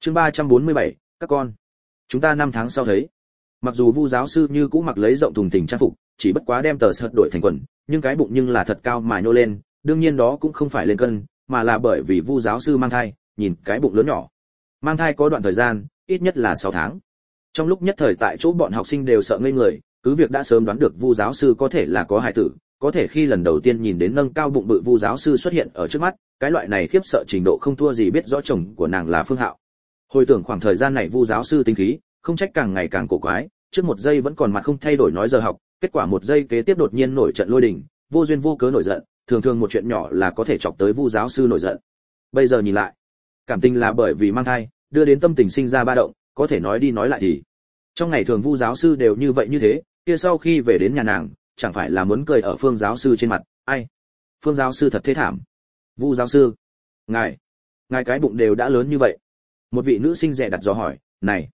Chương 347, các con. Chúng ta 5 tháng sau thấy. Mặc dù Vu giáo sư như cũ mặc lấy rộng thùng thình trang phục, chỉ bất quá đem tờ sợt đổi thành quần, nhưng cái bụng nhưng là thật cao mà nhô lên, đương nhiên đó cũng không phải lên cân, mà là bởi vì Vu giáo sư mang thai, nhìn cái bụng lớn nhỏ. Mang thai có đoạn thời gian, ít nhất là 6 tháng. Trong lúc nhất thời tại chỗ bọn học sinh đều sợ ngây người, cứ việc đã sớm đoán được Vu giáo sư có thể là có hài tử, có thể khi lần đầu tiên nhìn đến nâng cao bụng bự Vu giáo sư xuất hiện ở trước mắt, cái loại này khiếp sợ trình độ không thua gì biết rõ chồng của nàng là Phương Hạo. Hồi tưởng khoảng thời gian này Vu giáo sư tính khí, không trách càng ngày càng cổ quái, trước một giây vẫn còn mặt không thay đổi nói giờ học, kết quả một giây kế tiếp đột nhiên nổi trận lôi đình, vô duyên vô cớ nổi giận, thường thường một chuyện nhỏ là có thể chọc tới Vu giáo sư nổi giận. Bây giờ nhìn lại, cảm tình là bởi vì mang thai, đưa đến tâm tình sinh ra ba động, có thể nói đi nói lại thì trong ngày thường Vu giáo sư đều như vậy như thế, kia sau khi về đến nhà nàng, chẳng phải là muốn cười ở Phương giáo sư trên mặt, ai? Phương giáo sư thật thế thảm. Vu giáo sư, ngài cái bụng đều đã lớn như vậy. Một vị nữ sinh dè đặt dò hỏi,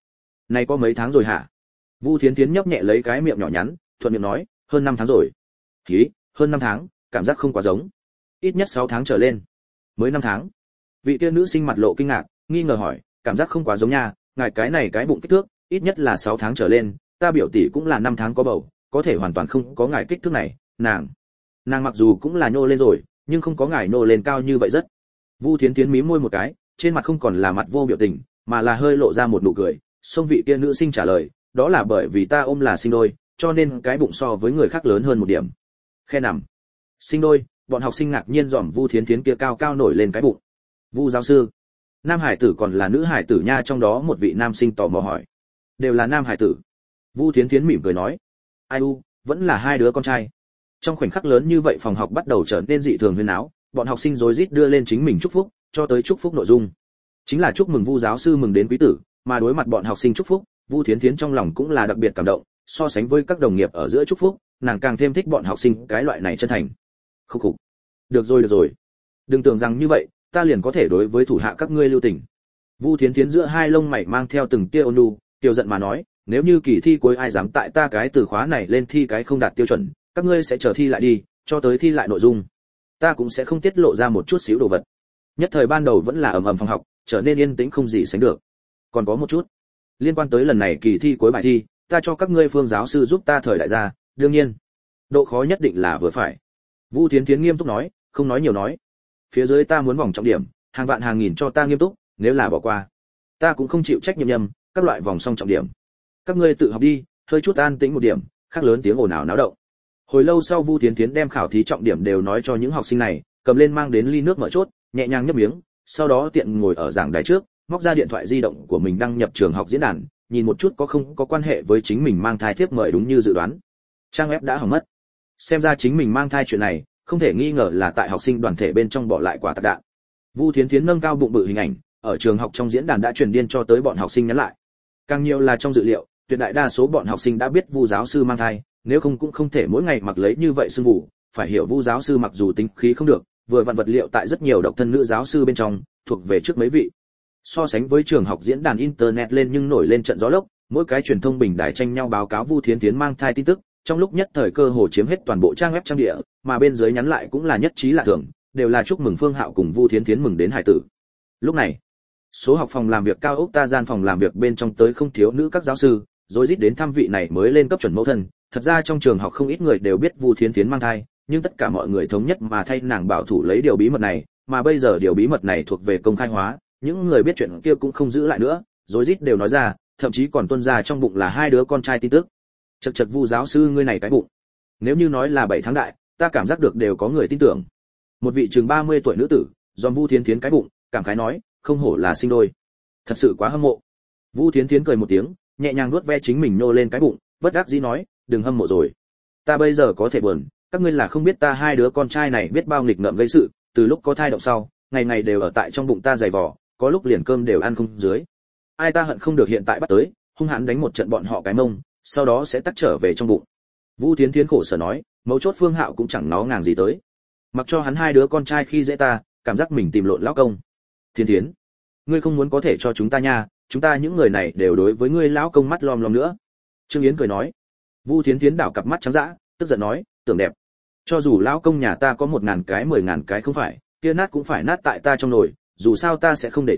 này có mấy tháng rồi hả? Vu Thiến Thiến nhấp nhẹ lấy cái miệng nhỏ nhắn, thuận miệng nói, hơn 5 tháng rồi. Hí, hơn 5 tháng, cảm giác không quá giống. Ít nhất 6 tháng trở lên. Mới 5 tháng. Vị kia nữ sinh mặt lộ kinh ngạc, nghi ngờ hỏi, cảm giác không quá giống nha, ngài cái này cái bụng kích thước, ít nhất là 6 tháng trở lên, ta biểu tỷ cũng là 5 tháng có bầu, có thể hoàn toàn không có ngài kích thước này, nàng mặc dù cũng là nhô lên rồi, nhưng không có ngài nhô lên cao như vậy rất. Vu Thiến Thiến mím môi một cái, trên mặt không còn là mặt vô biểu tình, mà là hơi lộ ra một nụ cười. Xông vị kia nữ sinh trả lời, đó là bởi vì ta ôm là sinh đôi, cho nên cái bụng so với người khác lớn hơn một điểm. Khe nằm. Sinh đôi, bọn học sinh ngạc nhiên dòm Vu Thiến Thiến kia cao cao nổi lên cái bụng. Vu giáo sư, nam hải tử còn là nữ hải tử nha? Trong đó một vị nam sinh tò mò hỏi. Đều là nam hải tử. Vu Thiến Thiến mỉm cười nói. Ai u, vẫn là hai đứa con trai. Trong khoảnh khắc lớn như vậy phòng học bắt đầu trở nên dị thường huyên náo, bọn học sinh rối rít đưa lên chính mình chúc phúc, cho tới chúc phúc nội dung chính là chúc mừng Vu giáo sư mừng đến quý tử, mà đối mặt bọn học sinh chúc phúc, Vu Thiến Thiến trong lòng cũng là đặc biệt cảm động, so sánh với các đồng nghiệp ở giữa chúc phúc, nàng càng thêm thích bọn học sinh cái loại này chân thành. Khúc khục. Được rồi. Đừng tưởng rằng như vậy, ta liền có thể đối với thủ hạ các ngươi lưu tình. Vu Thiến Thiến giữa hai lông mày mang theo từng tia ôn nhu, kiều giận mà nói, nếu như kỳ thi cuối ai dám tại ta cái từ khóa này lên thi cái không đạt tiêu chuẩn, các ngươi sẽ chờ thi lại đi, cho tới thi lại nội dung, ta cũng sẽ không tiết lộ ra một chút xíu đồ vật. Nhất thời ban đầu vẫn là ầm ầm phòng học, trở nên yên tĩnh không gì sánh được. Còn có một chút, liên quan tới lần này kỳ thi cuối bài thi, ta cho các ngươi Phương giáo sư giúp ta thời đại gia, đương nhiên, độ khó nhất định là vừa phải. Vu Thiến Thiến nghiêm túc nói, không nói nhiều nói. Phía dưới ta muốn vòng trọng điểm, hàng vạn hàng nghìn cho ta nghiêm túc, nếu là bỏ qua, ta cũng không chịu trách nhiệm nhầm, các loại vòng xong trọng điểm. Các ngươi tự học đi, hơi chút an tĩnh một điểm, khác lớn tiếng ồn ào náo động. Hồi lâu sau Vu Thiến Thiến đem khảo thí trọng điểm đều nói cho những học sinh này, cầm lên mang đến ly nước mở chốt, nhẹ nhàng nhấp miếng, sau đó tiện ngồi ở giảng đài trước, móc ra điện thoại di động của mình đăng nhập trường học diễn đàn, nhìn một chút có không có quan hệ với chính mình mang thai thiếp mời đúng như dự đoán. Trang web đã hỏng mất. Xem ra chính mình mang thai chuyện này, không thể nghi ngờ là tại học sinh đoàn thể bên trong bỏ lại quả tạc đạn. Vu Thiến Thiến nâng cao bụng bự hình ảnh, ở trường học trong diễn đàn đã truyền điên cho tới bọn học sinh nhắn lại. Càng nhiều là trong dự liệu, tuyệt đại đa số bọn học sinh đã biết Vu giáo sư mang thai, nếu không cũng không thể mỗi ngày mặc lấy như vậy sưng vụ, phải hiểu Vu giáo sư mặc dù tính khí không được, vừa vặn vật liệu tại rất nhiều độc thân nữ giáo sư bên trong, thuộc về trước mấy vị. So sánh với trường học diễn đàn internet lên nhưng nổi lên trận gió lốc, mỗi cái truyền thông bình đài tranh nhau báo cáo Vu Thiến Thiến mang thai tin tức, trong lúc nhất thời cơ hồ chiếm hết toàn bộ trang web trang địa, mà bên dưới nhắn lại cũng là nhất trí lạ thường, đều là chúc mừng Phương Hạo cùng Vu Thiến Thiến mừng đến hải tử. Lúc này, số học phòng làm việc cao ốc ta gian phòng làm việc bên trong tới không thiếu nữ các giáo sư, rồi rít đến thăm vị này mới lên cấp chuẩn mẫu thân. Thật ra trong trường học không ít người đều biết Vu Thiến Thiến mang thai, nhưng tất cả mọi người thống nhất mà thay nàng bảo thủ lấy điều bí mật này, mà bây giờ điều bí mật này thuộc về công khai hóa, những người biết chuyện kia cũng không giữ lại nữa, rối rít đều nói ra, thậm chí còn tuôn ra trong bụng là hai đứa con trai tin tức. Chậc Vu giáo sư ngươi này cái bụng, nếu như nói là 7 tháng đại, ta cảm giác được đều có người tin tưởng. Một vị chừng 30 tuổi nữ tử, dòm Vu Thiến Thiến cái bụng, cảm khái nói, không hổ là sinh đôi, thật sự quá hâm mộ. Vu Thiến Thiến cười một tiếng, nhẹ nhàng vuốt ve chính mình nô lên cái bụng, bất đắc dĩ nói, đừng hâm mộ rồi, ta bây giờ có thể buồn, các ngươi là không biết ta hai đứa con trai này biết bao nghịch ngợm gây sự, từ lúc có thai động sau, ngày ngày đều ở tại trong bụng ta dày vò, có lúc liền cơm đều ăn không dưới. Ai ta hận không được hiện tại bắt tới, hung hãn đánh một trận bọn họ cái mông, sau đó sẽ tắt trở về trong bụng. Vu Thiến Thiến khổ sở nói, mấu chốt Phương Hạo cũng chẳng nó ngàng gì tới, mặc cho hắn hai đứa con trai khi dễ ta, cảm giác mình tìm lộn lão công. Thiến Thiến, ngươi không muốn có thể cho chúng ta nha, chúng ta những người này đều đối với ngươi lão công mắt lom lom nữa. Trương Yến cười nói. Vu Thiến Thiến đảo cặp mắt trắng dã, tức giận nói, tưởng đẹp, cho dù lão công nhà ta có 1000 cái 10.000 cái không phải, kia nát cũng phải nát tại ta trong nồi, dù sao ta sẽ không để cho,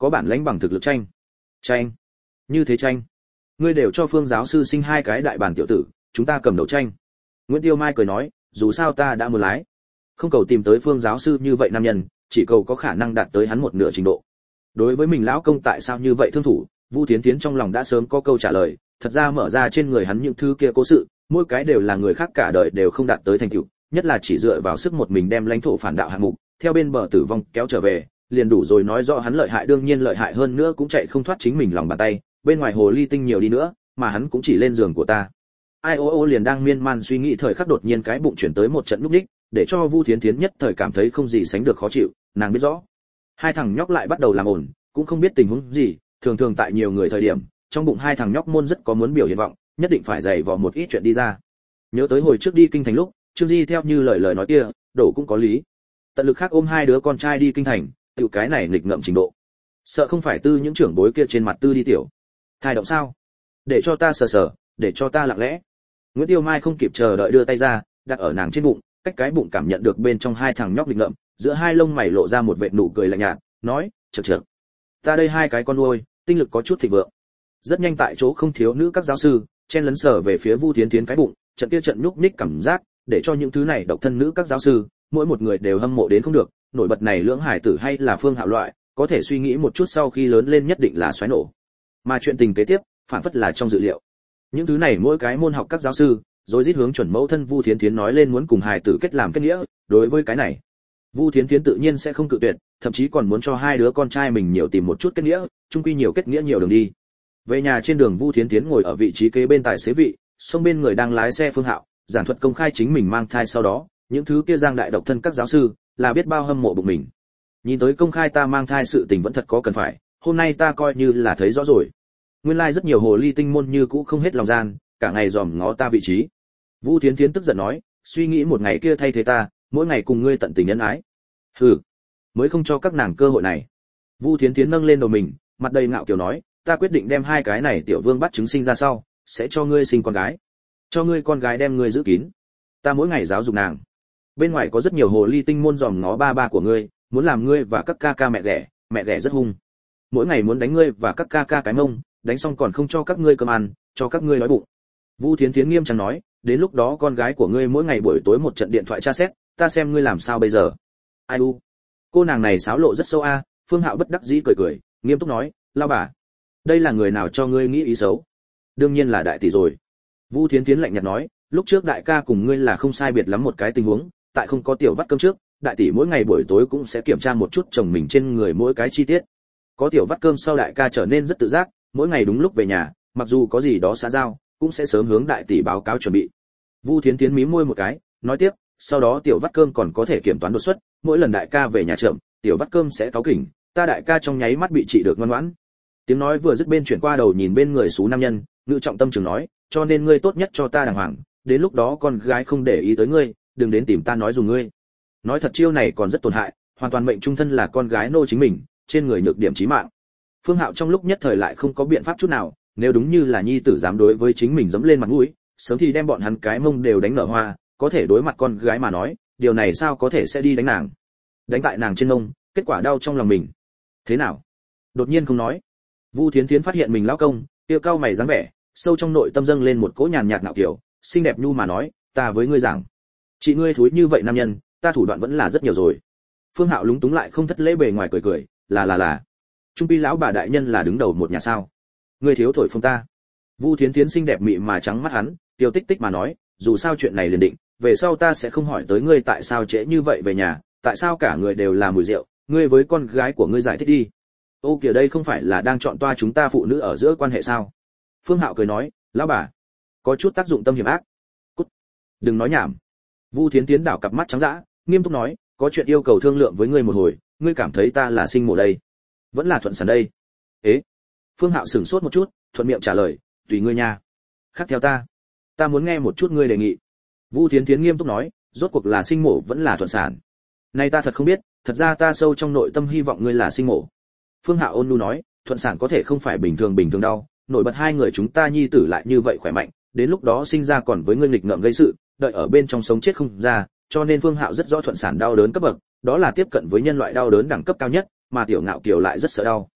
có bản lãnh bằng thực lực tranh. Tranh? Như thế tranh? Ngươi đều cho Phương giáo sư sinh hai cái đại bản tiểu tử, chúng ta cầm đầu tranh. Nguyễn Tiêu Mai cười nói, dù sao ta đã muốn lái, không cầu tìm tới Phương giáo sư như vậy nam nhân, chỉ cầu có khả năng đạt tới hắn một nửa trình độ. Đối với mình lão công tại sao như vậy thương thủ, Vu Thiến Thiến trong lòng đã sớm có câu trả lời, thật ra mở ra trên người hắn những thứ kia cố sự, mỗi cái đều là người khác cả đời đều không đạt tới thành tựu, nhất là chỉ dựa vào sức một mình đem lãnh thổ phản đạo hạng mục theo bên bờ tử vong kéo trở về, liền đủ rồi nói rõ hắn lợi hại, đương nhiên lợi hại hơn nữa cũng chạy không thoát chính mình lòng bàn tay, bên ngoài hồ ly tinh nhiều đi nữa, mà hắn cũng chỉ lên giường của ta. Ai ô liền đang miên man suy nghĩ thời khắc đột nhiên cái bụng chuyển tới một trận núp đích, để cho Vu Thiến Thiến nhất thời cảm thấy không gì sánh được khó chịu, nàng biết rõ. Hai thằng nhóc lại bắt đầu làm ồn, cũng không biết tình huống gì, thường tại nhiều người thời điểm, trong bụng hai thằng nhóc môn rất có muốn biểu hiện vọng, nhất định phải dày vò một ít chuyện đi ra. Nhớ tới hồi trước đi kinh thành lúc, Trương Di theo như lời nói kia, đổ cũng có lý. Tận lực khác ôm hai đứa con trai đi kinh thành, tiểu cái này nghịch ngợm trình độ. Sợ không phải tư những trưởng bối kia trên mặt tư đi tiểu. Thai động sao? Để cho ta sờ, để cho ta lặng lẽ. Nguyễn Tiêu Mai không kịp chờ đợi đưa tay ra, đặt ở nàng trên bụng, cách cái bụng cảm nhận được bên trong hai thằng nhóc nghịch ngợm, giữa hai lông mày lộ ra một vệt nụ cười lạnh nhạt, nói, chậc. Ta đây hai cái con nuôi, tinh lực có chút thịnh vượng. Rất nhanh tại chỗ không thiếu nữ các giáo sư, chen lấn sờ về phía Vu Thiến Thiến cái bụng, trận kia trận nhúc nhích cảm giác, để cho những thứ này độc thân nữ các giáo sư, mỗi một người đều hâm mộ đến không được, nổi bật này lưỡng hải tử hay là Phương Hạo loại, có thể suy nghĩ một chút sau khi lớn lên nhất định là xoáy nổ. Mà chuyện tình kế tiếp, phản phất là trong dự liệu. Những thứ này mỗi cái môn học các giáo sư, rồi rít hướng chuẩn mẫu thân Vu Thiến Thiến nói lên muốn cùng hài tử kết làm kết nghĩa, đối với cái này, Vu Thiến Thiến tự nhiên sẽ không cự tuyệt, thậm chí còn muốn cho hai đứa con trai mình nhiều tìm một chút kết nghĩa, chung quy nhiều kết nghĩa nhiều đường đi. Về nhà trên đường Vu Thiến Thiến ngồi ở vị trí kế bên tài xế vị, xông bên người đang lái xe Phương Hạo, giảng thuật công khai chính mình mang thai sau đó, những thứ kia giang đại độc thân các giáo sư, là biết bao hâm mộ bụng mình. Nhìn tới công khai ta mang thai sự tình vẫn thật có cần phải, hôm nay ta coi như là thấy rõ rồi. Nguyên lai rất nhiều hồ ly tinh môn như cũ không hết lòng gian, cả ngày dòm ngó ta vị trí. Vu Thiến Thiến tức giận nói, suy nghĩ một ngày kia thay thế ta, mỗi ngày cùng ngươi tận tình nhân ái. Hừ, mới không cho các nàng cơ hội này. Vu Thiến Thiến nâng lên đầu mình, mặt đầy ngạo kiều nói, ta quyết định đem hai cái này tiểu vương bắt trứng sinh ra sau, sẽ cho ngươi sinh con gái. Cho ngươi con gái đem ngươi giữ kín. Ta mỗi ngày giáo dục nàng. Bên ngoài có rất nhiều hồ ly tinh môn dòm ngó ba của ngươi, muốn làm ngươi và các ca ca mẹ ghẻ rất hung. Mỗi ngày muốn đánh ngươi và các ca ca cái mông, đánh xong còn không cho các ngươi cơm ăn, cho các ngươi đói bụng. Vu Thiến Thiến nghiêm trang nói, đến lúc đó con gái của ngươi mỗi ngày buổi tối một trận điện thoại tra xét, ta xem ngươi làm sao bây giờ. Ai u, cô nàng này xáo lộ rất sâu a. Phương Hạo bất đắc dĩ cười, nghiêm túc nói, lao bà, đây là người nào cho ngươi nghĩ ý xấu? Đương nhiên là đại tỷ rồi. Vu Thiến Thiến lạnh nhạt nói, lúc trước đại ca cùng ngươi là không sai biệt lắm một cái tình huống, tại không có tiểu vắt cơm trước, đại tỷ mỗi ngày buổi tối cũng sẽ kiểm tra một chút chồng mình trên người mỗi cái chi tiết. Có tiểu vắt cơm sau đại ca trở nên rất tự giác, mỗi ngày đúng lúc về nhà, mặc dù có gì đó xã giao, cũng sẽ sớm hướng đại tỷ báo cáo chuẩn bị. Vu Thiến Thiến mím môi một cái, nói tiếp, sau đó tiểu vắt cơm còn có thể kiểm toán đột xuất, mỗi lần đại ca về nhà chậm, tiểu vắt cơm sẽ cáu kỉnh, ta đại ca trong nháy mắt bị trị được ngoan ngoãn. Tiếng nói vừa dứt bên chuyển qua đầu nhìn bên người xú nam nhân, ngự trọng tâm trường nói, cho nên ngươi tốt nhất cho ta đàng hoàng, đến lúc đó con gái không để ý tới ngươi, đừng đến tìm ta nói dùng ngươi. Nói thật chiêu này còn rất tổn hại, hoàn toàn mệnh trung thân là con gái nô chính mình, trên người nhược điểm chí mạng. Phương Hạo trong lúc nhất thời lại không có biện pháp chút nào, nếu đúng như là nhi tử dám đối với chính mình dẫm lên mặt mũi, sớm thì đem bọn hắn cái mông đều đánh nở hoa, có thể đối mặt con gái mà nói, điều này sao có thể sẽ đi đánh nàng. Đánh tại nàng trên mông, kết quả đau trong lòng mình. Thế nào? Đột nhiên không nói. Vu Thiến Thiến phát hiện mình lão công, kia cau mày dáng vẻ, sâu trong nội tâm dâng lên một cỗ nhàn nhạt ngạo kiểu, xinh đẹp nhu mà nói, ta với ngươi rằng, chị ngươi thúi như vậy nam nhân, ta thủ đoạn vẫn là rất nhiều rồi. Phương Hạo lúng túng lại không thất lễ bề ngoài cười, là. Trung pi lão bà đại nhân là đứng đầu một nhà sao? Ngươi thiếu thổi phồng ta. Vu Thiến Thiến xinh đẹp mị mà trắng mắt hắn, tiêu tích tích mà nói, dù sao chuyện này liền định, về sau ta sẽ không hỏi tới ngươi tại sao trễ như vậy về nhà, tại sao cả người đều là mùi rượu, ngươi với con gái của ngươi giải thích đi. Ô kìa, đây không phải là đang chọn toa chúng ta phụ nữ ở giữa quan hệ sao? Phương Hạo cười nói, lão bà, có chút tác dụng tâm hiểm ác. Cút, đừng nói nhảm. Vu Thiến Thiến đảo cặp mắt trắng dã, nghiêm túc nói, có chuyện yêu cầu thương lượng với ngươi một hồi, ngươi cảm thấy ta là sinh mổ đây, vẫn là thuận sản đây? Ế. Phương Hạo sửng sốt một chút, thuận miệng trả lời, tùy ngươi nha. Khác theo ta muốn nghe một chút ngươi đề nghị. Vu Thiến Thiến nghiêm túc nói, rốt cuộc là sinh mổ vẫn là thuận sản? Này ta thật không biết, thật ra ta sâu trong nội tâm hy vọng ngươi là sinh mổ. Phương Hạo ôn nhu nói, thuận sản có thể không phải bình thường đau, nổi bật hai người chúng ta nhi tử lại như vậy khỏe mạnh, đến lúc đó sinh ra còn với ngươi nghịch ngợm gây sự, đợi ở bên trong sống chết không ra, cho nên Phương Hạo rất rõ thuận sản đau đớn cấp bậc, đó là tiếp cận với nhân loại đau đớn đẳng cấp cao nhất, mà tiểu ngạo kiều lại rất sợ đau.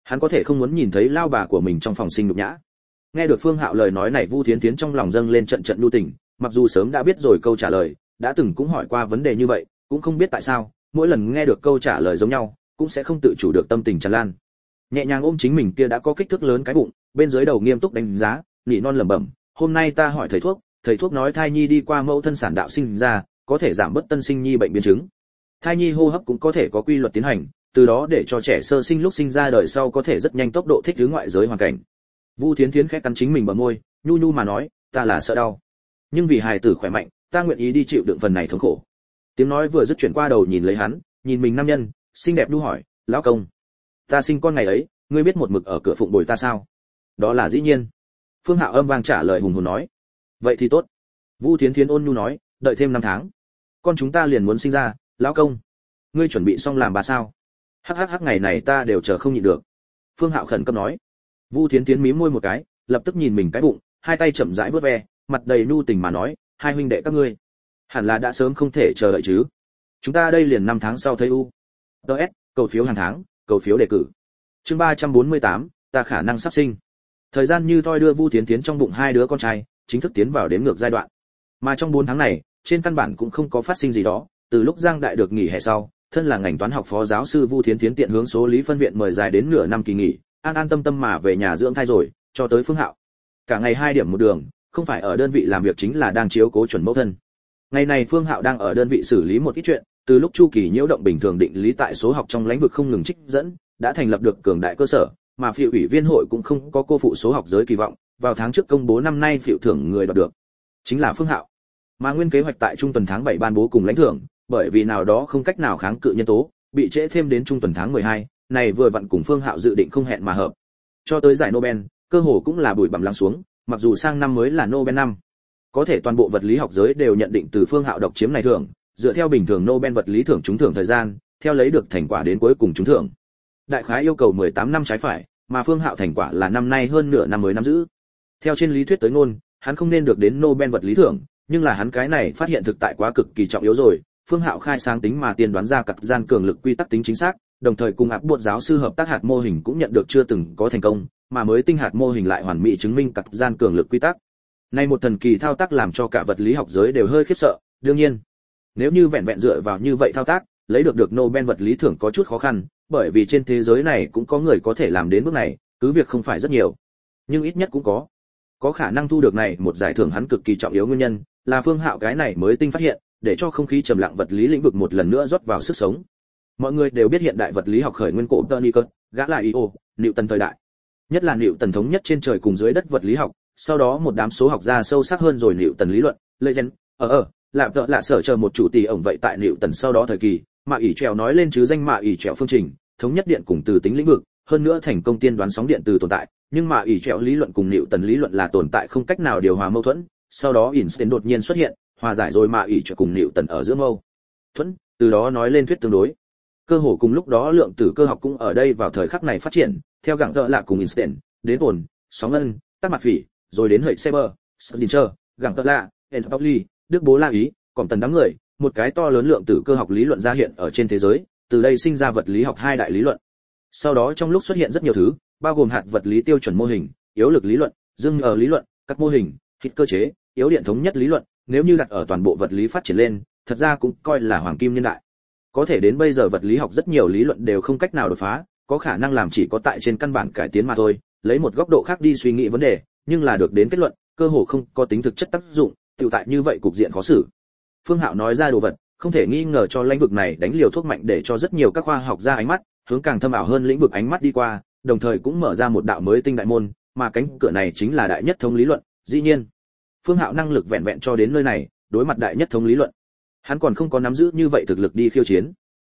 Hắn có thể không muốn nhìn thấy lao bà của mình trong phòng sinh nhục nhã. Nghe được Phương Hạo lời nói này, Vu Thiến Thiến trong lòng dâng lên trận trận nhu tình, mặc dù sớm đã biết rồi câu trả lời, đã từng cũng hỏi qua vấn đề như vậy, cũng không biết tại sao, mỗi lần nghe được câu trả lời giống nhau, cũng sẽ không tự chủ được tâm tình tràn lan. Nhẹ nhàng ôm chính mình kia đã có kích thước lớn cái bụng, bên dưới đầu nghiêm túc đánh giá, nỉ non lẩm bẩm, hôm nay ta hỏi thầy thuốc nói thai nhi đi qua mẫu thân sản đạo sinh ra, có thể giảm bớt tân sinh nhi bệnh biến chứng. Thai nhi hô hấp cũng có thể có quy luật tiến hành, từ đó để cho trẻ sơ sinh lúc sinh ra đời sau có thể rất nhanh tốc độ thích ứng ngoại giới hoàn cảnh. Vu Thiến Thiến khẽ cắn chính mình bờ môi, nhu nhu mà nói, ta là sợ đau, nhưng vì hài tử khỏe mạnh, ta nguyện ý đi chịu đựng phần này thống khổ. Tiếng nói vừa dứt chuyển qua đầu nhìn lấy hắn, nhìn mình nam nhân, xinh đẹp nhu hỏi, lão công, ta sinh con ngày ấy, ngươi biết một mực ở cửa phụng bồi ta sao? Đó là dĩ nhiên. Phương Hạo âm vang trả lời hùng hồn nói. Vậy thì tốt. Vu Thiến Thiến ôn nhu nói, đợi thêm 5 tháng, con chúng ta liền muốn sinh ra, lão công, ngươi chuẩn bị xong làm bà sao? Hắc ngày này ta đều chờ không nhịn được. Phương Hạo khẩn cấp nói. Vu Thiến Thiến mím môi một cái, lập tức nhìn mình cái bụng, hai tay chậm rãi vuốt ve, mặt đầy nhu tình mà nói, hai huynh đệ các ngươi, hẳn là đã sớm không thể chờ đợi chứ? Chúng ta đây liền 5 tháng sau thấy u. DS, cầu phiếu hàng tháng, cầu phiếu đề cử. Chương 348, ta khả năng sắp sinh. Thời gian như thoi đưa Vu Thiến Thiến trong bụng hai đứa con trai, chính thức tiến vào đếm ngược giai đoạn. Mà trong 4 tháng này, trên căn bản cũng không có phát sinh gì đó, từ lúc Giang Đại được nghỉ hè sau, thân là ngành toán học phó giáo sư Vu Thiến Thiến tiện hướng số lý phân viện mời dài đến nửa năm kỳ nghỉ, an tâm tâm mà về nhà dưỡng thai rồi, cho tới Phương Hạo. Cả ngày 2 điểm một đường, không phải ở đơn vị làm việc chính là đang chiếu cố chuẩn mẫu thân. Ngày này Phương Hạo đang ở đơn vị xử lý một ít chuyện, từ lúc chu kỳ nhiễu động bình thường định lý tại số học trong lĩnh vực không ngừng trích dẫn, đã thành lập được cường đại cơ sở, mà phiệu ủy viên hội cũng không có cô phụ số học giới kỳ vọng, vào tháng trước công bố năm nay phiệu thưởng người đoạt được chính là Phương Hạo. Mà nguyên kế hoạch tại trung tuần tháng 7 ban bố cùng lãnh thưởng, bởi vì nào đó không cách nào kháng cự nhân tố, bị trễ thêm đến trung tuần tháng 12, này vừa vặn cùng Phương Hạo dự định không hẹn mà hợp. Cho tới giải Nobel, cơ hồ cũng là bụi bặm lắng xuống, mặc dù sang năm mới là Nobel năm, có thể toàn bộ vật lý học giới đều nhận định từ Phương Hạo độc chiếm này thưởng, dựa theo bình thường Nobel vật lý thưởng trúng thưởng thời gian, theo lấy được thành quả đến cuối cùng trúng thưởng. Đại khái yêu cầu 18 năm trái phải, mà Phương Hạo thành quả là năm nay hơn nửa năm mới nắm giữ. Theo trên lý thuyết tới ngôn, hắn không nên được đến Nobel vật lý thưởng, nhưng là hắn cái này phát hiện thực tại quá cực kỳ trọng yếu rồi. Phương Hạo khai sáng tính mà tiên đoán ra cặp gian cường lực quy tắc tính chính xác, đồng thời cùng áp buộc giáo sư hợp tác hạt mô hình cũng nhận được chưa từng có thành công, mà mới tinh hạt mô hình lại hoàn mỹ chứng minh cặp gian cường lực quy tắc. Nay một thần kỳ thao tác làm cho cả vật lý học giới đều hơi khiếp sợ. Đương nhiên, nếu như vẹn vẹn dựa vào như vậy thao tác, lấy được Nobel vật lý thưởng có chút khó khăn, bởi vì trên thế giới này cũng có người có thể làm đến bước này, cứ việc không phải rất nhiều, nhưng ít nhất cũng có khả năng thu được này một giải thưởng. Hắn cực kỳ trọng yếu nguyên nhân là Phương Hạo cái này mới tinh phát hiện, để cho không khí trầm lặng vật lý lĩnh vực một lần nữa rót vào sức sống. Mọi người đều biết hiện đại vật lý học khởi nguyên cổ Copernicus, gã là Io, Newton thời đại, nhất là Newton thống nhất trên trời cùng dưới đất vật lý học, sau đó một đám số học gia sâu sắc hơn rồi Newton lý luận, Legend, làm tợ lạ sở chờ một chủ tỷ ổng vậy tại Newton sau đó thời kỳ, mà ỷ trèo nói lên chứ danh mà ỷ trèo phương trình, thống nhất điện cùng từ tính lĩnh vực, hơn nữa thành công tiên đoán sóng điện từ tồn tại, nhưng mà ỷ trèo lý luận cùng Newton lý luận là tồn tại không cách nào điều hòa mâu thuẫn, sau đó Einstein đột nhiên xuất hiện, hòa giải rồi mà ỷ trèo cùng Newton ở giữa mâu thuẫn, từ đó nói lên thuyết tương đối. Cơ hồ cùng lúc đó lượng tử cơ học cũng ở đây vào thời khắc này phát triển, theo gặng tợ lạ cùng Einstein, đến ổn, sóng ngân, tác mặt phỉ, rồi đến hệ Seber, Schrödinger, gặng tợ lạ, Pauli, Đức Bố La Ý, còn tần đám người, một cái to lớn lượng tử cơ học lý luận ra hiện ở trên thế giới, từ đây sinh ra vật lý học hai đại lý luận. Sau đó trong lúc xuất hiện rất nhiều thứ, bao gồm hạt vật lý tiêu chuẩn mô hình, yếu lực lý luận, dương ở lý luận, các mô hình, hít cơ chế, yếu điện thống nhất lý luận, nếu như đặt ở toàn bộ vật lý phát triển lên, thật ra cũng coi là hoàng kim niên đại. Có thể đến bây giờ vật lý học rất nhiều lý luận đều không cách nào đột phá, có khả năng làm chỉ có tại trên căn bản cải tiến mà thôi, lấy một góc độ khác đi suy nghĩ vấn đề, nhưng là được đến kết luận, cơ hồ không có tính thực chất tác dụng, tựu tại như vậy cục diện khó xử. Phương Hạo nói ra đồ vật, không thể nghi ngờ cho lĩnh vực này đánh liều thuốc mạnh để cho rất nhiều các khoa học gia ánh mắt hướng càng thâm ảo hơn lĩnh vực ánh mắt đi qua, đồng thời cũng mở ra một đạo mới tinh đại môn, mà cánh cửa này chính là đại nhất thống lý luận. Dĩ nhiên, Phương Hạo năng lực vẹn vẹn cho đến nơi này, đối mặt đại nhất thống lý luận, hắn còn không có nắm giữ như vậy thực lực đi khiêu chiến.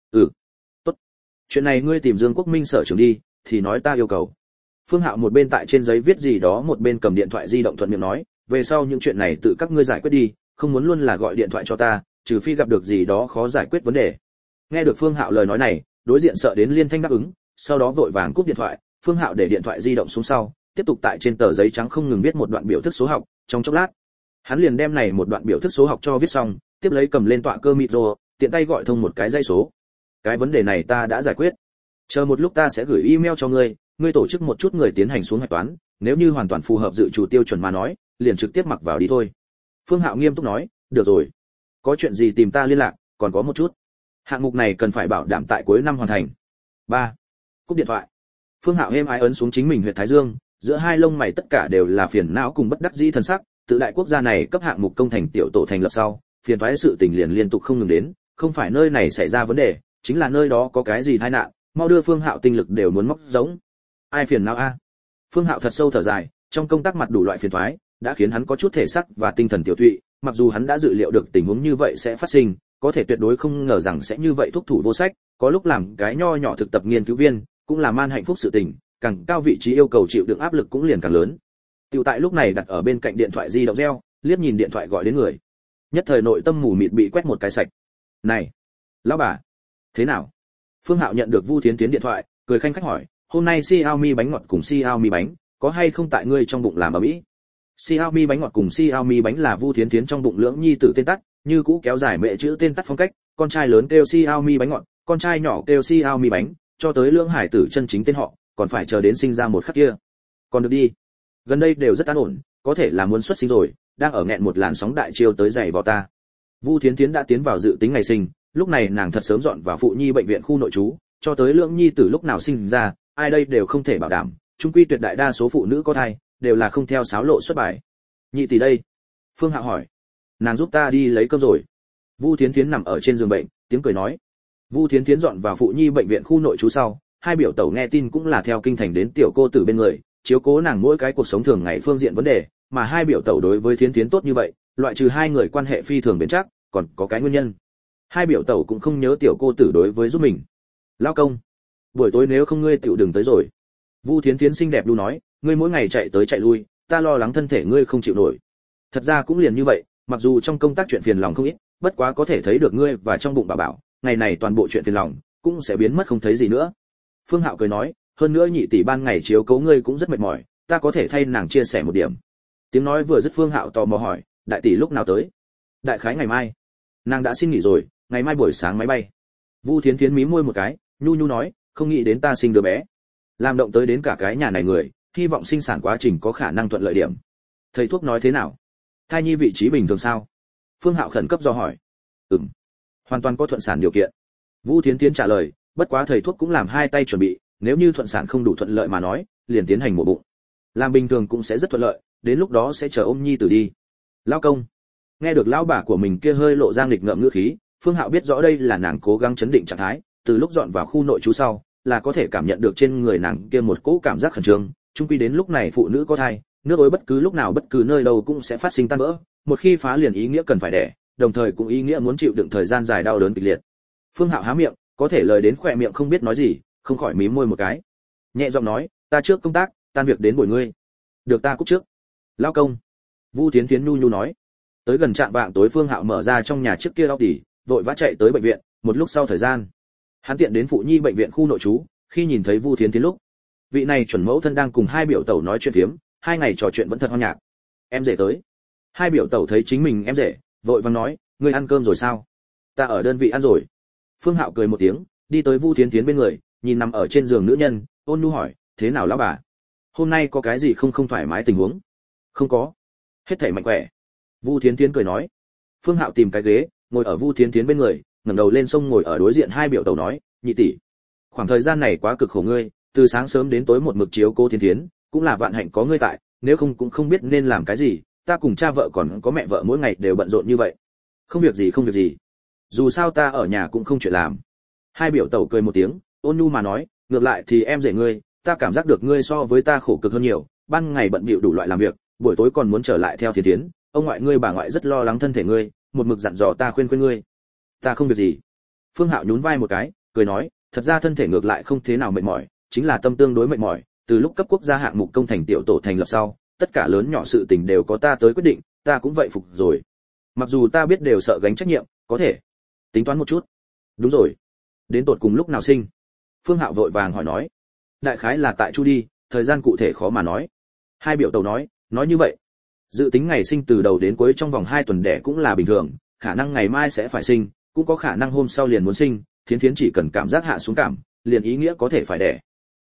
Tốt, chuyện này ngươi tìm Dương Quốc Minh sở trưởng đi, thì nói ta yêu cầu. Phương Hạo một bên tại trên giấy viết gì đó, một bên cầm điện thoại di động thuận miệng nói, về sau những chuyện này tự các ngươi giải quyết đi, không muốn luôn là gọi điện thoại cho ta, trừ phi gặp được gì đó khó giải quyết vấn đề. Nghe được Phương Hạo lời nói này, đối diện sợ đến liên thanh đáp ứng, sau đó vội vàng cúp điện thoại. Phương Hạo để điện thoại di động xuống sau, tiếp tục tại trên tờ giấy trắng không ngừng viết một đoạn biểu thức số học. Trong chốc lát, hắn liền đem này một đoạn biểu thức số học cho viết xong, tiếp lấy cầm lên tọa cơ micro, tiện tay gọi thông một cái dây số. Cái vấn đề này ta đã giải quyết, chờ một lúc ta sẽ gửi email cho ngươi, ngươi tổ chức một chút người tiến hành xuống hạch toán, nếu như hoàn toàn phù hợp dự chủ tiêu chuẩn mà nói, liền trực tiếp mặc vào đi thôi. Phương Hạo nghiêm túc nói, được rồi. Có chuyện gì tìm ta liên lạc, còn có một chút. Hạng mục này cần phải bảo đảm tại cuối năm hoàn thành. 3. Cúp điện thoại. Phương Hạo êm ái ấn xuống chính mình huyệt thái dương, giữa hai lông mày tất cả đều là phiền não cùng bất đắc dĩ thần sắc, tự đại quốc gia này cấp hạng mục công thành tiểu tổ thành lập sau, phiền toái sự tình liền liên tục không ngừng đến, không phải nơi này xảy ra vấn đề, chính là nơi đó có cái gì tai nạn, mau đưa Phương Hạo tinh lực đều muốn móc giống. Ai phiền não a? Phương Hạo thật sâu thở dài, trong công tác mặt đủ loại phiền toái, đã khiến hắn có chút thể xác và tinh thần tiểu tụy, mặc dù hắn đã dự liệu được tình huống như vậy sẽ phát sinh, có thể tuyệt đối không ngờ rằng sẽ như vậy thúc thủ vô sách, có lúc làm cái nho nhỏ thực tập nghiên cứu viên, cũng là man hạnh phúc sự tình, càng cao vị trí yêu cầu chịu đựng áp lực cũng liền càng lớn. Tiểu tại lúc này đặt ở bên cạnh điện thoại di động reo, liếc nhìn điện thoại gọi đến người. Nhất thời nội tâm mù mịt bị quét một cái sạch. "Này, lão bà, thế nào?" Phương Hạo nhận được Vu Thiến Thiến điện thoại, cười khanh khách hỏi, "Hôm nay Xiaomi bánh ngọt cùng Xiaomi bánh, có hay không tại ngươi trong bụng làm ở mỹ?" Xiaomi bánh ngọt cùng Xiaomi bánh là Vu Thiến Thiến trong bụng lưỡng nhi tử tên tắt, như cũ kéo dài mẹ chữ tên tắt phong cách, con trai lớn kêu Xiaomi bánh ngọt, con trai nhỏ kêu Xiaomi bánh, cho tới lưỡng hải tử chân chính tên họ, còn phải chờ đến sinh ra một khắc kia. Còn được đi. Gần đây đều rất an ổn, có thể là muốn xuất sinh rồi, đang ở nghẹn một làn sóng đại chiêu tới giày vào ta. Vu Thiến Thiến đã tiến vào dự tính ngày sinh, lúc này nàng thật sớm dọn vào phụ nhi bệnh viện khu nội trú, cho tới lưỡng nhi tử lúc nào sinh ra, ai đây đều không thể bảo đảm, chung quy tuyệt đại đa số phụ nữ có thai đều là không theo sáo lộ xuất bài. Nhị tỷ đây? Phương Hạo hỏi. Nàng giúp ta đi lấy cơm rồi. Vu Thiến Thiến nằm ở trên giường bệnh, tiếng cười nói. Vu Thiến Thiến dọn vào phụ nhi bệnh viện khu nội trú sau, hai biểu tẩu nghe tin cũng là theo kinh thành đến tiểu cô tử bên người, chiếu cố nàng mỗi cái cuộc sống thường ngày phương diện vấn đề, mà hai biểu tẩu đối với Thiến Thiến tốt như vậy, loại trừ hai người quan hệ phi thường bền chắc, còn có cái nguyên nhân. Hai biểu tẩu cũng không nhớ tiểu cô tử đối với giúp mình. Lao công, buổi tối nếu không ngươi tiểu đừng tới rồi. Vu Thiến Thiến xinh đẹp đu nói, ngươi mỗi ngày chạy tới chạy lui, ta lo lắng thân thể ngươi không chịu nổi. Thật ra cũng liền như vậy, mặc dù trong công tác chuyện phiền lòng không ít, bất quá có thể thấy được ngươi và trong bụng bà bảo, ngày này toàn bộ chuyện phiền lòng cũng sẽ biến mất không thấy gì nữa. Phương Hạo cười nói, hơn nữa nhị tỷ ban ngày chiếu cố ngươi cũng rất mệt mỏi, ta có thể thay nàng chia sẻ một điểm. Tiếng nói vừa dứt, Phương Hạo tò mò hỏi, đại tỷ lúc nào tới? Đại khái ngày mai. Nàng đã xin nghỉ rồi, ngày mai buổi sáng máy bay. Vu Thiến Thiến mí môi một cái, nhu nhu nói, không nghĩ đến ta sinh đứa bé, làm động tới đến cả cái nhà này người, hy vọng sinh sản quá trình có khả năng thuận lợi điểm. Thầy thuốc nói thế nào? Thai nhi vị trí bình thường sao? Phương Hạo khẩn cấp do hỏi. Hoàn toàn có thuận sản điều kiện. Vu Thiến Thiến trả lời, bất quá thầy thuốc cũng làm hai tay chuẩn bị, nếu như thuận sản không đủ thuận lợi mà nói, liền tiến hành mổ bụng. Làm bình thường cũng sẽ rất thuận lợi, đến lúc đó sẽ chờ ôm nhi tử đi. Lão công. Nghe được lão bà của mình kia hơi lộ ra nghịch ngợm ngữ khí, Phương Hạo biết rõ đây là nàng cố gắng chấn định trạng thái, từ lúc dọn vào khu nội trú sau, là có thể cảm nhận được trên người nàng kia một cỗ cảm giác khẩn trương, chung quy đến lúc này phụ nữ có thai, nước ối bất cứ lúc nào bất cứ nơi đâu cũng sẽ phát sinh tan vỡ, một khi phá liền ý nghĩa cần phải đẻ, đồng thời cũng ý nghĩa muốn chịu đựng thời gian dài đau đớn kịch liệt. Phương Hạo há miệng, có thể lời đến khỏe miệng không biết nói gì, không khỏi mím môi một cái. Nhẹ giọng nói, ta trước công tác, tan việc đến buổi ngươi. Được, ta cúp trước. Lão công. Vu Thiến Thiến nhu nhu nói. Tới gần trạm vạng tối, Phương Hạo mở ra trong nhà trước kia Audi, vội vã chạy tới bệnh viện, một lúc sau thời gian, hắn tiện đến phụ nhi bệnh viện khu nội trú, khi nhìn thấy Vu Thiến Thiến lúc, vị này chuẩn mẫu thân đang cùng hai biểu tẩu nói chuyện phiếm, hai ngày trò chuyện vẫn thật hoang nhạc. Em rể tới. Hai biểu tẩu thấy chính mình em rể, vội vàng nói, ngươi ăn cơm rồi sao? Ta ở đơn vị ăn rồi. Phương Hạo cười một tiếng, đi tới Vu Thiến Thiến bên người, nhìn nằm ở trên giường nữ nhân, ôn nhu hỏi, thế nào lão bà? Hôm nay có cái gì không thoải mái tình huống? Không có, hết thảy mạnh khỏe. Vu Thiến Thiến cười nói. Phương Hạo tìm cái ghế, ngồi ở Vu Thiến Thiến bên người, ngẩng đầu lên sông ngồi ở đối diện hai biểu tẩu nói, nhị tỷ, khoảng thời gian này quá cực khổ ngươi, từ sáng sớm đến tối một mực chiếu cô Thiến Thiến, cũng là vạn hạnh có ngươi tại, nếu không cũng không biết nên làm cái gì, ta cùng cha vợ còn có mẹ vợ mỗi ngày đều bận rộn như vậy. Không việc gì không việc gì, dù sao ta ở nhà cũng không chuyện làm. Hai biểu tẩu cười một tiếng, ôn nhu mà nói, ngược lại thì em rể ngươi, ta cảm giác được ngươi so với ta khổ cực hơn nhiều, ban ngày bận bịu đủ loại làm việc, buổi tối còn muốn trở lại theo Thiến Thiến, ông ngoại ngươi bà ngoại rất lo lắng thân thể ngươi, một mực dặn dò ta khuyên ngươi. Ta không việc gì. Phương Hạo nhún vai một cái, cười nói, thật ra thân thể ngược lại không thế nào mệt mỏi, chính là tâm tương đối mệt mỏi, từ lúc cấp quốc gia hạng mục công thành tiểu tổ thành lập sau, tất cả lớn nhỏ sự tình đều có ta tới quyết định, ta cũng vậy phục rồi. Mặc dù ta biết đều sợ gánh trách nhiệm, có thể tính toán một chút. Đúng rồi, đến tột cùng lúc nào sinh? Phương Hạo vội vàng hỏi nói. Đại khái là tại Chu đi, thời gian cụ thể khó mà nói. Hai biểu tẩu nói như vậy, dự tính ngày sinh từ đầu đến cuối trong vòng 2 tuần đẻ cũng là bình thường, khả năng ngày mai sẽ phải sinh, cũng có khả năng hôm sau liền muốn sinh, Thiến Thiến chỉ cần cảm giác hạ xuống cảm, liền ý nghĩa có thể phải đẻ.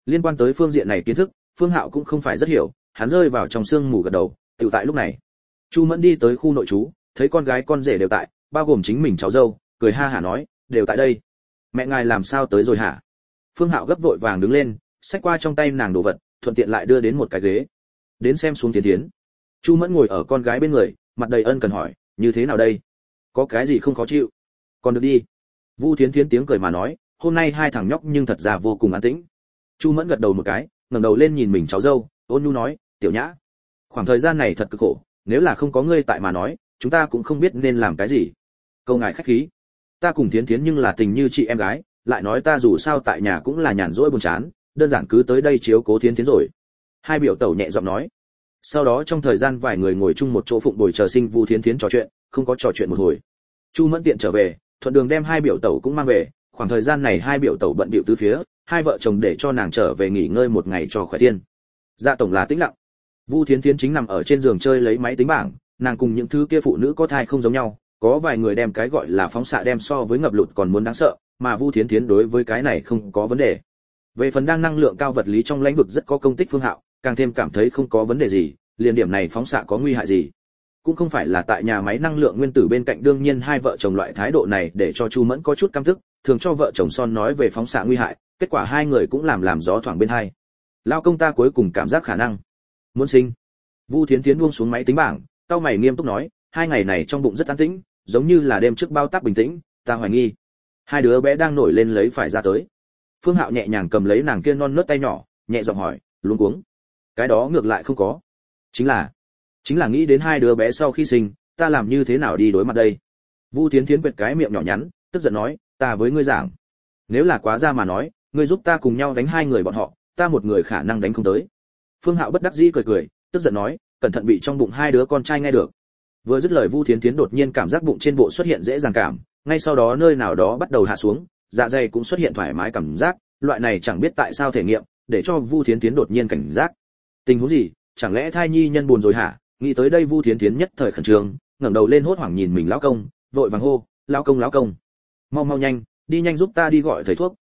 Liên quan tới phương diện này kiến thức, Phương Hạo cũng không phải rất hiểu, hắn rơi vào trong sương mù gật đầu. Tiểu tại lúc này, Chu Mẫn đi tới khu nội trú, thấy con gái con rể đều tại, bao gồm chính mình cháu dâu, cười ha hả nói, đều tại đây. Mẹ ngài làm sao tới rồi hả? Phương Hạo gấp vội vàng đứng lên, xách qua trong tay nàng đồ vật, thuận tiện lại đưa đến một cái ghế. Đến xem xuống Thiến Thiến. Chu Mẫn ngồi ở con gái bên người, mặt đầy ân cần hỏi, như thế nào đây? Có cái gì không khó chịu? Còn được đi. Vu Thiến Thiến tiếng cười mà nói, hôm nay hai thằng nhóc nhưng thật ra vô cùng an tĩnh. Chu Mẫn gật đầu một cái, ngẩng đầu lên nhìn mình cháu dâu, ôn nhu nói, tiểu nhã, khoảng thời gian này thật cực khổ, nếu là không có ngươi tại mà nói, chúng ta cũng không biết nên làm cái gì. Câu ngài khách khí. Ta cùng Thiến Thiến nhưng là tình như chị em gái, lại nói ta dù sao tại nhà cũng là nhàn rỗi buồn chán, đơn giản cứ tới đây chiếu cố Thiến Thiến rồi. Hai biểu tẩu nhẹ giọng nói. Sau đó trong thời gian vài người ngồi chung một chỗ phụng bồi chờ sinh Vu Thiến Thiến trò chuyện, không có trò chuyện một hồi. Chu Mẫn tiện trở về, thuận đường đem hai biểu tẩu cũng mang về, khoảng thời gian này hai biểu tẩu bận bịu tứ phía, hai vợ chồng để cho nàng trở về nghỉ ngơi một ngày cho khỏe tiên. Dạ tổng là tĩnh lặng. Vu Thiến Thiến chính nằm ở trên giường chơi lấy máy tính bảng, nàng cùng những thứ kia phụ nữ có thai không giống nhau, có vài người đem cái gọi là phóng xạ đem so với ngập lụt còn muốn đáng sợ, mà Vu Thiến Thiến đối với cái này không có vấn đề. Về phần đang năng lượng cao vật lý trong lĩnh vực rất có công tích Phương Hạo, càng thêm cảm thấy không có vấn đề gì, liền điểm này phóng xạ có nguy hại gì? Cũng không phải là tại nhà máy năng lượng nguyên tử bên cạnh, đương nhiên hai vợ chồng loại thái độ này để cho Chu Mẫn có chút căm tức, thường cho vợ chồng son nói về phóng xạ nguy hại, kết quả hai người cũng làm gió thoảng bên hai. Lao công ta cuối cùng cảm giác khả năng muốn sinh. Vu Thiến Thiến buông xuống máy tính bảng, cau mày nghiêm túc nói, hai ngày này trong bụng rất an tĩnh, giống như là đêm trước bao tác bình tĩnh, ta hoài nghi hai đứa bé đang nổi lên lấy phải ra tới. Phương Hạo nhẹ nhàng cầm lấy nàng kia non nớt tay nhỏ, nhẹ giọng hỏi, luống cuống. Cái đó ngược lại không có, chính là nghĩ đến hai đứa bé sau khi sinh, ta làm như thế nào đi đối mặt đây. Vu Thiến Thiến quệt cái miệng nhỏ nhắn, tức giận nói, ta với ngươi giảng, nếu là quá ra mà nói, ngươi giúp ta cùng nhau đánh hai người bọn họ, ta một người khả năng đánh không tới. Phương Hạo bất đắc dĩ cười cười, tức giận nói, cẩn thận bị trong bụng hai đứa con trai nghe được. Vừa dứt lời Vu Thiến Thiến đột nhiên cảm giác bụng trên bộ xuất hiện dễ dàng cảm, ngay sau đó nơi nào đó bắt đầu hạ xuống, dạ dày cũng xuất hiện thoải mái cảm giác, loại này chẳng biết tại sao thể nghiệm, để cho Vu Thiến Thiến đột nhiên cảnh giác. Tình huống gì, chẳng lẽ thai nhi nhân buồn rồi hả? Nghĩ tới đây Vu Thiến Thiến nhất thời khẩn trương, ngẩng đầu lên hốt hoảng nhìn mình lão công, vội vàng hô, lão công, mau mau nhanh, đi nhanh giúp ta đi gọi thầy thuốc,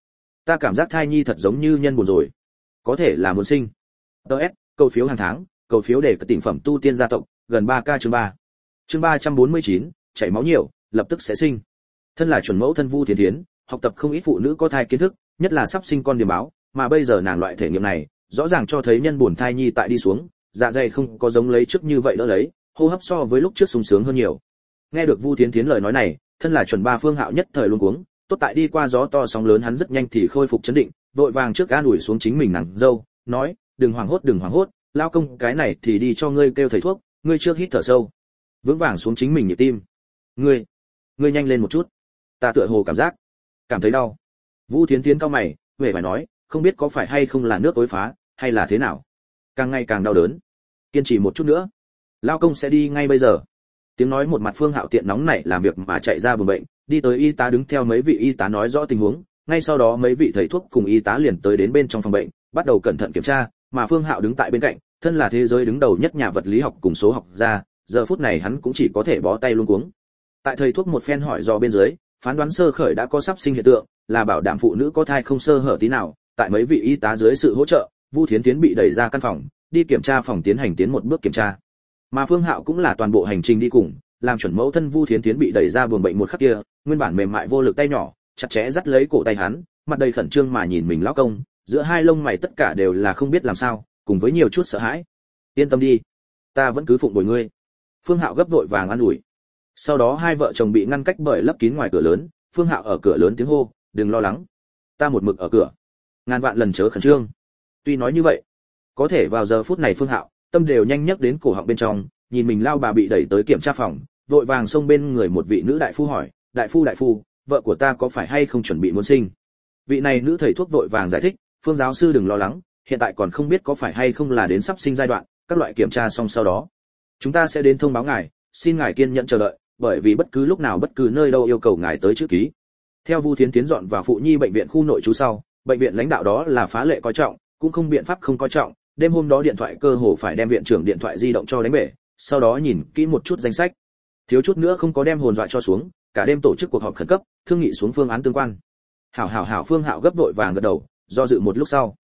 ta cảm giác thai nhi thật giống như nhân buồn rồi, có thể là muốn sinh. DS, cầu phiếu hàng tháng, cầu phiếu để các tỉnh phẩm tu tiên gia tộc, gần 3k chương 3. Chương 349, chảy máu nhiều, lập tức sẽ sinh. Thân là chuẩn mẫu thân Vu Thiến Thiến, học tập không ít phụ nữ có thai kiến thức, nhất là sắp sinh con điểm báo, mà bây giờ nàng loại thể nghiệm này, rõ ràng cho thấy nhân buồn thai nhi tại đi xuống, dạ dày không có giống lấy trước như vậy đỡ lấy, hô hấp so với lúc trước sung sướng hơn nhiều. Nghe được Vu Thiến Thiến lời nói này, thân là chuẩn ba Phương Hạo nhất thời luống cuống, tốt tại đi qua gió to sóng lớn hắn rất nhanh thì khôi phục chấn định, vội vàng trước an ủi xuống chính mình nàng dâu, nói, đừng hoảng hốt, lao công cái này thì đi cho ngươi kêu thầy thuốc, ngươi trước hít thở sâu, vững vàng xuống chính mình nhịp tim. Ngươi nhanh lên một chút, ta tựa hồ cảm thấy đau. Vu Thiến Thiến cau mày, huệ phải nói, không biết có phải hay không là nước ối phá, hay là thế nào, càng ngày càng đau đớn, kiên trì một chút nữa, lao công sẽ đi ngay bây giờ. Tiếng nói một mặt Phương Hạo tiện nóng nảy làm việc mà chạy ra buồng bệnh, đi tới y tá đứng theo mấy vị y tá nói rõ tình huống, ngay sau đó mấy vị thầy thuốc cùng y tá liền tới đến bên trong phòng bệnh, bắt đầu cẩn thận kiểm tra, mà Phương Hạo đứng tại bên cạnh, thân là thế giới đứng đầu nhất nhà vật lý học cùng số học gia, giờ phút này hắn cũng chỉ có thể bó tay luống cuống. Tại thầy thuốc một phen hỏi dò bên dưới, phán đoán sơ khởi đã có sắp sinh hiện tượng, là bảo đảm phụ nữ có thai không sơ hở tí nào. Tại mấy vị y tá dưới sự hỗ trợ, Vu Thiến Thiến bị đẩy ra căn phòng, đi kiểm tra phòng tiến hành tiến một bước kiểm tra. Mà Phương Hạo cũng là toàn bộ hành trình đi cùng, làm chuẩn mẫu thân Vu Thiến Thiến bị đẩy ra buồng bệnh một khắc kia, nguyên bản mềm mại vô lực tay nhỏ, chặt chẽ dắt lấy cổ tay hắn, mặt đầy khẩn trương mà nhìn mình lão công, giữa hai lông mày tất cả đều là không biết làm sao, cùng với nhiều chút sợ hãi. Yên tâm đi, ta vẫn cứ phụng bồi ngươi. Phương Hạo gấp vội vàng an ủi. Sau đó hai vợ chồng bị ngăn cách bởi lấp kín ngoài cửa lớn, Phương Hạo ở cửa lớn tiếng hô, đừng lo lắng, ta một mực ở cửa, ngàn vạn lần chớ khẩn trương. Tuy nói như vậy, có thể vào giờ phút này Phương Hạo tâm đều nhanh nhấc đến cổ họng bên trong, nhìn mình lao bà bị đẩy tới kiểm tra phòng, vội vàng xông bên người một vị nữ đại phu hỏi, đại phu, vợ của ta có phải hay không chuẩn bị muốn sinh? Vị này nữ thầy thuốc vội vàng giải thích, Phương giáo sư đừng lo lắng, hiện tại còn không biết có phải hay không là đến sắp sinh giai đoạn, các loại kiểm tra xong sau đó, chúng ta sẽ đến thông báo ngài, xin ngài kiên nhẫn chờ đợi, bởi vì bất cứ lúc nào bất cứ nơi đâu yêu cầu ngài tới chữ ký. Theo Vu Thiến Thiến dọn vào phụ nhi bệnh viện khu nội trú sau, bệnh viện lãnh đạo đó là phá lệ coi trọng, cũng không biện pháp không coi trọng, đêm hôm đó điện thoại cơ hồ phải đem viện trưởng điện thoại di động cho đánh bể, sau đó nhìn kỹ một chút danh sách, thiếu chút nữa không có đem hồn dọa cho xuống, cả đêm tổ chức cuộc họp khẩn cấp, thương nghị xuống phương án tương quan. Hảo Phương Hạo gấp vội vàng gật đầu, do dự một lúc sau,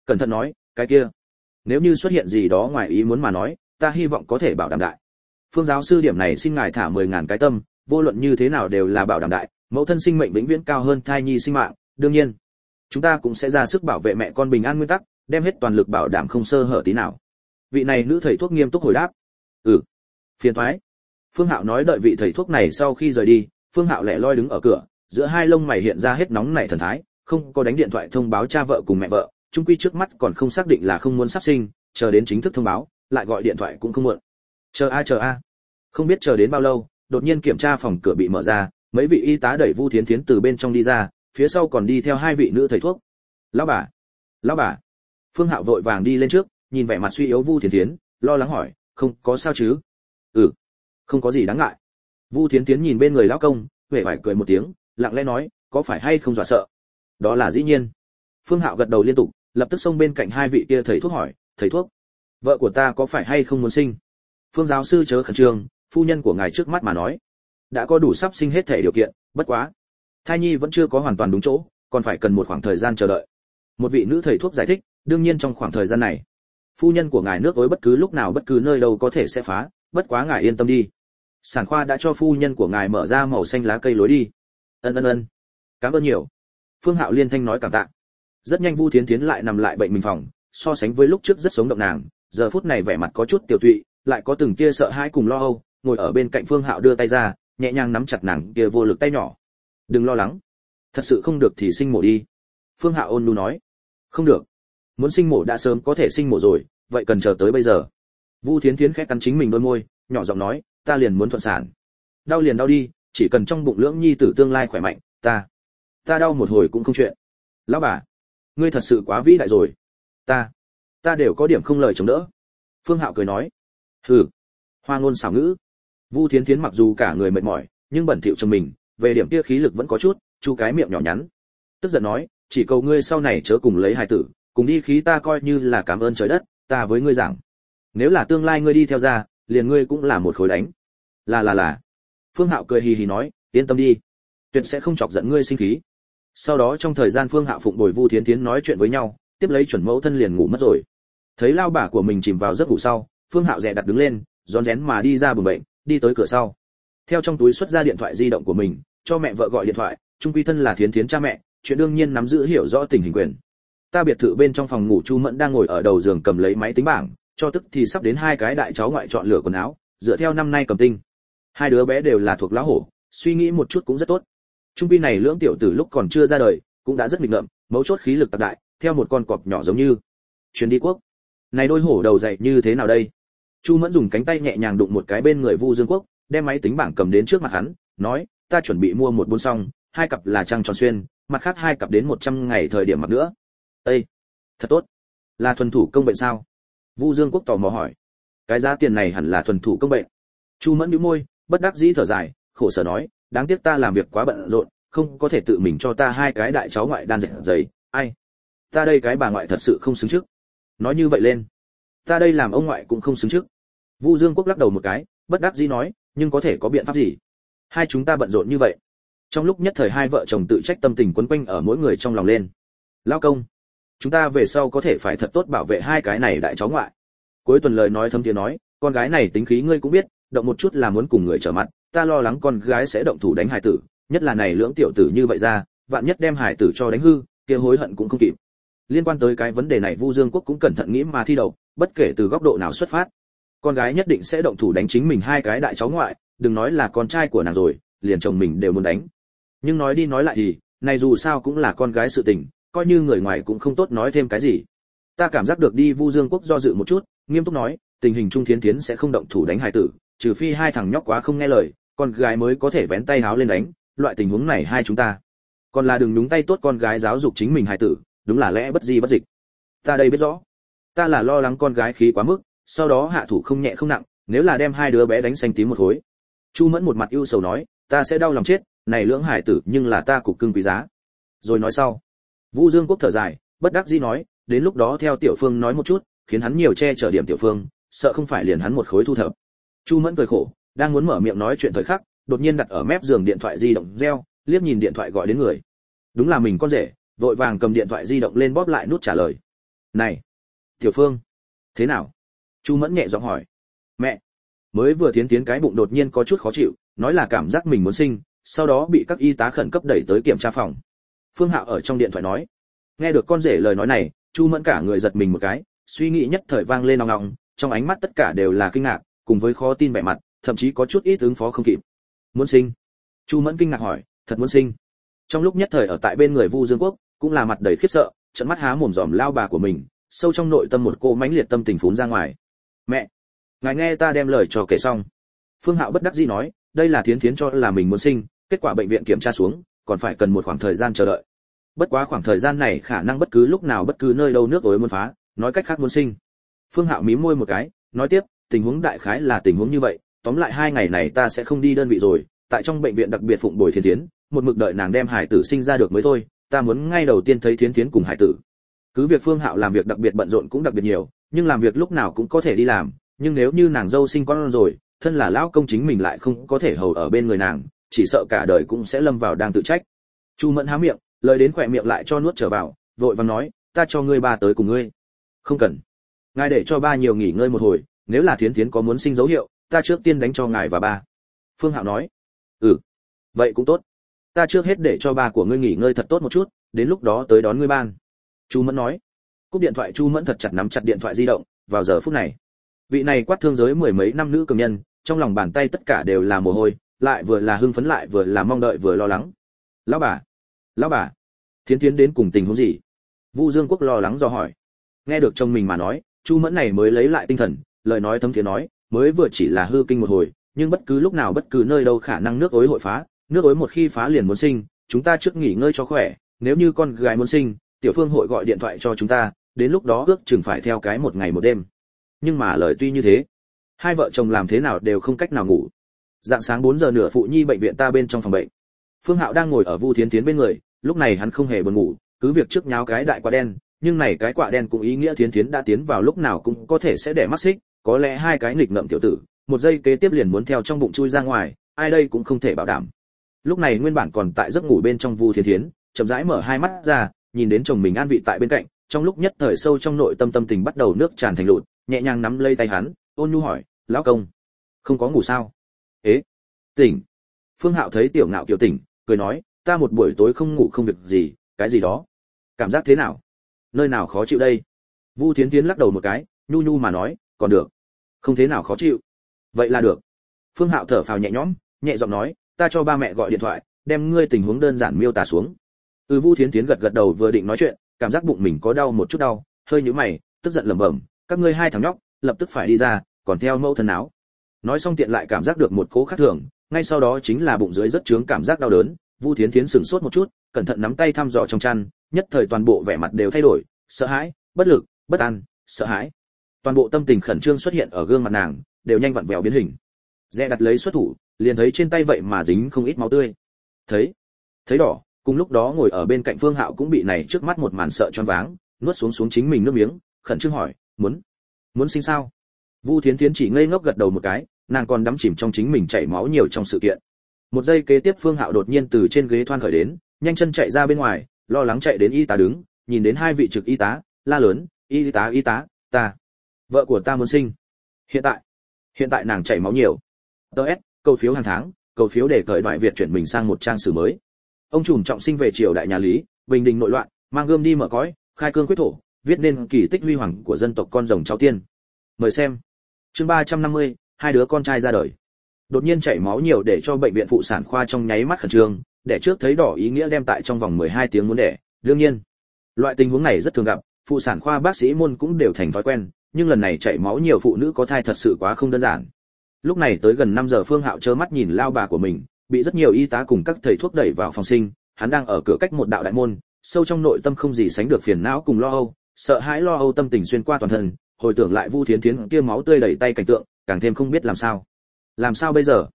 Cẩn thận nói, cái kia, nếu như xuất hiện gì đó ngoài ý muốn mà nói, ta hy vọng có thể bảo đảm đại. Phương giáo sư điểm này xin ngài thả 10.000 cái tâm, vô luận như thế nào đều là bảo đảm đại, mẫu thân sinh mệnh vĩnh viễn cao hơn thai nhi sinh mạng, đương nhiên, chúng ta cũng sẽ ra sức bảo vệ mẹ con bình an nguyên tắc, đem hết toàn lực bảo đảm không sơ hở tí nào. Vị này nữ thầy thuốc nghiêm túc hồi đáp. Phiền toái. Phương Hạo nói đợi vị thầy thuốc này sau khi rời đi, Phương Hạo lẻ loi đứng ở cửa, giữa hai lông mày hiện ra hết nóng nảy thần thái, không có đánh điện thoại thông báo cha vợ cùng mẹ vợ, chung quy trước mắt còn không xác định là không muốn sắp sinh, chờ đến chính thức thông báo, lại gọi điện thoại cũng không muộn. Chờ a. Không biết chờ đến bao lâu, đột nhiên kiểm tra phòng cửa bị mở ra, mấy vị y tá đẩy Vu Thiến Thiến từ bên trong đi ra, phía sau còn đi theo hai vị nữ thầy thuốc. Lão bà. Phương Hạo vội vàng đi lên trước, nhìn vẻ mặt suy yếu Vu Thiến Thiến, lo lắng hỏi, không có sao chứ? Không có gì đáng ngại. Vu Thiến Thiến nhìn bên người lão công, vẻ vải cười một tiếng, lặng lẽ nói, có phải hay không dọa sợ? Đó là dĩ nhiên. Phương Hạo gật đầu liên tục, lập tức xông bên cạnh hai vị kia thầy thuốc hỏi, thầy thuốc, vợ của ta có phải hay không muốn sinh? Phương giáo sư chớ khẩn trương, phu nhân của ngài trước mắt mà nói, đã có đủ sắp sinh hết thể điều kiện, bất quá, thai nhi vẫn chưa có hoàn toàn đúng chỗ, còn phải cần một khoảng thời gian chờ đợi. Một vị nữ thầy thuốc giải thích, đương nhiên trong khoảng thời gian này, phu nhân của ngài nước ối bất cứ lúc nào bất cứ nơi đâu có thể sẽ phá, bất quá ngài yên tâm đi. Sản khoa đã cho phu nhân của ngài mở ra màu xanh lá cây lối đi. Ân. Cảm ơn nhiều. Phương Hạo liên thanh nói cảm tạ. Rất nhanh Vu Thiến Thiến lại nằm lại bệnh mình phòng, so sánh với lúc trước rất sống động nàng, giờ phút này vẻ mặt có chút tiểu tụy, lại có từng tia sợ hãi cùng lo âu, ngồi ở bên cạnh Phương Hạo đưa tay ra, nhẹ nhàng nắm chặt nàng kia vô lực tay nhỏ. Đừng lo lắng, thật sự không được thì sinh mổ đi. Phương Hạo ôn nhu nói. Không được, muốn sinh mổ đã sớm có thể sinh mổ rồi, vậy cần chờ tới bây giờ. Vu Thiến Thiến khẽ cắn chính mình đôi môi, nhỏ giọng nói, ta liền muốn thuận sản. Đau liền đau đi, chỉ cần trong bụng lưỡng nhi tử tương lai khỏe mạnh, ta đau một hồi cũng không chuyện. Lão bà, ngươi thật sự quá vĩ đại rồi. Ta đều có điểm không lời chống đỡ. Phương Hạo cười nói. Hừ, hoa ngôn xảo ngữ. Vu Thiến Thiến mặc dù cả người mệt mỏi, nhưng bẩn thỉu trong mình, về điểm kia khí lực vẫn có chút, chu cái miệng nhỏ nhắn. Tức giận nói, chỉ cầu ngươi sau này chớ cùng lấy hài tử, cùng đi khí ta coi như là cảm ơn trời đất, ta với ngươi giảng. Nếu là tương lai ngươi đi theo ra, liền ngươi cũng là một khối đánh. Là. Phương Hạo cười hì hì nói, yên tâm đi, tuyệt sẽ không chọc giận ngươi sinh khí. Sau đó trong thời gian Phương Hạo phụng bồi Vu Thiến Thiến nói chuyện với nhau, tiếp lấy chuẩn mẫu thân liền ngủ mất rồi. Thấy lao bà của mình chìm vào giấc ngủ sau, Phương Hạo dè đặt đứng lên, rón rén mà đi ra buồng bệnh, đi tới cửa sau. Theo trong túi xuất ra điện thoại di động của mình, cho mẹ vợ gọi điện thoại, chung quy thân là Thiến Thiến cha mẹ, chuyện đương nhiên nắm giữ hiểu rõ tình hình quyền. Ta biệt thự bên trong phòng ngủ Chu Mẫn đang ngồi ở đầu giường cầm lấy máy tính bảng, cho tức thì sắp đến hai cái đại cháu ngoại chọn lựa quần áo, dựa theo năm nay cầm tinh. Hai đứa bé đều là thuộc lão hổ, suy nghĩ một chút cũng rất tốt. Trung quy này lưỡng tiểu tử lúc còn chưa ra đời, cũng đã rất nghịch ngợm, mấu chốt khí lực tạc đại, theo một con cọp nhỏ giống như chuyến đi quốc. Này đôi hổ đầu dậy như thế nào đây? Chu Mẫn dùng cánh tay nhẹ nhàng đụng một cái bên người Vu Dương Quốc, đem máy tính bảng cầm đến trước mặt hắn, nói, ta chuẩn bị mua một bốn xong, hai cặp là trăng tròn xuyên, mặt khác hai cặp đến 100 ngày thời điểm mặc nữa. Ê, thật tốt. Là thuần thủ công bệnh sao? Vu Dương Quốc tò mò hỏi. Cái giá tiền này hẳn là thuần thủ công bệnh. Chu Mẫn nhíu môi, bất đắc dĩ thở dài, khổ sở nói, đáng tiếc ta làm việc quá bận rộn, không có thể tự mình cho ta hai cái đại cháu ngoại đan dệt giày, ai? Ta đây cái bà ngoại thật sự không xứng trước. Nói như vậy lên, ta đây làm ông ngoại cũng không xứng trước. Vu Dương Quốc lắc đầu một cái, bất đắc dĩ nói, nhưng có thể có biện pháp gì? Hai chúng ta bận rộn như vậy. Trong lúc nhất thời hai vợ chồng tự trách tâm tình quấn quanh ở mỗi người trong lòng lên. Lao công, chúng ta về sau có thể phải thật tốt bảo vệ hai cái này đại cháu ngoại. Cuối tuần lời nói thâm tiếng nói, con gái này tính khí ngươi cũng biết, động một chút là muốn cùng người trở mặt, ta lo lắng con gái sẽ động thủ đánh hài tử, nhất là này lưỡng tiểu tử như vậy ra, vạn nhất đem hài tử cho đánh hư, kia hối hận cũng không kịp. Liên quan tới cái vấn đề này Vu Dương Quốc cũng cẩn thận nghĩ mà thi đầu, bất kể từ góc độ nào xuất phát, con gái nhất định sẽ động thủ đánh chính mình hai cái đại cháu ngoại, đừng nói là con trai của nàng rồi, liền chồng mình đều muốn đánh. Nhưng nói đi nói lại thì, này dù sao cũng là con gái sự tình, coi như người ngoài cũng không tốt nói thêm cái gì. Ta cảm giác được đi. Vu Dương Quốc do dự một chút, nghiêm túc nói, tình hình Trung Thiến Thiến sẽ không động thủ đánh hài tử, trừ phi hai thằng nhóc quá không nghe lời, con gái mới có thể vén tay háo lên đánh, loại tình huống này hai chúng ta còn là đừng nhúng tay tốt con gái giáo dục chính mình hài tử, đúng là lẽ bất di bất dịch. Ta đây biết rõ, ta là lo lắng con gái khí quá mức, sau đó hạ thủ không nhẹ không nặng, nếu là đem hai đứa bé đánh xanh tím một khối. Chu Mẫn một mặt ưu sầu nói, ta sẽ đau lòng chết, này lưỡng hài tử nhưng là ta cục cưng quý giá. Rồi nói sau, Vu Dương Quốc thở dài, bất đắc dĩ nói, đến lúc đó theo Tiểu Phương nói một chút, khiến hắn nhiều che chở điểm Tiểu Phương, sợ không phải liền hắn một khối thu thập. Chu Mẫn cười khổ, đang muốn mở miệng nói chuyện thời khắc, đột nhiên đặt ở mép giường điện thoại di động reo, liếc nhìn điện thoại gọi đến người. Đúng là mình con rể, vội vàng cầm điện thoại di động lên bóp lại nút trả lời. Này, Tiểu Phương, thế nào? Chu Mẫn nhẹ giọng hỏi. Mẹ, mới vừa tiến tiến cái bụng đột nhiên có chút khó chịu, nói là cảm giác mình muốn sinh, sau đó bị các y tá khẩn cấp đẩy tới kiểm tra phòng. Phương Hạo ở trong điện thoại nói. Nghe được con rể lời nói này, Chu Mẫn cả người giật mình một cái, suy nghĩ nhất thời vang lên ong ong, trong ánh mắt tất cả đều là kinh ngạc, cùng với khó tin vẻ mặt, thậm chí có chút ít ứng phó không kịp. Muốn sinh? Chu Mẫn kinh ngạc hỏi, thật muốn sinh? Trong lúc nhất thời ở tại bên người Vu Dương Quốc, cũng là mặt đầy khiếp sợ, trợn mắt há mồm dòm lao bà của mình, sâu trong nội tâm một cô mãnh liệt tâm tình phún ra ngoài. Mẹ, ngài nghe ta đem lời cho kể xong. Phương Hạo bất đắc dĩ nói, đây là Thiến Thiến cho là mình muốn sinh, kết quả bệnh viện kiểm tra xuống, còn phải cần một khoảng thời gian chờ đợi. Bất quá khoảng thời gian này khả năng bất cứ lúc nào bất cứ nơi đâu nước ối muốn phá, nói cách khác muốn sinh. Phương Hạo mím môi một cái, nói tiếp, tình huống đại khái là tình huống như vậy, tóm lại 2 ngày này ta sẽ không đi đơn vị rồi, tại trong bệnh viện đặc biệt phụng bồi Thiến Thiến, một mực đợi nàng đem hải tử sinh ra được mới thôi, ta muốn ngay đầu tiên thấy Thiến Thiến cùng hải tử. Cứ việc Phương Hạo làm việc đặc biệt bận rộn cũng đặc biệt nhiều, nhưng làm việc lúc nào cũng có thể đi làm, nhưng nếu như nàng dâu sinh con rồi, thân là lão công chính mình lại không có thể hầu ở bên người nàng, chỉ sợ cả đời cũng sẽ lâm vào đang tự trách. Chu Mẫn há miệng, lời đến khỏe miệng lại cho nuốt trở vào, vội vàng nói, ta cho ngươi ba tới cùng ngươi. Không cần, ngài để cho ba nhiều nghỉ ngơi một hồi, nếu là Thiến Thiến có muốn sinh dấu hiệu, ta trước tiên đánh cho ngài và ba. Phương Hạo nói. Vậy cũng tốt, ta trước hết để cho ba của ngươi nghỉ ngơi thật tốt một chút, đến lúc đó tới đón ngươi ban. Chu Mẫn nói. Cúp điện thoại, Chu Mẫn thật chặt nắm chặt điện thoại di động. Vào giờ phút này, vị này quát thương giới 10 mấy năm nữ cường nhân, trong lòng bàn tay tất cả đều là mồ hôi, lại vừa là hưng phấn lại vừa là mong đợi vừa lo lắng. Lão bà, Thiến Thiến đến cùng tình huống gì? Vu Dương Quốc lo lắng do hỏi. Nghe được chồng mình mà nói, Chu Mẫn này mới lấy lại tinh thần, lời nói thấm thiế nói, mới vừa chỉ là hư kinh một hồi, nhưng bất cứ lúc nào bất cứ nơi đâu khả năng nước ối hội phá, nước ối một khi phá liền muốn sinh, chúng ta trước nghỉ ngơi cho khỏe, nếu như con gái muốn sinh, Tiểu Phương hội gọi điện thoại cho chúng ta, đến lúc đó ước chừng phải theo cái một ngày một đêm. Nhưng mà lời tuy như thế, hai vợ chồng làm thế nào đều không cách nào ngủ. Dạng sáng 4 giờ nửa, phụ nhi bệnh viện ta bên trong phòng bệnh. Phương Hạo đang ngồi ở Vu Thiến Thiến bên người, lúc này hắn không hề buồn ngủ, cứ việc trước nháo cái đại quả đen, nhưng này cái quả đen cũng ý nghĩa Thiến Thiến đã tiến vào lúc nào cũng có thể sẽ đẻ mắc xích, có lẽ hai cái nghịch ngợm tiểu tử, một giây kế tiếp liền muốn theo trong bụng chui ra ngoài, ai đây cũng không thể bảo đảm. Lúc này nguyên bản còn tại giấc ngủ bên trong Vu Thiến Thiến, chậm rãi mở hai mắt ra, nhìn đến chồng mình an vị tại bên cạnh, trong lúc nhất thời sâu trong nội tâm tâm tình bắt đầu nước tràn thành lụt, nhẹ nhàng nắm lấy tay hắn, ôn nhu hỏi, lão công, không có ngủ sao? Ế, tỉnh. Phương Hạo thấy Tiểu Ngạo Kiều tỉnh, cười nói, ta một buổi tối không ngủ không việc gì, cái gì đó. Cảm giác thế nào? Nơi nào khó chịu đây? Vu Thiến Thiến lắc đầu một cái, nhu nhu mà nói, còn được, không thế nào khó chịu. Vậy là được. Phương Hạo thở phào nhẹ nhõm, nhẹ giọng nói, ta cho ba mẹ gọi điện thoại, đem ngươi tình huống đơn giản miêu tả xuống. Vu Thiến Thiến gật gật đầu, vừa định nói chuyện, cảm giác bụng mình có đau một chút đau, hơi nhíu mày, tức giận lẩm bẩm, các ngươi hai thằng nhóc, lập tức phải đi ra, còn theo mẫu thân áo. Nói xong tiện lại cảm giác được một cỗ khác thường, ngay sau đó chính là bụng dưới rất trướng cảm giác đau đớn. Vu Thiến Thiến sửng sốt một chút, cẩn thận nắm tay thăm dò trong chăn, nhất thời toàn bộ vẻ mặt đều thay đổi, sợ hãi, bất lực, bất an, sợ hãi. Toàn bộ tâm tình khẩn trương xuất hiện ở gương mặt nàng, đều nhanh vặn vẹo biến hình. Dè đặt lấy xuất thủ, liền thấy trên tay vậy mà dính không ít máu tươi. Thấy đỏ, cùng lúc đó ngồi ở bên cạnh Phương Hạo cũng bị này trước mắt một màn sợ choáng váng, nuốt xuống chính mình nước miếng, khẩn trương hỏi, muốn sinh sao? Vu Thiến Thiến chỉ ngây ngốc gật đầu một cái, nàng còn đắm chìm trong chính mình chảy máu nhiều trong sự kiện. Một giây kế tiếp Phương Hạo đột nhiên từ trên ghế thoăn khởi đến, nhanh chân chạy ra bên ngoài, lo lắng chạy đến y tá đứng, nhìn đến hai vị trực y tá, la lớn, y tá, ta, vợ của ta muốn sinh. Hiện tại nàng chảy máu nhiều. DS, cầu phiếu hàng tháng, cầu phiếu để cởi đoại Việt chuyển mình sang một trang sử mới. Ông trùm trọng sinh về triều đại nhà Lý, bình định nội loạn, mang gươm đi mở cõi, khai cương quyết thổ, viết nên kỳ tích huy hoàng của dân tộc con rồng cháu tiên. Mời xem. Chương 350, hai đứa con trai ra đời. Đột nhiên chảy máu nhiều để cho bệnh viện phụ sản khoa trong nháy mắt khẩn trương, để trước thấy đỏ ý nghĩa đem tại trong vòng 12 tiếng muốn đẻ. Đương nhiên, loại tình huống này rất thường gặp, phụ sản khoa bác sĩ môn cũng đều thành thói quen, nhưng lần này chảy máu nhiều phụ nữ có thai thật sự quá không đơn giản. Lúc này tới gần 5 giờ, Phương Hạo trơ mắt nhìn lao bà của mình bị rất nhiều y tá cùng các thầy thuốc đẩy vào phòng sinh, hắn đang ở cửa cách một đạo đại môn, sâu trong nội tâm không gì sánh được phiền não cùng lo âu, sợ hãi lo âu tâm tình xuyên qua toàn thân, hồi tưởng lại Vu Thiến Thiến kia máu tươi đầy tay cảnh tượng, càng thêm không biết làm sao. Làm sao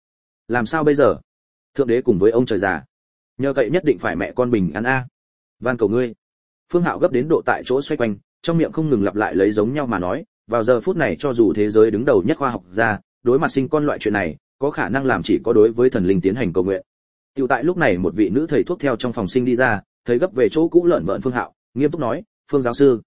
bây giờ? Thượng đế cùng với ông trời già, nhờ cậy nhất định phải mẹ con bình an a. Van cầu ngươi. Phương Hạo gấp đến độ tại chỗ xoay quanh, trong miệng không ngừng lặp lại lấy giống nhau mà nói, vào giờ phút này cho dù thế giới đứng đầu nhất khoa học gia, đối mặt sinh con loại chuyện này, có khả năng làm chỉ có đối với thần linh tiến hành cầu nguyện. Tiểu tại lúc này một vị nữ thầy thuốc theo trong phòng sinh đi ra, thấy gấp về chỗ cũ lợn vợn Phương Hạo, nghiêm túc nói, "Phương giáo sư,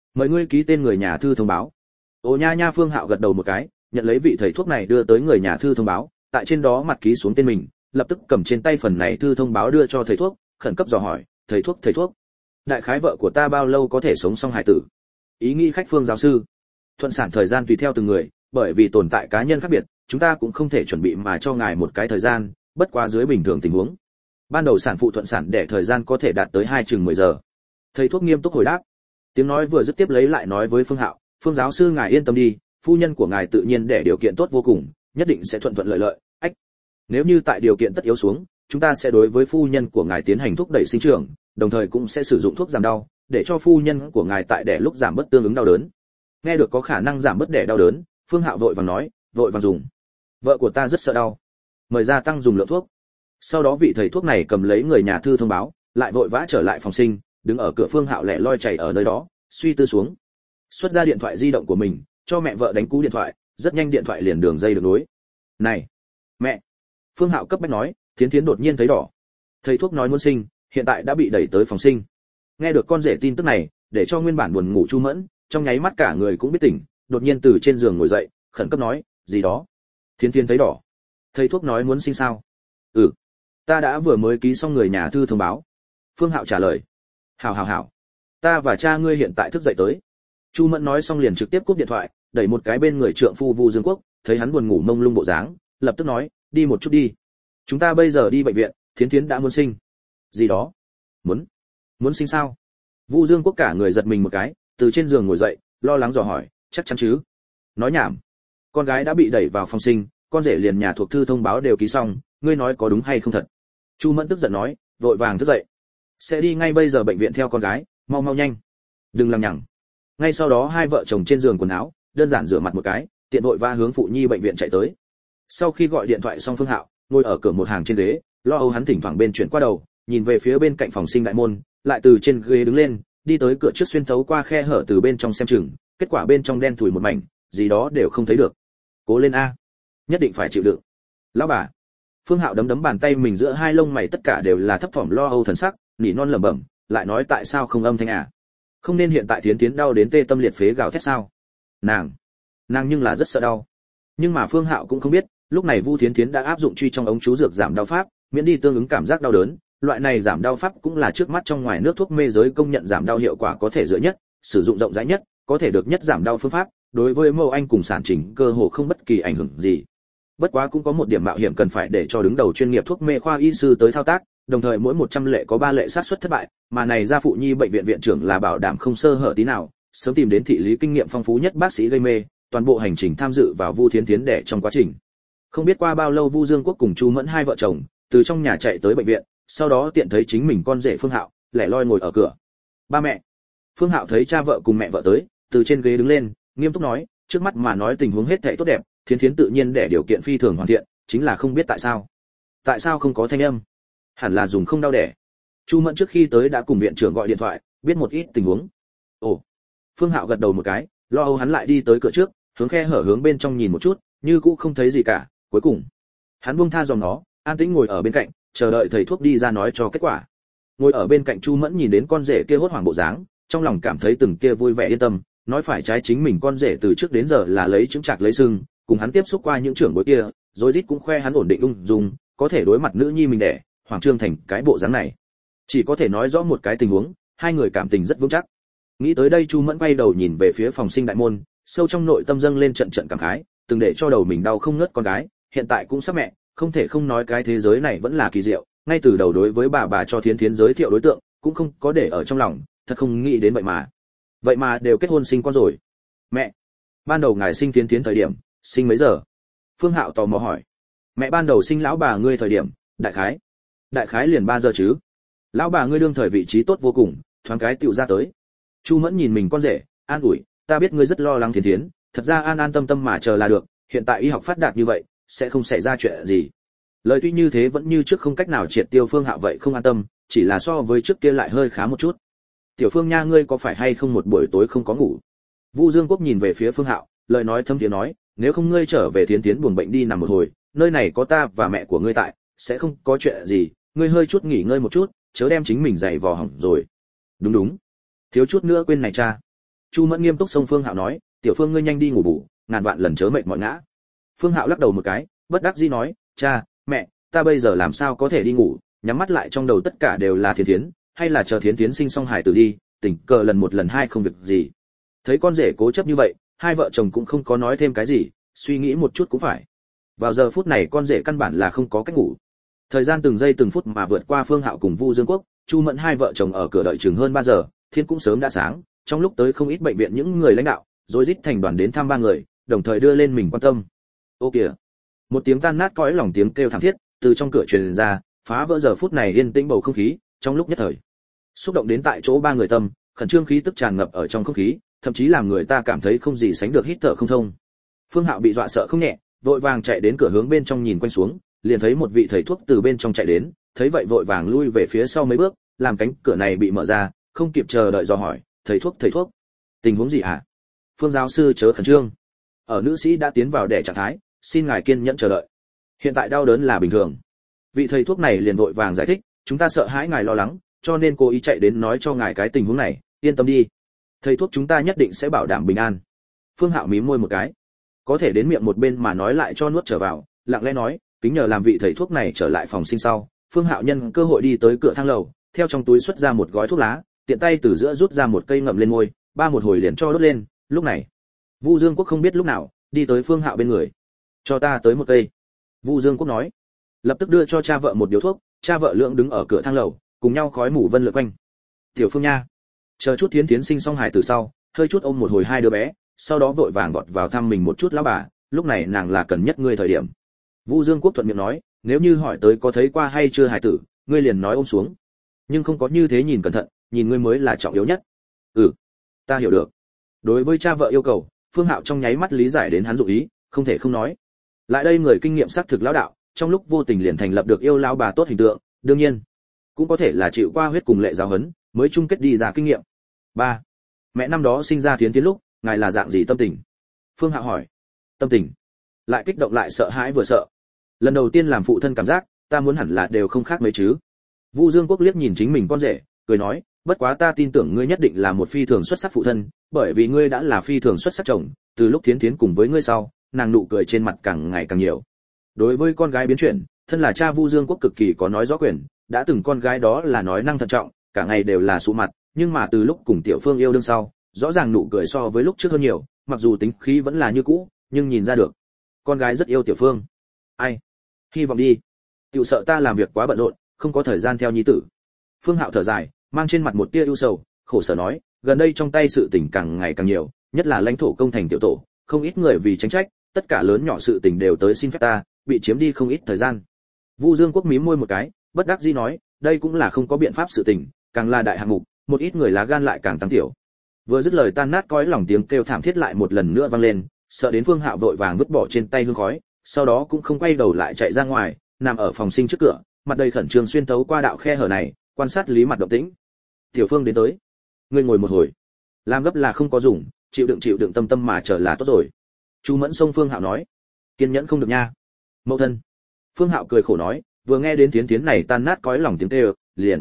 mời ngươi ký tên người nhà thư thông báo. Ồ nha nha, Phương Hạo gật đầu một cái, nhận lấy vị thầy thuốc này đưa tới người nhà thư thông báo, tại trên đó mặt ký xuống tên mình, lập tức cầm trên tay phần này thư thông báo đưa cho thầy thuốc, khẩn cấp dò hỏi, thầy thuốc, đại khái vợ của ta bao lâu có thể sống xong hài tử? Ý nghĩ khách Phương giáo sư. Thuận sản thời gian tùy theo từng người, bởi vì tồn tại cá nhân khác biệt, chúng ta cũng không thể chuẩn bị mà cho ngài một cái thời gian, bất quá dưới bình thường tình huống. Ban đầu sản phụ thuận sản để thời gian có thể đạt tới 2-10 giờ. Thầy thuốc nghiêm túc hồi đáp. Tiếng nói vừa dứt tiếp lấy lại nói với Phương Hạo, Phương giáo sư ngài yên tâm đi, phu nhân của ngài tự nhiên để điều kiện tốt vô cùng, nhất định sẽ thuận lợi lợi. Ách, nếu như tại điều kiện tất yếu xuống, chúng ta sẽ đối với phu nhân của ngài tiến hành thúc đẩy sinh trưởng, đồng thời cũng sẽ sử dụng thuốc giảm đau, để cho phu nhân của ngài tại đẻ lúc giảm bớt tương ứng đau đớn. Nghe được có khả năng giảm bớt đẻ đau đớn, Phương Hạo vội vàng nói, vội vàng dùng. Vợ của ta rất sợ đau, mời gia tăng dùng lượng thuốc. Sau đó vị thầy thuốc này cầm lấy người nhà thư thông báo, lại vội vã trở lại phòng sinh, đứng ở cửa. Phương Hạo lẻ loi chạy ở nơi đó, suy tư xuống, xuất ra điện thoại di động của mình, cho mẹ vợ đánh cú điện thoại, rất nhanh điện thoại liền đường dây được nối. Này, mẹ! Phương Hạo cấp bách nói, Thiến Thiến đột nhiên thấy đỏ. Thầy thuốc nói muốn sinh, hiện tại đã bị đẩy tới phòng sinh. Nghe được con rể tin tức này, để cho nguyên bản buồn ngủ Chu Mẫn, trong nháy mắt cả người cũng biết tỉnh, đột nhiên từ trên giường ngồi dậy, khẩn cấp nói, gì đó? Thiến Thiến thấy đỏ. Thầy thuốc nói muốn sinh sao? Ừ, ta đã vừa mới ký xong người nhà thư thông báo. Phương Hạo trả lời. Hảo, ta và cha ngươi hiện tại thức dậy tới. Chu Mẫn nói xong liền trực tiếp cúp điện thoại, đẩy một cái bên người trượng phu Vu Dương Quốc, thấy hắn buồn ngủ mông lung bộ dáng, lập tức nói, đi một chút đi. Chúng ta bây giờ đi bệnh viện, Thiến Thiến đã muốn sinh. Gì đó? Muốn sinh sao? Vu Dương Quốc cả người giật mình một cái, từ trên giường ngồi dậy, lo lắng dò hỏi, chắc chắn chứ? Nói nhảm. Con gái đã bị đẩy vào phòng sinh, con rể liền nhà thuộc thư thông báo đều ký xong, ngươi nói có đúng hay không thật? Chu Mẫn tức giận nói, vội vàng thức dậy. Sẽ đi ngay bây giờ bệnh viện theo con gái, mau nhanh. Đừng lằng nhằng. Ngay sau đó hai vợ chồng trên giường quần áo, đơn giản rửa mặt một cái, tiện vội va hướng phụ nhi bệnh viện chạy tới. Sau khi gọi điện thoại xong, Phương Hạo ngồi ở cửa một hàng trên ghế, lo âu hắn thỉnh thoảng bên chuyển qua đầu, nhìn về phía bên cạnh phòng sinh đại môn, lại từ trên ghế đứng lên, đi tới cửa trước, xuyên thấu qua khe hở từ bên trong xem chừng, kết quả bên trong đen thủi một mảnh, gì đó đều không thấy được. Cố lên a, nhất định phải chịu đựng. Lão bà. Phương Hạo đấm bàn tay mình, giữa hai lông mày tất cả đều là thấp thỏm lo âu thần sắc, nỉ non lẩm bẩm, lại nói tại sao không âm thanh à? Không nên hiện tại Thiến Thiến đau đến tê tâm liệt phế gào thét sao? Nàng nhưng là rất sợ đau. Nhưng mà Phương Hạo cũng không biết, lúc này Vu Thiến Thiến đã áp dụng truy trong ống chú dược giảm đau pháp, miễn đi tương ứng cảm giác đau đớn. Loại này giảm đau pháp cũng là trước mắt trong ngoài nước thuốc mê giới công nhận giảm đau hiệu quả có thể dựa nhất, sử dụng rộng rãi nhất, có thể được nhất giảm đau phương pháp, đối với mâu anh cùng sản trình cơ hồ không bất kỳ ảnh hưởng gì. Bất quá cũng có một điểm mạo hiểm cần phải để cho đứng đầu chuyên nghiệp thuốc mê khoa y sư tới thao tác, đồng thời mỗi 100 lệ có 3 lệ xác suất thất bại, mà này gia phụ nhi bệnh viện viện trưởng là bảo đảm không sơ hở tí nào, sớm tìm đến thị lý kinh nghiệm phong phú nhất bác sĩ gây mê, toàn bộ hành trình tham dự vào Vu Thiến Thiến đẻ trong quá trình. Không biết qua bao lâu Vu Dương Quốc cùng Chu Mẫn hai vợ chồng từ trong nhà chạy tới bệnh viện, sau đó tiện thấy chính mình con rể Phương Hạo lẻ loi ngồi ở cửa. Ba mẹ. Phương Hạo thấy cha vợ cùng mẹ vợ tới, từ trên ghế đứng lên, nghiêm túc nói, trước mắt mà nói tình huống hết thảy tốt đẹp, Thiến Thiến tự nhiên đẻ điều kiện phi thường hoàn thiện, chính là không biết tại sao không có thanh âm, hẳn là dùng không đau đẻ. Chu Mẫn trước khi tới đã cùng viện trưởng gọi điện thoại, biết một ít tình huống. Ồ. Phương Hạo gật đầu một cái, lo âu hắn lại đi tới cửa trước, hướng khe hở hướng bên trong nhìn một chút, như cũng không thấy gì cả. Cuối cùng hắn buông tha dòng nó, an tĩnh ngồi ở bên cạnh, chờ đợi thầy thuốc đi ra nói cho kết quả. Ngồi ở bên cạnh Chu Mẫn nhìn đến con rể kia hốt hoảng bộ dáng, trong lòng cảm thấy từng kia vui vẻ yên tâm, nói phải trái chính mình con rể từ trước đến giờ là lấy chứng chạc lấy sưng, cùng hắn tiếp xúc qua những trưởng bối kia, rồi rít cũng khoe hắn ổn định ung dung, có thể đối mặt nữ nhi mình đẻ, Hoàng Trương Thành cái bộ dáng này. Chỉ có thể nói rõ một cái tình huống, hai người cảm tình rất vững chắc. Nghĩ tới đây Chu Mẫn quay đầu nhìn về phía phòng sinh đại môn, sâu trong nội tâm dâng lên trận cảm khái, từng để cho đầu mình đau không ngớt con gái, hiện tại cũng sắp mẹ, không thể không nói cái thế giới này vẫn là kỳ diệu, ngay từ đầu đối với bà cho Thiến Thiến giới thiệu đối tượng, cũng không có để ở trong lòng, thật không nghĩ đến vậy mà đều kết hôn sinh con rồi. Mẹ, ban đầu ngài sinh Thiến Thiến thời điểm, sinh mấy giờ? Phương Hạo tò mò hỏi. Mẹ ban đầu sinh lão bà ngươi thời điểm, đại khái liền 3 giờ chứ. Lão bà ngươi đương thời vị trí tốt vô cùng, thoáng cái tựu ra tới. Chu Mẫn nhìn mình con rể, an ủi, ta biết ngươi rất lo lắng Thiến Thiến, thật ra an tâm mà chờ là được, hiện tại y học phát đạt như vậy, sẽ không xảy ra chuyện gì. Lời tuy như thế vẫn như trước không cách nào triệt tiêu Phương Hạo vậy không an tâm, chỉ là so với trước kia lại hơi khá một chút. Tiểu Phương nha, ngươi có phải hay không một buổi tối không có ngủ? Vu Dương Quốc nhìn về phía Phương Hạo, lời nói thâm thiế nói, nếu không ngươi trở về Thiến Thiến buồng bệnh đi nằm một hồi, nơi này có ta và mẹ của ngươi tại, sẽ không có chuyện gì, ngươi hơi chút nghỉ ngơi một chút, chớ đem chính mình dày vò hỏng rồi. Đúng, thiếu chút nữa quên này cha. Chu Mẫn nghiêm túc xông Phương Hạo nói, tiểu Phương ngươi nhanh đi ngủ bù, ngàn vạn lần chớ mệt mỏi ngã. Phương Hạo lắc đầu một cái, bất đắc dĩ nói, cha, mẹ, ta bây giờ làm sao có thể đi ngủ, nhắm mắt lại trong đầu tất cả đều là Thiến Thiến, hay là chờ Thiến Thiến sinh xong hải tử đi, tình cờ lần một lần hai không việc gì. Thấy con rể cố chấp như vậy, hai vợ chồng cũng không có nói thêm cái gì, suy nghĩ một chút cũng phải. Vào giờ phút này con rể căn bản là không có cách ngủ. Thời gian từng giây từng phút mà vượt qua, Phương Hạo cùng Vu Dương Quốc, Chu Mẫn hai vợ chồng ở cửa đợi chừng hơn 3 giờ, thiên cũng sớm đã sáng, trong lúc tới không ít bệnh viện những người lãnh đạo, rồi rít thành đoàn đến thăm ba người, đồng thời đưa lên mình quan tâm. Ô kìa! Một tiếng tan nát cõi lòng tiếng kêu thảm thiết từ trong cửa truyền ra, phá vỡ giờ phút này yên tĩnh bầu không khí, trong lúc nhất thời. Xúc động đến tại chỗ ba người tâm, khẩn trương khí tức tràn ngập ở trong không khí, thậm chí làm người ta cảm thấy không gì sánh được hít thở không thông. Phương Hạo bị dọa sợ không nhẹ, vội vàng chạy đến cửa hướng bên trong nhìn quanh xuống, liền thấy một vị thầy thuốc từ bên trong chạy đến, thấy vậy vội vàng lui về phía sau mấy bước, làm cánh cửa này bị mở ra, không kịp chờ đợi dò hỏi, thầy thuốc, tình huống gì hả? Phương giáo sư chớ khẩn trương, ở nữ sĩ đã tiến vào đẻ trạng thái, xin ngài kiên nhẫn chờ đợi. Hiện tại đau đớn là bình thường. Vị thầy thuốc này liền vội vàng giải thích, chúng ta sợ hãi ngài lo lắng, cho nên cố ý chạy đến nói cho ngài cái tình huống này, yên tâm đi. Thầy thuốc chúng ta nhất định sẽ bảo đảm bình an. Phương Hạo mím môi một cái, có thể đến miệng một bên mà nói lại cho nuốt trở vào, lặng lẽ nói, kính nhờ làm vị thầy thuốc này trở lại phòng sinh sau. Phương Hạo nhân cơ hội đi tới cửa thang lầu, theo trong túi xuất ra một gói thuốc lá, tiện tay từ giữa rút ra một cây ngậm lên môi, ba một hồi liền cho đốt lên. Lúc này, Vu Dương Quốc không biết lúc nào đi tới Phương Hạo bên người, cho ta tới một cây. Vu Dương Quốc nói, lập tức đưa cho cha vợ một điếu thuốc. Cha vợ lượng đứng ở cửa thang lầu, cùng nhau khói mù vân lượn quanh. Tiểu Phương nha, chờ chút Thiến Thiến sinh xong hài từ sau, hơi chút ôm một hồi hai đứa bé, sau đó vội vàng vọt vào thăm mình một chút lão bà, lúc này nàng là cần nhất ngươi thời điểm. Vu Dương Quốc thuận miệng nói, nếu như hỏi tới có thấy qua hay chưa hài tử, ngươi liền nói ôm xuống, nhưng không có như thế nhìn cẩn thận, nhìn ngươi mới là trọng yếu nhất. Ta hiểu được. Đối với cha vợ yêu cầu, Phương Hạo trong nháy mắt lý giải đến hắn dụng ý, không thể không nói. Lại đây người kinh nghiệm xác thực lão đạo, trong lúc vô tình liền thành lập được yêu lão bà tốt hình tượng, đương nhiên, cũng có thể là chịu qua huyết cùng lệ giáo huấn, mới chung kết đi ra kinh nghiệm. 3. Mẹ năm đó sinh ra Thiến Thiến lúc, ngài là dạng gì tâm tình? Phương Hạo hỏi. Tâm tình? Lại kích động lại sợ hãi vừa sợ. Lần đầu tiên làm phụ thân cảm giác, ta muốn hẳn là đều không khác mấy chứ. Vu Dương Quốc liếc nhìn chính mình con rể, cười nói, bất quá ta tin tưởng ngươi nhất định là một phi thường xuất sắc phụ thân, bởi vì ngươi đã là phi thường xuất sắc chồng, từ lúc Thiến Thiến cùng với ngươi sau, nàng nụ cười trên mặt càng ngày càng nhiều. Đối với con gái biến chuyển, thân là cha Vu Dương Quốc cực kỳ có nói rõ quyền, đã từng con gái đó là nói năng thận trọng, cả ngày đều là sụ mặt, nhưng mà từ lúc cùng Tiểu Phương yêu đương sau, rõ ràng nụ cười so với lúc trước hơn nhiều, mặc dù tính khí vẫn là như cũ, nhưng nhìn ra được, con gái rất yêu Tiểu Phương. Ai? Hy vọng đi. Tiểu sợ ta làm việc quá bận rộn, không có thời gian theo nhi tử. Phương Hạo thở dài, mang trên mặt một tia ưu sầu, khổ sở nói, gần đây trong tay sự tình càng ngày càng nhiều, nhất là lãnh thổ công thành tiểu tổ, không ít người vì tranh trách, tất cả lớn nhỏ sự tình đều tới xin phép ta, bị chiếm đi không ít thời gian. Vu Dương Quốc mím môi một cái, bất đắc dĩ nói, đây cũng là không có biện pháp sự tình, càng là đại hạng mục, một ít người lá gan lại càng tăng tiểu. Vừa dứt lời tan nát cõi lòng tiếng kêu thảm thiết lại một lần nữa vang lên, sợ đến Phương Hạo vội vàng vứt bỏ trên tay hương khói, sau đó cũng không quay đầu lại chạy ra ngoài, nằm ở phòng sinh trước cửa, mặt đầy khẩn trương xuyên tấu qua đạo khe hở này, quan sát Lý Mặt động tĩnh. Tiểu Phương đến tới, ngươi ngồi một hồi, làm gấp là không có dùng, chịu đựng tâm tâm mà chờ là tốt rồi. Chu Mẫn xông Phương Hạo nói, kiên nhẫn không được nha. Mẫu thân. Phương Hạo cười khổ nói, vừa nghe đến Thiến Thiến này tan nát cõi lòng tiếng kêu,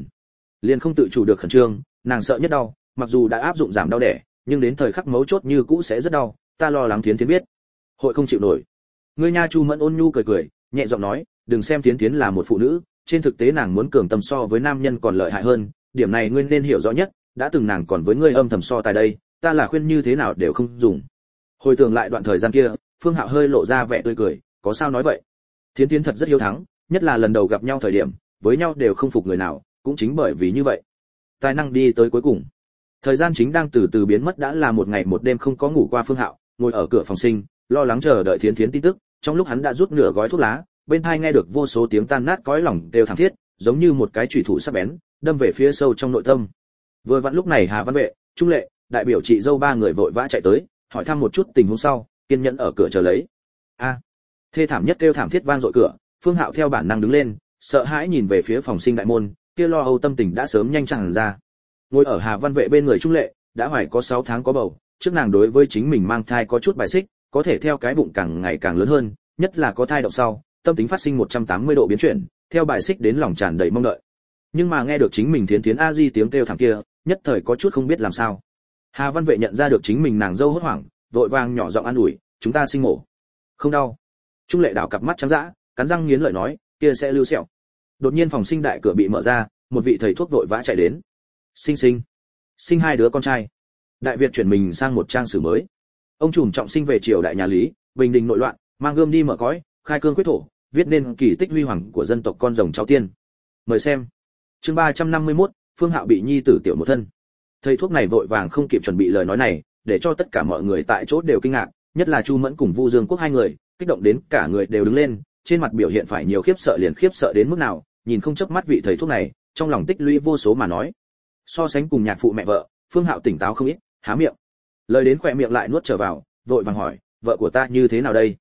liền không tự chủ được khẩn trương, nàng sợ nhất đau, mặc dù đã áp dụng giảm đau đẻ, nhưng đến thời khắc mấu chốt như cũ sẽ rất đau, ta lo lắng Thiến Thiến biết, hội không chịu nổi. Ngươi nha. Chu Mẫn ôn nhu cười, nhẹ giọng nói, đừng xem Thiến Thiến là một phụ nữ, trên thực tế nàng muốn cường tâm so với nam nhân còn lợi hại hơn, điểm này ngươi nên hiểu rõ nhất, đã từng nàng còn với ngươi âm thầm so tài đây, ta là khuyên như thế nào đều không dùng. Hồi tưởng lại đoạn thời gian kia, Phương Hạo hơi lộ ra vẻ tươi cười, có sao nói vậy? Thiến Thiến thật rất hiếu thắng, nhất là lần đầu gặp nhau thời điểm, với nhau đều không phục người nào, cũng chính bởi vì như vậy, tài năng đi tới cuối cùng. Thời gian chính đang từ từ biến mất, đã là một ngày một đêm không có ngủ qua. Phương Hạo ngồi ở cửa phòng sinh, lo lắng chờ đợi Thiến Thiến tin tức, trong lúc hắn đã rút nửa gói thuốc lá, bên tai nghe được vô số tiếng tan nát cõi lòng đều thảm thiết, giống như một cái chủy thủ sắc bén, đâm về phía sâu trong nội tâm. Vừa vặn lúc này Hà Văn Vệ, Trung Lệ, đại biểu chị dâu ba người vội vã chạy tới, hỏi thăm một chút tình huống sau, kiên nhẫn ở cửa chờ lấy. Thê thảm nhất kêu thảm thiết vang dội cửa, Phương Hạo theo bản năng đứng lên, sợ hãi nhìn về phía phòng sinh đại môn, kia lo âu tâm tình đã sớm nhanh tràn ra. Ngồi ở Hà Văn Vệ bên người Trung Lệ, đã hoài có 6 tháng có bầu, trước nàng đối với chính mình mang thai có chút bài xích, có thể theo cái bụng càng ngày càng lớn hơn, nhất là có thai động sau, tâm tính phát sinh 180 độ biến chuyển, theo bài xích đến lòng tràn đầy mong đợi. Nhưng mà nghe được chính mình Thiến Thiến a di tiếng kêu thảm kia, nhất thời có chút không biết làm sao. Hà Văn Vệ nhận ra được chính mình nàng dâu hốt hoảng, vội vàng nhỏ giọng an ủi, chúng ta sinh mổ không đau. Trung Lệ đảo cặp mắt trắng dã, cắn răng nghiến lợi nói, kia sẽ lưu sẹo. Đột nhiên phòng sinh đại cửa bị mở ra, một vị thầy thuốc vội vã chạy đến. Sinh hai đứa con trai. Đại Việt chuyển mình sang một trang sử mới. Ông trùm trọng sinh về triều đại nhà Lý, bình định nội loạn, mang gươm đi mở cõi, khai cương quyết thổ, viết nên kỳ tích huy hoàng của dân tộc con rồng cháu tiên. Mời xem. Chương 351, Phương Hạo bị nhi tử tiểu một thân. Thầy thuốc này vội vàng không kịp chuẩn bị lời nói này, để cho tất cả mọi người tại chỗ đều kinh ngạc, nhất là Chu Mẫn cùng Vu Dương Quốc hai người, kích động đến cả người đều đứng lên, trên mặt biểu hiện phải nhiều khiếp sợ liền khiếp sợ đến mức nào, nhìn không chớp mắt vị thầy thuốc này, trong lòng tích lũy vô số mà nói. So sánh cùng nhạc phụ mẹ vợ, Phương Hạo tỉnh táo không ít, há miệng. Lời đến khỏe miệng lại nuốt trở vào, vội vàng hỏi, vợ của ta như thế nào đây?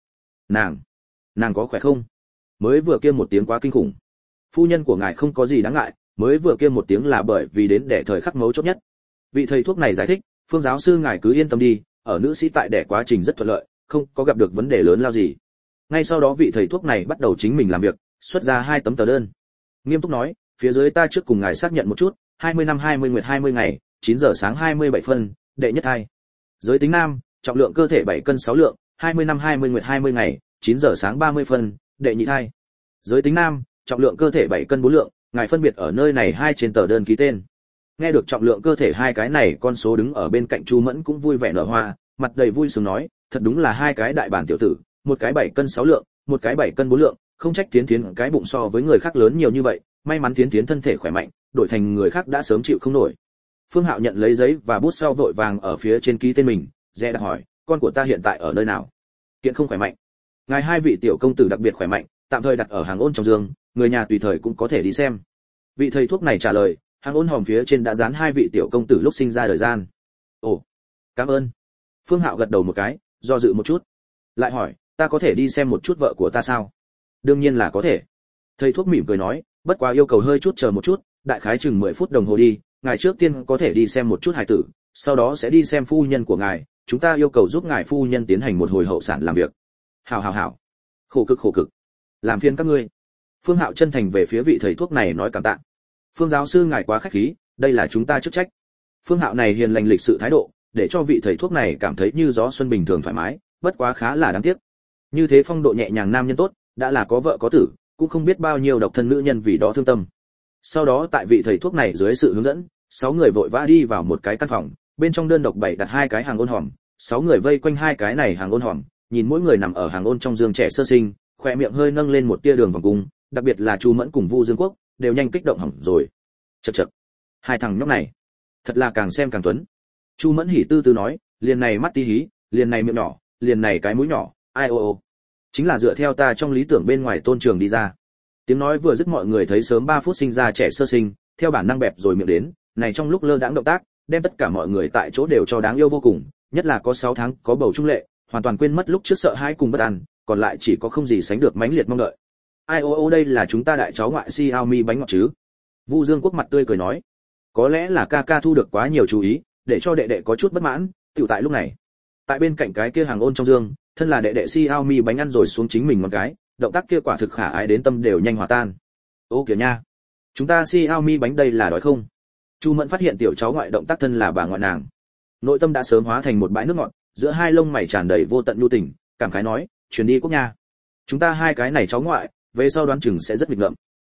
Nàng có khỏe không? Mới vừa kia một tiếng quá kinh khủng. Phu nhân của ngài không có gì đáng ngại, mới vừa kia một tiếng là bởi vì đến đẻ thời khắc mấu chốt nhất. Vị thầy thuốc này giải thích, Phương giáo sư ngài cứ yên tâm đi, ở nữ sĩ tại đẻ quá trình rất thuận lợi, không có gặp được vấn đề lớn lao gì. Ngay sau đó vị thầy thuốc này bắt đầu chính mình làm việc, xuất ra 2 tấm tờ đơn. Nghiêm túc nói, phía dưới ta trước cùng ngài xác nhận một chút, 20 năm 20 nguyệt 20 ngày, 9 giờ sáng 27 phân, đệ nhất thai. Giới tính nam, trọng lượng cơ thể 7 cân 6 lượng, 20 năm 20 nguyệt 20 ngày, 9 giờ sáng 30 phân, đệ nhị thai. Giới tính nam, trọng lượng cơ thể 7 cân 4 lượng, ngài phân biệt ở nơi này hai trên tờ đơn ký tên. Nghe được trọng lượng cơ thể hai cái này, con số đứng ở bên cạnh Chu Mẫn cũng vui vẻ nở hoa, mặt đầy vui sướng nói, thật đúng là hai cái đại bản tiểu tử, một cái 7 cân 6 lượng, một cái 7 cân 4 lượng, không trách Tiến Tiến cái bụng so với người khác lớn nhiều như vậy, may mắn Tiến Tiến thân thể khỏe mạnh, đổi thành người khác đã sớm chịu không nổi. Phương Hạo nhận lấy giấy và bút sau vội vàng ở phía trên ký tên mình, dè đặt hỏi, con của ta hiện tại ở nơi nào? Kiện không khỏe mạnh. Ngài hai vị tiểu công tử đặc biệt khỏe mạnh, tạm thời đặt ở hàng ôn trong giường, người nhà tùy thời cũng có thể đi xem. Vị thầy thuốc này trả lời, hàng ôn hòm phía trên đã dán hai vị tiểu công tử lúc sinh ra đời gian. Ồ, cảm ơn. Phương Hạo gật đầu một cái, do dự một chút, lại hỏi, ta có thể đi xem một chút vợ của ta sao? Đương nhiên là có thể. Thầy thuốc mỉm cười nói, bất quá yêu cầu hơi chút chờ một chút, đại khái chừng 10 phút đồng hồ đi, ngài trước tiên có thể đi xem một chút hài tử, sau đó sẽ đi xem phu nhân của ngài, chúng ta yêu cầu giúp ngài phu nhân tiến hành một hồi hậu sản làm việc. Hảo. Khổ cực. Làm phiền các ngươi. Phương Hạo chân thành về phía vị thầy thuốc này nói cảm tạ. Phương giáo sư ngài quá khách khí, đây là chúng ta chức trách. Phương Hạo này hiền lành lịch sự thái độ, để cho vị thầy thuốc này cảm thấy như gió xuân bình thường thoải mái, bất quá khá là đáng tiếc. Như thế phong độ nhẹ nhàng nam nhân tốt, đã là có vợ có tử, cũng không biết bao nhiêu độc thân nữ nhân vì đó thương tâm. Sau đó tại vị thầy thuốc này dưới sự hướng dẫn, 6 người vội vã đi vào một cái căn phòng, bên trong đơn độc bày đặt hai cái hàng ôn hòm, 6 người vây quanh hai cái này hàng ôn hòm, nhìn mỗi người nằm ở hàng ôn trong giường trẻ sơ sinh, khóe miệng hơi nâng lên một tia đường vòng cung, đặc biệt là Chu Mẫn cùng Vu Dương Quốc, đều nhanh kích động hỏng rồi. Chậc, hai thằng nhóc này, thật là càng xem càng tuấn. Chu Mẫn hỉ tư tư nói, liền này mắt tí hí, liền này miệng nhỏ, liền này cái mũi nhỏ, ai ô. Chính là dựa theo ta trong lý tưởng bên ngoài tôn trường đi ra. Tiếng nói vừa dứt mọi người thấy sớm 3 phút sinh ra trẻ sơ sinh, theo bản năng bẹp rồi miệng đến, này trong lúc lơ đãng động tác, đem tất cả mọi người tại chỗ đều cho đáng yêu vô cùng, nhất là có 6 tháng, có bầu trung lệ, hoàn toàn quên mất lúc trước sợ hãi cùng bất an, còn lại chỉ có không gì sánh được mãnh liệt mong đợi. Ai ô đây là chúng ta đại cháu ngoại Xiaomi bánh ngọt chứ? Vu Dương Quốc mặt tươi cười nói, có lẽ là ca thu được quá nhiều chú ý, để cho đệ đệ có chút bất mãn, tiểu tại lúc này. Tại bên cạnh cái kia hàng ôn trong giường, thân là đệ đệ Xiaomi bánh ăn rồi xuống chính mình một cái, động tác kia quả thực khả ái đến tâm đều nhanh hòa tan. Ô kìa nha, chúng ta Xiaomi bánh đây là đói không? Chu Mẫn phát hiện tiểu cháu ngoại động tác thân là bà ngoại nàng, nội tâm đã sớm hóa thành một bãi nước ngọt, giữa hai lông mày tràn đầy vô tận nhu tình, cảm khái nói, truyền đi Quốc nha, chúng ta hai cái này cháu ngoại, về sau đoán chừng sẽ rất nghịch ngợm.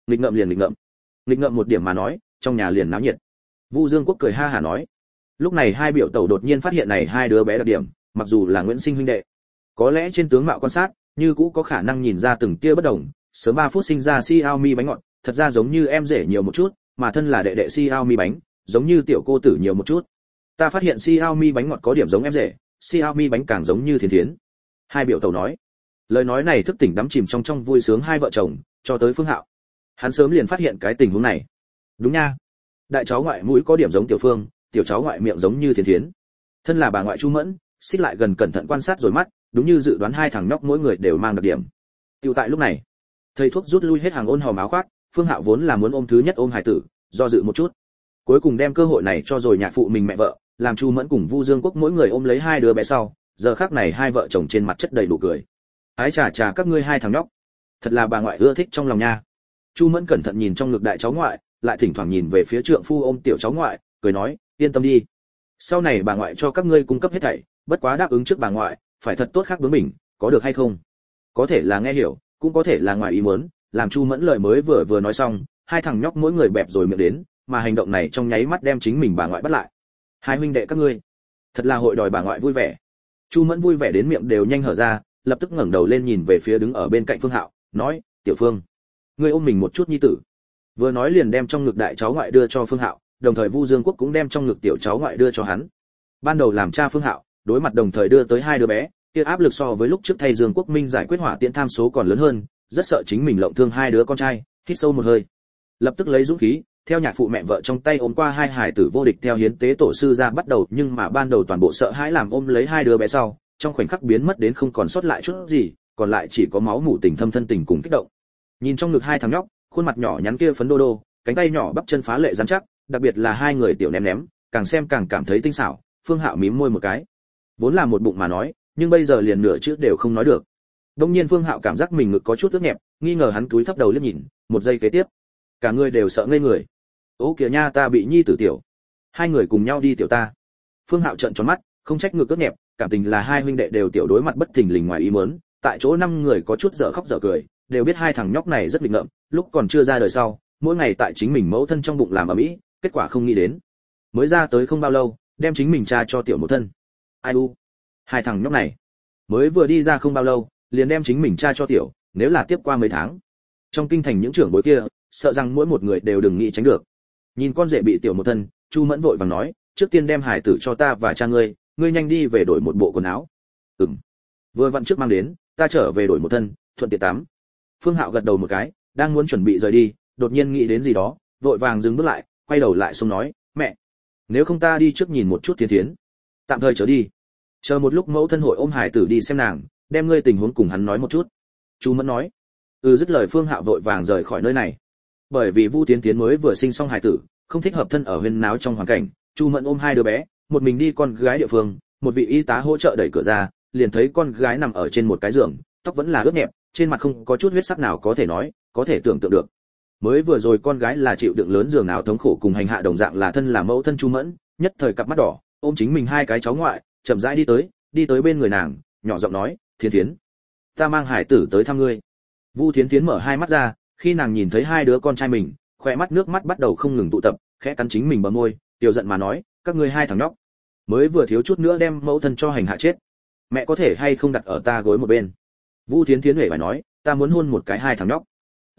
Nghịch ngợm một điểm mà nói, trong nhà liền náo nhiệt. Vu Dương Quốc cười ha hả nói, lúc này hai biểu tẩu đột nhiên phát hiện này hai đứa bé đặc điểm, mặc dù là Nguyễn Sinh huynh đệ, có lẽ trên tướng mạo quan sát, như cũ có khả năng nhìn ra từng tia bất đồng. Sớm 3 phút sinh ra Xiaomi bánh ngọt, thật ra giống như em rể nhiều một chút, mà thân là đệ đệ Xiaomi bánh, giống như tiểu cô tử nhiều một chút. Ta phát hiện Xiaomi bánh ngọt có điểm giống em rể, Xiaomi bánh càng giống như Thiến Thiến. Hai biểu tẩu nói. Lời nói này thức tỉnh đắm chìm trong vui sướng hai vợ chồng, cho tới Phương Hạo. Hắn sớm liền phát hiện cái tình huống này. Đúng nha. Đại cháu ngoại mũi có điểm giống Tiểu Phương, tiểu cháu ngoại miệng giống như Thiến Thiến. Thân là bà ngoại Chu Mẫn, xích lại gần cẩn thận quan sát rồi mắt, đúng như dự đoán hai thằng nhóc mỗi người đều mang đặc điểm. Tiểu tại lúc này, thầy thuốc rút lui hết hàng ôn hòm áo khoác, Phương Hạo vốn là muốn ôm thứ nhất ôm hải tử, do dự một chút, cuối cùng đem cơ hội này cho rồi nhạc phụ mình mẹ vợ, làm Chu Mẫn cùng Vu Dương Quốc mỗi người ôm lấy hai đứa bé sau, giờ khắc này hai vợ chồng trên mặt chất đầy nụ cười. Ái chà các ngươi hai thằng nhóc, thật là bà ngoại ưa thích trong lòng nha. Chu Mẫn cẩn thận nhìn trong ngực đại cháu ngoại, lại thỉnh thoảng nhìn về phía trượng phu ôm tiểu cháu ngoại, cười nói, yên tâm đi, Sau này bà ngoại cho các ngươi cung cấp hết thảy, bất quá đáp ứng trước bà ngoại, phải thật tốt khác bướng mình, có được hay không? Có thể là nghe hiểu, cũng có thể là ngoài ý muốn, làm Chu Mẫn lời mới vừa nói xong, hai thằng nhóc mỗi người bẹp rồi miệng đến, mà hành động này trong nháy mắt đem chính mình bà ngoại bắt lại. Hai huynh đệ các ngươi, thật là hội đòi bà ngoại vui vẻ. Chu Mẫn vui vẻ đến miệng đều nhanh hở ra, lập tức ngẩng đầu lên nhìn về phía đứng ở bên cạnh Phương Hạo, nói: "Tiểu Phương, ngươi ôm mình một chút nhi tử." Vừa nói liền đem trong ngực đại cháu ngoại đưa cho Phương Hạo, đồng thời Vu Dương Quốc cũng đem trong ngực tiểu cháu ngoại đưa cho hắn. Ban đầu làm cha Phương Hạo, đối mặt đồng thời đưa tới hai đứa bé, kia áp lực so với lúc trước thay Dương Quốc Minh giải quyết hỏa tiễn tham số còn lớn hơn, rất sợ chính mình lộng thương hai đứa con trai, hít sâu một hơi, lập tức lấy dũng khí, theo nhạc phụ mẹ vợ trong tay ôm qua hai hải tử vô địch theo hiến tế tổ sư ra bắt đầu, nhưng mà ban đầu toàn bộ sợ hãi làm ôm lấy hai đứa bé sau, trong khoảnh khắc biến mất đến không còn sót lại chút gì, còn lại chỉ có máu mủ tình thâm thân tình cùng kích động. Nhìn trong ngực hai thằng nhóc, khuôn mặt nhỏ nhắn kia phấn đô đô, cánh tay nhỏ bắp chân phá lệ rắn chắc, đặc biệt là hai người tiểu ném ném, càng xem càng cảm thấy tinh xảo. Phương Hạo mím môi một cái, vốn là một bụng mà nói, nhưng bây giờ liền nửa chữ đều không nói được. Đông nhiên Phương Hạo cảm giác mình ngực có chút ướt nhẹp, nghi ngờ hắn cúi thấp đầu liếc nhìn, một giây kế tiếp, cả người đều sợ ngây người. Ô kìa nha, ta bị nhi tử tiểu. Hai người cùng nhau đi tiểu ta. Phương Hạo trợn tròn mắt, không trách ngực ướt nhẹp, cảm tình là hai huynh đệ đều tiểu đối mặt bất thình lình ngoài ý muốn, tại chỗ năm người có chút dở khóc dở cười, đều biết hai thằng nhóc này rất nghịch ngợm, lúc còn chưa ra đời sau, mỗi ngày tại chính mình mẫu thân trong bụng làm ở mỹ, kết quả không nghĩ đến, mới ra tới không bao lâu, đem chính mình cha cho tiểu một thân. Ai u, hai thằng nhóc này, mới vừa đi ra không bao lâu, liền đem chính mình cha cho tiểu, nếu là tiếp qua mấy tháng, trong kinh thành những trưởng bối kia, sợ rằng mỗi một người đều đừng nghĩ tránh được. Nhìn con rể bị tiểu một thân, Chu Mẫn vội vàng nói, trước tiên đem hải tử cho ta và cha ngươi, ngươi nhanh đi về đổi một bộ quần áo. Vừa vặn trước mang đến, ta trở về đổi một thân, thuận tiện tắm. Phương Hạo gật đầu một cái, đang muốn chuẩn bị rời đi, đột nhiên nghĩ đến gì đó, vội vàng dừng bước lại, quay đầu lại xông nói, mẹ, nếu không ta đi trước nhìn một chút Thiên Thiến, tạm thời trở đi, chờ một lúc mẫu thân hội ôm hải tử đi xem nàng, đem ngươi tình huống cùng hắn nói một chút. Chu Mẫn nói. Dứt lời Phương Hạo vội vàng rời khỏi nơi này. Bởi vì Vu Tiến Tiến mới vừa sinh xong hải tử, không thích hợp thân ở huyên náo trong hoàn cảnh, Chu Mẫn ôm hai đứa bé, một mình đi con gái địa phương, một vị y tá hỗ trợ đẩy cửa ra, liền thấy con gái nằm ở trên một cái giường, tóc vẫn là ướt nhẹp, trên mặt không có chút huyết sắc nào có thể nói, có thể tưởng tượng được. Mới vừa rồi con gái là chịu đựng lớn giường nào thống khổ cùng hành hạ đồng dạng là thân là mẫu thân Chu Mẫn, nhất thời cặp mắt đỏ, ôm chính mình hai cái cháu ngoại, chậm rãi đi tới bên người nàng, nhỏ giọng nói, Thiên Thiến, ta mang hải tử tới thăm ngươi. Vu Thiến Thiến mở hai mắt ra, khi nàng nhìn thấy hai đứa con trai mình, khóe mắt nước mắt bắt đầu không ngừng tụ tập, khẽ cắn chính mình bờ môi, tiểu giận mà nói, các ngươi hai thằng nhóc, mới vừa thiếu chút nữa đem mẫu thân cho hành hạ chết, mẹ có thể hay không đặt ở ta gối một bên. Vu Thiến Thiến hề phải nói, ta muốn hôn một cái hai thằng nhóc.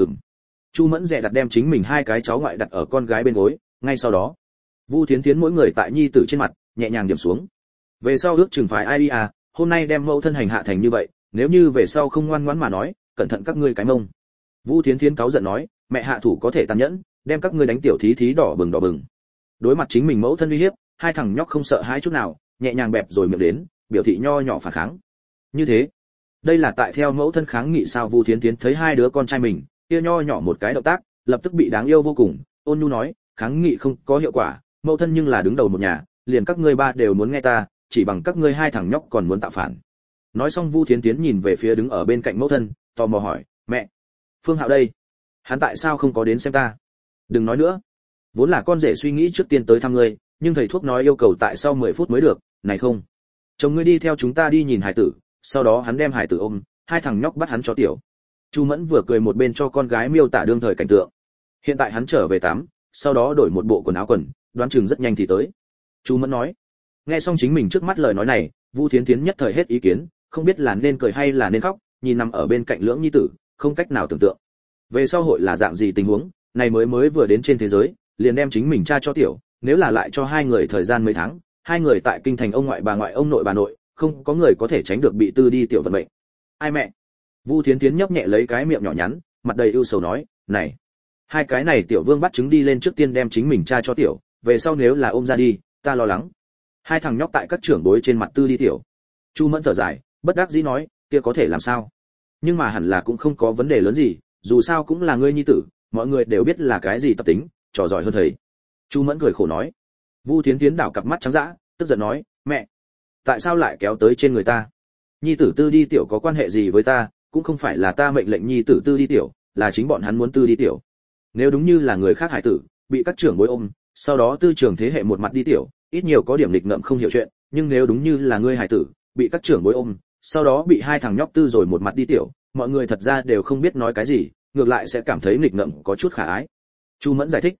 Chu Mẫn dè đặt đem chính mình hai cái cháu ngoại đặt ở con gái bên gối, ngay sau đó, Vu Thiến Thiến mỗi người tại nhi tử trên mặt, nhẹ nhàng điểm xuống. Về sau ước chừng phải ai à, hôm nay đem mẫu thân hành hạ thành như vậy, nếu như về sau không ngoan ngoãn mà nói, cẩn thận các ngươi cái mông. Vu Thiến Thiến cáu giận nói, mẹ hạ thủ có thể tàn nhẫn, đem các ngươi đánh tiểu thí thí đỏ bừng. Đối mặt chính mình mẫu thân uy hiếp, hai thằng nhóc không sợ hãi chút nào, nhẹ nhàng bẹp rồi miệng đến, biểu thị nho nhỏ phản kháng. Như thế, đây là tại theo mẫu thân kháng nghị sao? Vu Thiến Thiến thấy hai đứa con trai mình, kia nho nhỏ một cái động tác, lập tức bị đáng yêu vô cùng, ôn nhu nói, kháng nghị không có hiệu quả, mẫu thân nhưng là đứng đầu một nhà, liền các ngươi ba đều muốn nghe ta, chỉ bằng các ngươi hai thằng nhóc còn muốn tạo phản. Nói xong Vu Thiến Thiến nhìn về phía đứng ở bên cạnh mẫu thân, tò mò hỏi, mẹ, Phương Hạo đây, hắn tại sao không có đến xem ta? Đừng nói nữa, vốn là con rể suy nghĩ trước tiên tới thăm ngươi, nhưng thầy thuốc nói yêu cầu tại sau 10 phút mới được, này không, chồng ngươi đi theo chúng ta đi nhìn hải tử, sau đó hắn đem hải tử ôm, hai thằng nhóc bắt hắn cho tiểu. Chu Mẫn vừa cười một bên cho con gái miêu tả đương thời cảnh tượng. Hiện tại hắn trở về tắm, sau đó đổi một bộ quần áo quần, đoán chừng rất nhanh thì tới. Chu Mẫn nói. Nghe xong chính mình trước mắt lời nói này, Vu Thiến Thiến nhất thời hết ý kiến, không biết là nên cười hay là nên khóc, nhìn nằm ở bên cạnh lưỡng nhi tử, không cách nào tưởng tượng. Về sau hội là dạng gì tình huống, này mới vừa đến trên thế giới, liền đem chính mình cha cho tiểu, nếu là lại cho hai người thời gian mấy tháng, hai người tại kinh thành ông ngoại bà ngoại ông nội bà nội, không có người có thể tránh được bị tư đi tiểu vận mệnh. Ai mẹ? Vu Thiến Thiến nhấp nhẹ lấy cái miệng nhỏ nhắn, mặt đầy ưu sầu nói, này, hai cái này tiểu vương bắt trứng đi lên trước tiên đem chính mình cha cho tiểu, về sau nếu là ôm ra đi, ta lo lắng. Hai thằng nhóc tại các trưởng bối trên mặt tư đi tiểu. Chu Mẫn thở dài, bất đắc dĩ nói, kia có thể làm sao? Nhưng mà hẳn là cũng không có vấn đề lớn gì, dù sao cũng là ngươi nhi tử, mọi người đều biết là cái gì tập tính, trò giỏi hơn thầy. Chu Mẫn cười khổ nói. Vu Thiến Thiến đảo cặp mắt trắng dã, tức giận nói, mẹ, tại sao lại kéo tới trên người ta? Nhi tử tư đi tiểu có quan hệ gì với ta, cũng không phải là ta mệnh lệnh nhi tử tư đi tiểu, là chính bọn hắn muốn tư đi tiểu. Nếu đúng như là người khác hải tử, bị các trưởng bối ôm, sau đó tư trưởng thế hệ một mặt đi tiểu, ít nhiều có điểm lịch ngợm không hiểu chuyện, nhưng nếu đúng như là ngươi hài tử, bị các trưởng bối ôm, sau đó bị hai thằng nhóc tư rồi một mặt đi tiểu, mọi người thật ra đều không biết nói cái gì, ngược lại sẽ cảm thấy nghịch ngợm có chút khả ái. Chu Mẫn giải thích,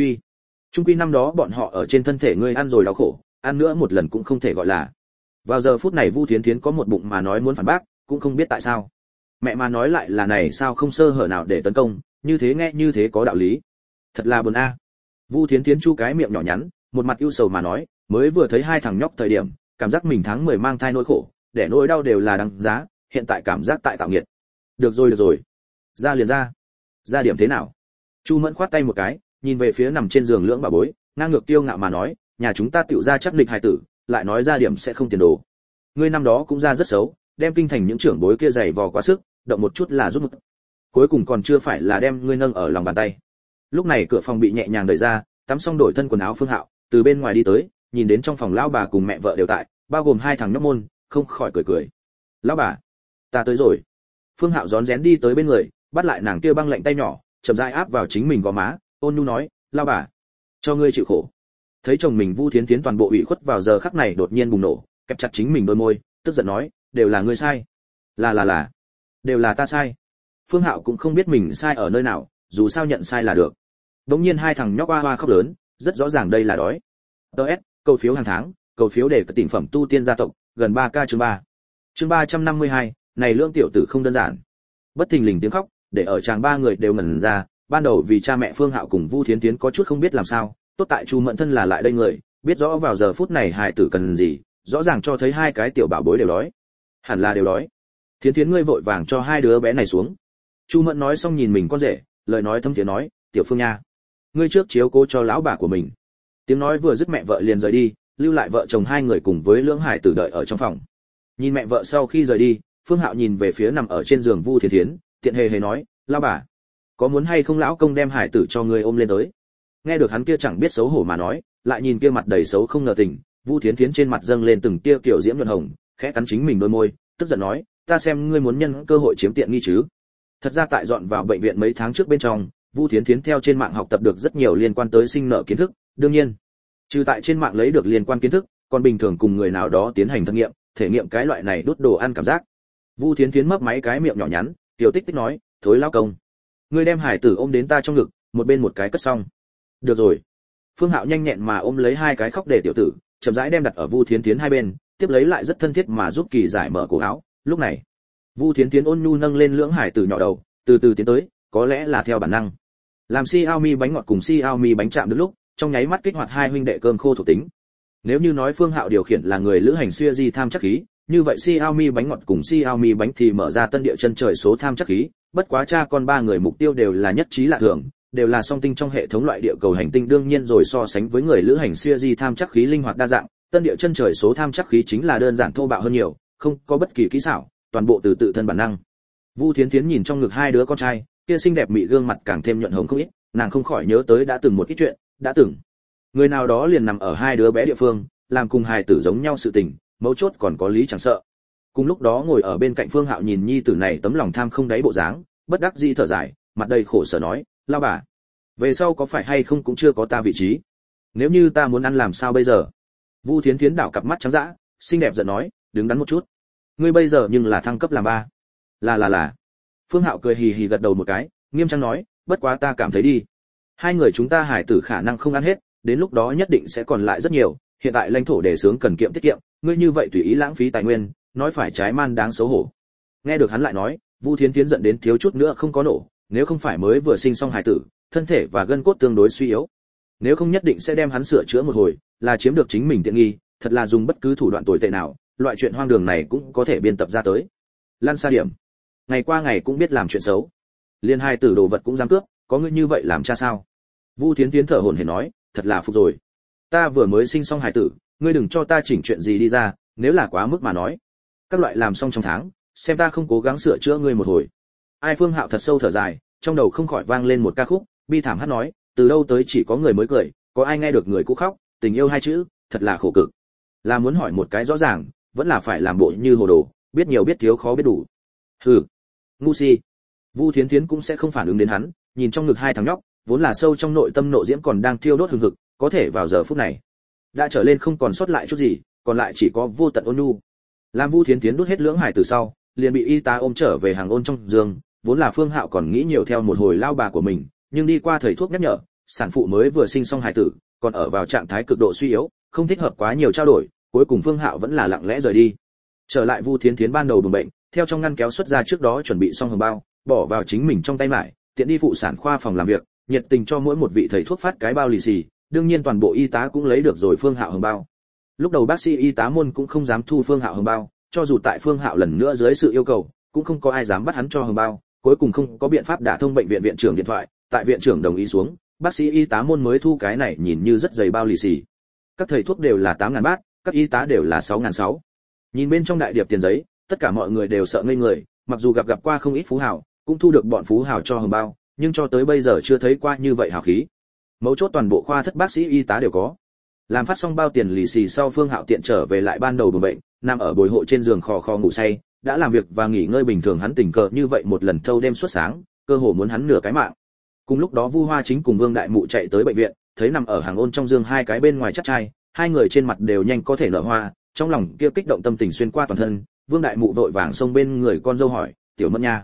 trung quy năm đó bọn họ ở trên thân thể ngươi ăn rồi đau khổ, ăn nữa một lần cũng không thể gọi là. Vào giờ phút này Vu Thiến Thiến có một bụng mà nói muốn phản bác, cũng không biết tại sao. Mẹ mà nói lại là này sao không sơ hở nào để tấn công, như thế nghe như thế có đạo lý. Thật là buồn a. Vu Thiến Thiến chu cái miệng nhỏ nhắn, một mặt ưu sầu mà nói, mới vừa thấy hai thằng nhóc thời điểm, cảm giác mình tháng 10 mang thai nỗi khổ, để nỗi đau đều là đáng giá, hiện tại cảm giác tại tạo nghiệt. Được rồi, ra liền ra điểm thế nào? Chu Mẫn khoát tay một cái, nhìn về phía nằm trên giường lưỡng bà bối, ngang ngược tiêu ngạo mà nói, nhà chúng ta tiểu ra chắc địch hài tử, lại nói ra điểm sẽ không tiền đồ. Ngươi năm đó cũng ra rất xấu, đem kinh thành những trưởng bối kia giày vò quá sức, động một chút là rút một. Cuối cùng còn chưa phải là đem ngươi nâng ở lòng bàn tay. Lúc này cửa phòng bị nhẹ nhàng đẩy ra, tắm xong đổi thân quần áo Phương Hạo, từ bên ngoài đi tới, nhìn đến trong phòng lão bà cùng mẹ vợ đều tại, bao gồm hai thằng nhóc môn, không khỏi cười. Lão bà, ta tới rồi. Phương Hạo rón rén đi tới bên người, bắt lại nàng kia băng lạnh tay nhỏ, chậm rãi áp vào chính mình gò má, ôn nhu nói, lão bà, cho ngươi chịu khổ. Thấy chồng mình Vu Thiến Thiến toàn bộ ủy khuất vào giờ khắc này đột nhiên bùng nổ, kẹp chặt chính mình đôi môi, tức giận nói, đều là ngươi sai. Là, đều là ta sai. Phương Hạo cũng không biết mình sai ở nơi nào, dù sao nhận sai là được. Đống nhiên hai thằng nhóc oa oa khóc lớn, rất rõ ràng đây là đói. DS, cầu phiếu hàng tháng, cầu phiếu để có tỉnh phẩm tu tiên gia tộc, gần 3k chương 3. Chương 352, này lương tiểu tử không đơn giản. Bất thình lình tiếng khóc, để ở chàng ba người đều ngẩn ra, ban đầu vì cha mẹ Phương Hạo cùng Vu Thiến Thiến có chút không biết làm sao, tốt tại Chu Mẫn thân là lại đây người, biết rõ vào giờ phút này hài tử cần gì, rõ ràng cho thấy hai cái tiểu bảo bối đều đói. Hẳn là đều đói. Thiến Thiến ngươi vội vàng cho hai đứa bé này xuống. Chu Mẫn nói xong nhìn mình con rể, lời nói thâm thiế nói, tiểu Phương nha, ngươi trước chiếu cố cho lão bà của mình. Tiếng nói vừa dứt mẹ vợ liền rời đi, lưu lại vợ chồng hai người cùng với lưỡng hải tử đợi ở trong phòng. Nhìn mẹ vợ sau khi rời đi, Phương Hạo nhìn về phía nằm ở trên giường Vu Thiến Thiến, tiện hề nói, lão bà, có muốn hay không lão công đem hải tử cho ngươi ôm lên tới. Nghe được hắn kia chẳng biết xấu hổ mà nói, lại nhìn kia mặt đầy xấu không ngờ tình, Vu Thiến Thiến trên mặt dâng lên từng tia kiểu diễm nhuận hồng, khẽ cắn chính mình đôi môi, tức giận nói, ta xem ngươi muốn nhân cơ hội chiếm tiện nghi chứ. Thật ra tại dọn vào bệnh viện mấy tháng trước bên trong, Vu Thiến Thiến theo trên mạng học tập được rất nhiều liên quan tới sinh nở kiến thức, đương nhiên, trừ tại trên mạng lấy được liên quan kiến thức, còn bình thường cùng người nào đó tiến hành thử nghiệm, thể nghiệm cái loại này đút đồ ăn cảm giác. Vu Thiến Thiến mấp máy cái miệng nhỏ nhắn, tiểu tích tích nói, thối lão công, ngươi đem hải tử ôm đến ta trong ngực, một bên một cái cất xong. Được rồi. Phương Hạo nhanh nhẹn mà ôm lấy hai cái khóc để tiểu tử, chậm rãi đem đặt ở Vu Thiến Thiến hai bên, tiếp lấy lại rất thân thiết mà giúp Kỳ giải mở cổ áo. Lúc này, Vu Thiến Thiến ôn nhu nâng lên lưỡng hải tử nhỏ đầu, từ từ tiến tới, có lẽ là theo bản năng. Làm Xiaomi bánh ngọt cùng Xiaomi bánh chạm được lúc, trong nháy mắt kích hoạt hai huynh đệ cơm khô thuộc tính. Nếu như nói Phương Hạo điều khiển là người lữ hành siêu di tham chắc khí, như vậy Xiaomi bánh ngọt cùng Xiaomi bánh thì mở ra tân địa chân trời số tham chắc khí, bất quá cha con ba người mục tiêu đều là nhất trí lạ thường, đều là song tinh trong hệ thống loại địa cầu hành tinh, đương nhiên rồi so sánh với người lữ hành siêu di tham chắc khí linh hoạt đa dạng, tân địa chân trời số tham chắc khí chính là đơn giản thô bạo hơn nhiều, không có bất kỳ kỹ xảo, toàn bộ từ tự thân bản năng. Vu Thiến Thiến nhìn trong ngực hai đứa con trai, kia xinh đẹp mị gương mặt càng thêm nhuận hồng không ít, nàng không khỏi nhớ tới đã từng một ít chuyện, đã từng người nào đó liền nằm ở hai đứa bé địa phương, làm cùng hài tử giống nhau sự tình, mấu chốt còn có lý chẳng sợ. Cùng lúc đó ngồi ở bên cạnh Phương Hạo nhìn nhi tử này tấm lòng tham không đáy bộ dáng, bất đắc dĩ thở dài, mặt đầy khổ sở nói, lao bà, về sau có phải hay không cũng chưa có ta vị trí, nếu như ta muốn ăn làm sao bây giờ. Vu Thiến Thiến đảo cặp mắt trắng dã, xinh đẹp giận nói, đứng đắn một chút, ngươi bây giờ nhưng là thăng cấp làm ba. Là. Phương Hạo cười hì hì gật đầu một cái, nghiêm trang nói, bất quá ta cảm thấy đi, hai người chúng ta hải tử khả năng không ăn hết, đến lúc đó nhất định sẽ còn lại rất nhiều, hiện tại lãnh thổ đề xướng cần kiệm tiết kiệm, ngươi như vậy tùy ý lãng phí tài nguyên, nói phải trái man đáng xấu hổ. Nghe được hắn lại nói, Vu Thiến Thiến giận đến thiếu chút nữa không có nổ, nếu không phải mới vừa sinh xong hài tử, thân thể và gân cốt tương đối suy yếu, nếu không nhất định sẽ đem hắn sửa chữa một hồi, là chiếm được chính mình tiện nghi, thật là dùng bất cứ thủ đoạn tồi tệ nào, loại chuyện hoang đường này cũng có thể biên tập ra tới. Lan xa điểm, ngày qua ngày cũng biết làm chuyện xấu, liên hai tử đồ vật cũng dám cướp, có ngươi như vậy làm cha sao? Vu Thiến Thiến thở hổn hển nói, thật là phục rồi, ta vừa mới sinh xong hài tử, ngươi đừng cho ta chỉnh chuyện gì đi ra, nếu là quá mức mà nói, các loại làm xong trong tháng, xem ta không cố gắng sửa chữa ngươi một hồi. Ai Phương Hạo thật sâu thở dài, trong đầu không khỏi vang lên một ca khúc, bi thảm hát nói, từ đâu tới chỉ có người mới cười, có ai nghe được người cũ khóc, tình yêu hai chữ, thật là khổ cực. Là muốn hỏi một cái rõ ràng, vẫn là phải làm bộ như hồ đồ, biết nhiều biết thiếu khó biết đủ. Hừ, ngu si. Vu Thiến Thiến cũng sẽ không phản ứng đến hắn, nhìn trong ngực hai thằng nhóc, vốn là sâu trong nội tâm nộ diễm còn đang thiêu đốt hừng hực, có thể vào giờ phút này, đã trở lên không còn sót lại chút gì, còn lại chỉ có vô tận ôn nhu. Làm Vu Thiến Tiến đút hết lưỡng hải từ sau, liền bị y tá ôm trở về hàng ôn trong giường, vốn là Phương Hạo còn nghĩ nhiều theo một hồi lao bà của mình, nhưng đi qua thầy thuốc nhắc nhở, sản phụ mới vừa sinh xong hài tử, còn ở vào trạng thái cực độ suy yếu, không thích hợp quá nhiều trao đổi, cuối cùng Phương Hạo vẫn là lặng lẽ rời đi. Trở lại Vu Thiến Thiến ban đầu buồng bệnh, theo trong ngăn kéo xuất ra trước đó chuẩn bị xong hồng bao, bỏ vào chính mình trong tay mải, tiện đi phụ sản khoa phòng làm việc, nhiệt tình cho mỗi một vị thầy thuốc phát cái bao lì xì, đương nhiên toàn bộ y tá cũng lấy được rồi Phương Hạo hồng bao. Lúc đầu bác sĩ y tá môn cũng không dám thu Phương Hạo hồng bao, cho dù tại Phương Hạo lần nữa dưới sự yêu cầu, cũng không có ai dám bắt hắn cho hồng bao, cuối cùng không có biện pháp đả thông bệnh viện viện trưởng điện thoại, tại viện trưởng đồng ý xuống, bác sĩ y tá môn mới thu cái này nhìn như rất dày bao lì xì. Các thầy thuốc đều là 8.000 bát, các y tá đều là 6.600. Nhìn bên trong đại điệp tiền giấy, tất cả mọi người đều sợ ngây người, mặc dù gặp qua không ít phú hào, cũng thu được bọn phú hào cho hồng bao, nhưng cho tới bây giờ chưa thấy qua như vậy hào khí. Mấu chốt toàn bộ khoa thất bác sĩ y tá đều có. Làm phát xong bao tiền lì xì sau, Phương Hạo tiện trở về lại ban đầu buồng bệnh, nằm ở bồi hộ trên giường khò khò ngủ say, đã làm việc và nghỉ ngơi bình thường, hắn tình cờ như vậy một lần thâu đêm suốt sáng, cơ hồ muốn hắn nửa cái mạng. Cùng lúc đó Vu Hoa Chính cùng Vương Đại Mụ chạy tới bệnh viện, thấy nằm ở hàng ôn trong giường hai cái bên ngoài chắc trai, hai người trên mặt đều nhanh có thể nở hoa, trong lòng kia kích động tâm tình xuyên qua toàn thân. Vương Đại Mụ vội vàng xông bên người con dâu hỏi, tiểu Mẫn nha,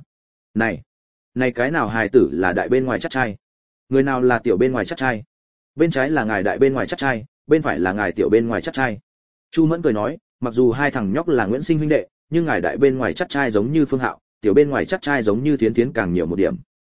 này cái nào hài tử là đại bên ngoài chắc trai? Người nào là tiểu bên ngoài chắc trai? Bên trái là ngài đại bên ngoài chắc trai, bên phải là ngài tiểu bên ngoài chắc trai. Chu Mẫn cười nói, mặc dù hai thằng nhóc là Nguyễn Sinh huynh đệ, nhưng ngài đại bên ngoài chắc trai giống như Phương Hạo, tiểu bên ngoài chắc trai giống như Thiến Thiến càng nhiều một điểm.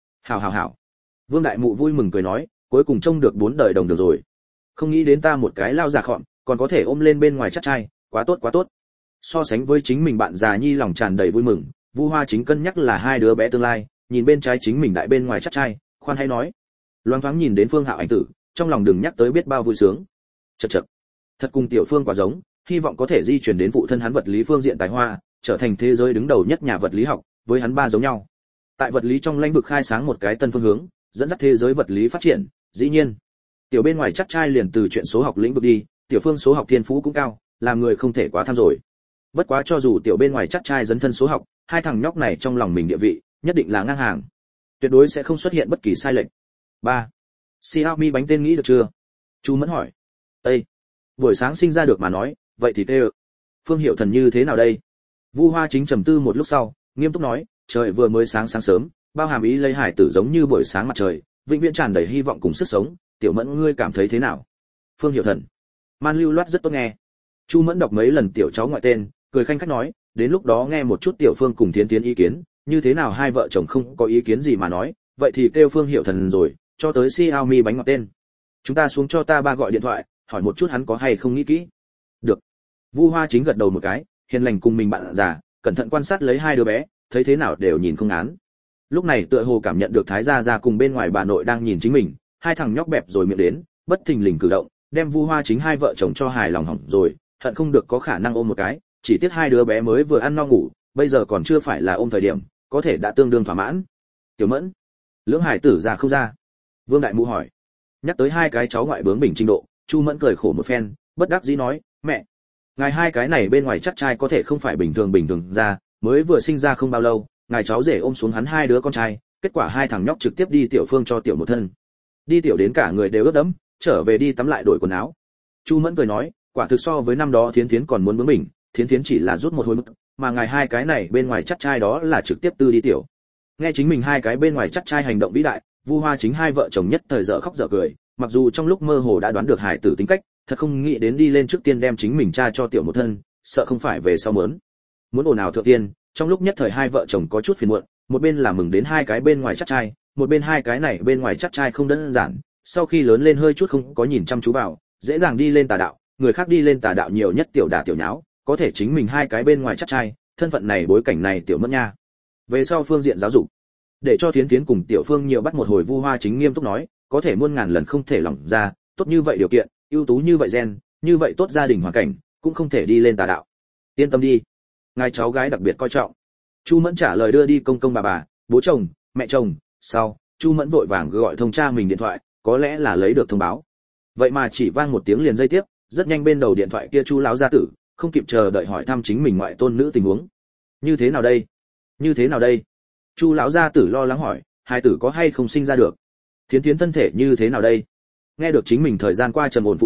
Hảo. Vương Đại Mụ vui mừng cười nói, cuối cùng trông được 4 đời đồng được rồi. Không nghĩ đến ta một cái lao già khọm, còn có thể ôm lên bên ngoài chắc trai, quá tốt. So sánh với chính mình bạn già nhi lòng tràn đầy vui mừng, Vu Hoa Chính cân nhắc là hai đứa bé tương lai, nhìn bên trái chính mình đại bên ngoài chắc trai, khoan hay nói. Loáng thoáng nhìn đến Phương Hạo ảnh tử, trong lòng đừng nhắc tới biết bao vui sướng. Chậc. Thật cùng tiểu Phương quá giống, hy vọng có thể di truyền đến phụ thân hắn vật lý phương diện tài hoa, trở thành thế giới đứng đầu nhất nhà vật lý học, với hắn ba giống nhau. Tại vật lý trong lĩnh vực khai sáng một cái tân phương hướng, dẫn dắt thế giới vật lý phát triển, dĩ nhiên. Tiểu bên ngoài chắc trai liền từ chuyện số học lĩnh vực đi, tiểu Phương số học thiên phú cũng cao, làm người không thể quá tham rồi. Bất quá cho dù tiểu bên ngoài chắc trai dấn thân số học, hai thằng nhóc này trong lòng mình địa vị, nhất định là ngang hàng. Tuyệt đối sẽ không xuất hiện bất kỳ sai lệch. 3. Xiaomi bánh tên nghĩ được chưa? Chu Mẫn hỏi. Ê, buổi sáng sinh ra được mà nói, vậy thì tê. Phương Hiệu Thần như thế nào đây? Vu Hoa Chính trầm tư một lúc sau, nghiêm túc nói, trời vừa mới sáng sớm, bao hàm ý lấy hải tử giống như buổi sáng mặt trời, vĩnh viễn tràn đầy hy vọng cùng sức sống, tiểu Mẫn ngươi cảm thấy thế nào? Phương Hiệu Thần. Man lưu loát rất tốt nghe. Chu Mẫn đọc mấy lần tiểu cháu ngoại tên, cười khanh khách nói, đến lúc đó nghe một chút tiểu Phương cùng Thiến Thiến ý kiến, như thế nào hai vợ chồng không có ý kiến gì mà nói, vậy thì kêu Phương Hiệu Thần rồi, cho tới Xiaomi bánh ngọt tên. Chúng ta xuống cho ta ba gọi điện thoại, hỏi một chút hắn có hay không nghĩ kỹ. Được. Vu Hoa Chính gật đầu một cái, hiền lành cùng mình bạn già, cẩn thận quan sát lấy hai đứa bé, thấy thế nào đều nhìn không ngán. Lúc này tựa hồ cảm nhận được Thái gia gia cùng bên ngoài bà nội đang nhìn chính mình, hai thằng nhóc bẹp rồi miệng đến, bất thình lình cử động, đem Vu Hoa Chính hai vợ chồng cho hài lòng hỏng rồi, hận không được có khả năng ôm một cái, chỉ tiếc hai đứa bé mới vừa ăn no ngủ, bây giờ còn chưa phải là ôm thời điểm, có thể đã tương đương thỏa mãn. Tiểu Mẫn, lưỡng hải tử ra không ra? Vương Đại Mụ hỏi. Nhắc tới hai cái cháu ngoại bướng bỉnh trình độ, Chu Mẫn cười khổ một phen, bất đắc dĩ nói, mẹ, ngài hai cái này bên ngoài chắc trai có thể không phải bình thường ra, mới vừa sinh ra không bao lâu, ngài cháu rể ôm xuống hắn hai đứa con trai, kết quả hai thằng nhóc trực tiếp đi tiểu Phương cho tiểu một thân, đi tiểu đến cả người đều ướt đẫm, trở về đi tắm lại đổi quần áo. Chu Mẫn cười nói, quả thực so với năm đó Thiến Thiến còn muốn bướng bỉnh, Thiến Thiến chỉ là rút một hồi mức, mà ngài hai cái này bên ngoài chắc trai đó là trực tiếp tư đi tiểu. Nghe chính mình hai cái bên ngoài chắc trai hành động vĩ đại, Vu Hoa Chính hai vợ chồng nhất thời dở khóc dở cười, mặc dù trong lúc mơ hồ đã đoán được hải tử tính cách, thật không nghĩ đến đi lên trước tiên đem chính mình cha cho tiểu một thân, sợ không phải về sau muốn ồn ào thượng tiên. Trong lúc nhất thời hai vợ chồng có chút phiền muộn, một bên là mừng đến hai cái bên ngoài chắc trai, một bên hai cái này bên ngoài chắc trai không đơn giản, sau khi lớn lên hơi chút không có nhìn chăm chú vào, dễ dàng đi lên tà đạo, người khác đi lên tà đạo nhiều nhất tiểu đả tiểu nháo, có thể chính mình hai cái bên ngoài chắc trai, thân phận này bối cảnh này tiểu Mẫn nha. Về sau phương diện giáo dục, để cho Thiến Thiến cùng tiểu Phương nhiều bắt một hồi, Vu Hoa Chính nghiêm túc nói, có thể muôn ngàn lần không thể lỏng ra, tốt như vậy điều kiện, ưu tú như vậy gen, như vậy tốt gia đình hoàn cảnh, cũng không thể đi lên tà đạo. Yên tâm đi, ngài cháu gái đặc biệt coi trọng. Chu Mẫn trả lời đưa đi công công bà, bố chồng, mẹ chồng. Sau, Chu Mẫn vội vàng gọi thông cha mình điện thoại, có lẽ là lấy được thông báo. Vậy mà chỉ vang một tiếng liền dây tiếp, rất nhanh bên đầu điện thoại kia Chu lão gia tử không kịp chờ đợi hỏi thăm chính mình ngoại tôn nữ tình huống. Như thế nào đây? Chu lão gia tử lo lắng hỏi, hai tử có hay không sinh ra được? Thiến Thiến thân thể như thế nào đây? Nghe được chính mình thời gian qua trầm ổn phụ thân,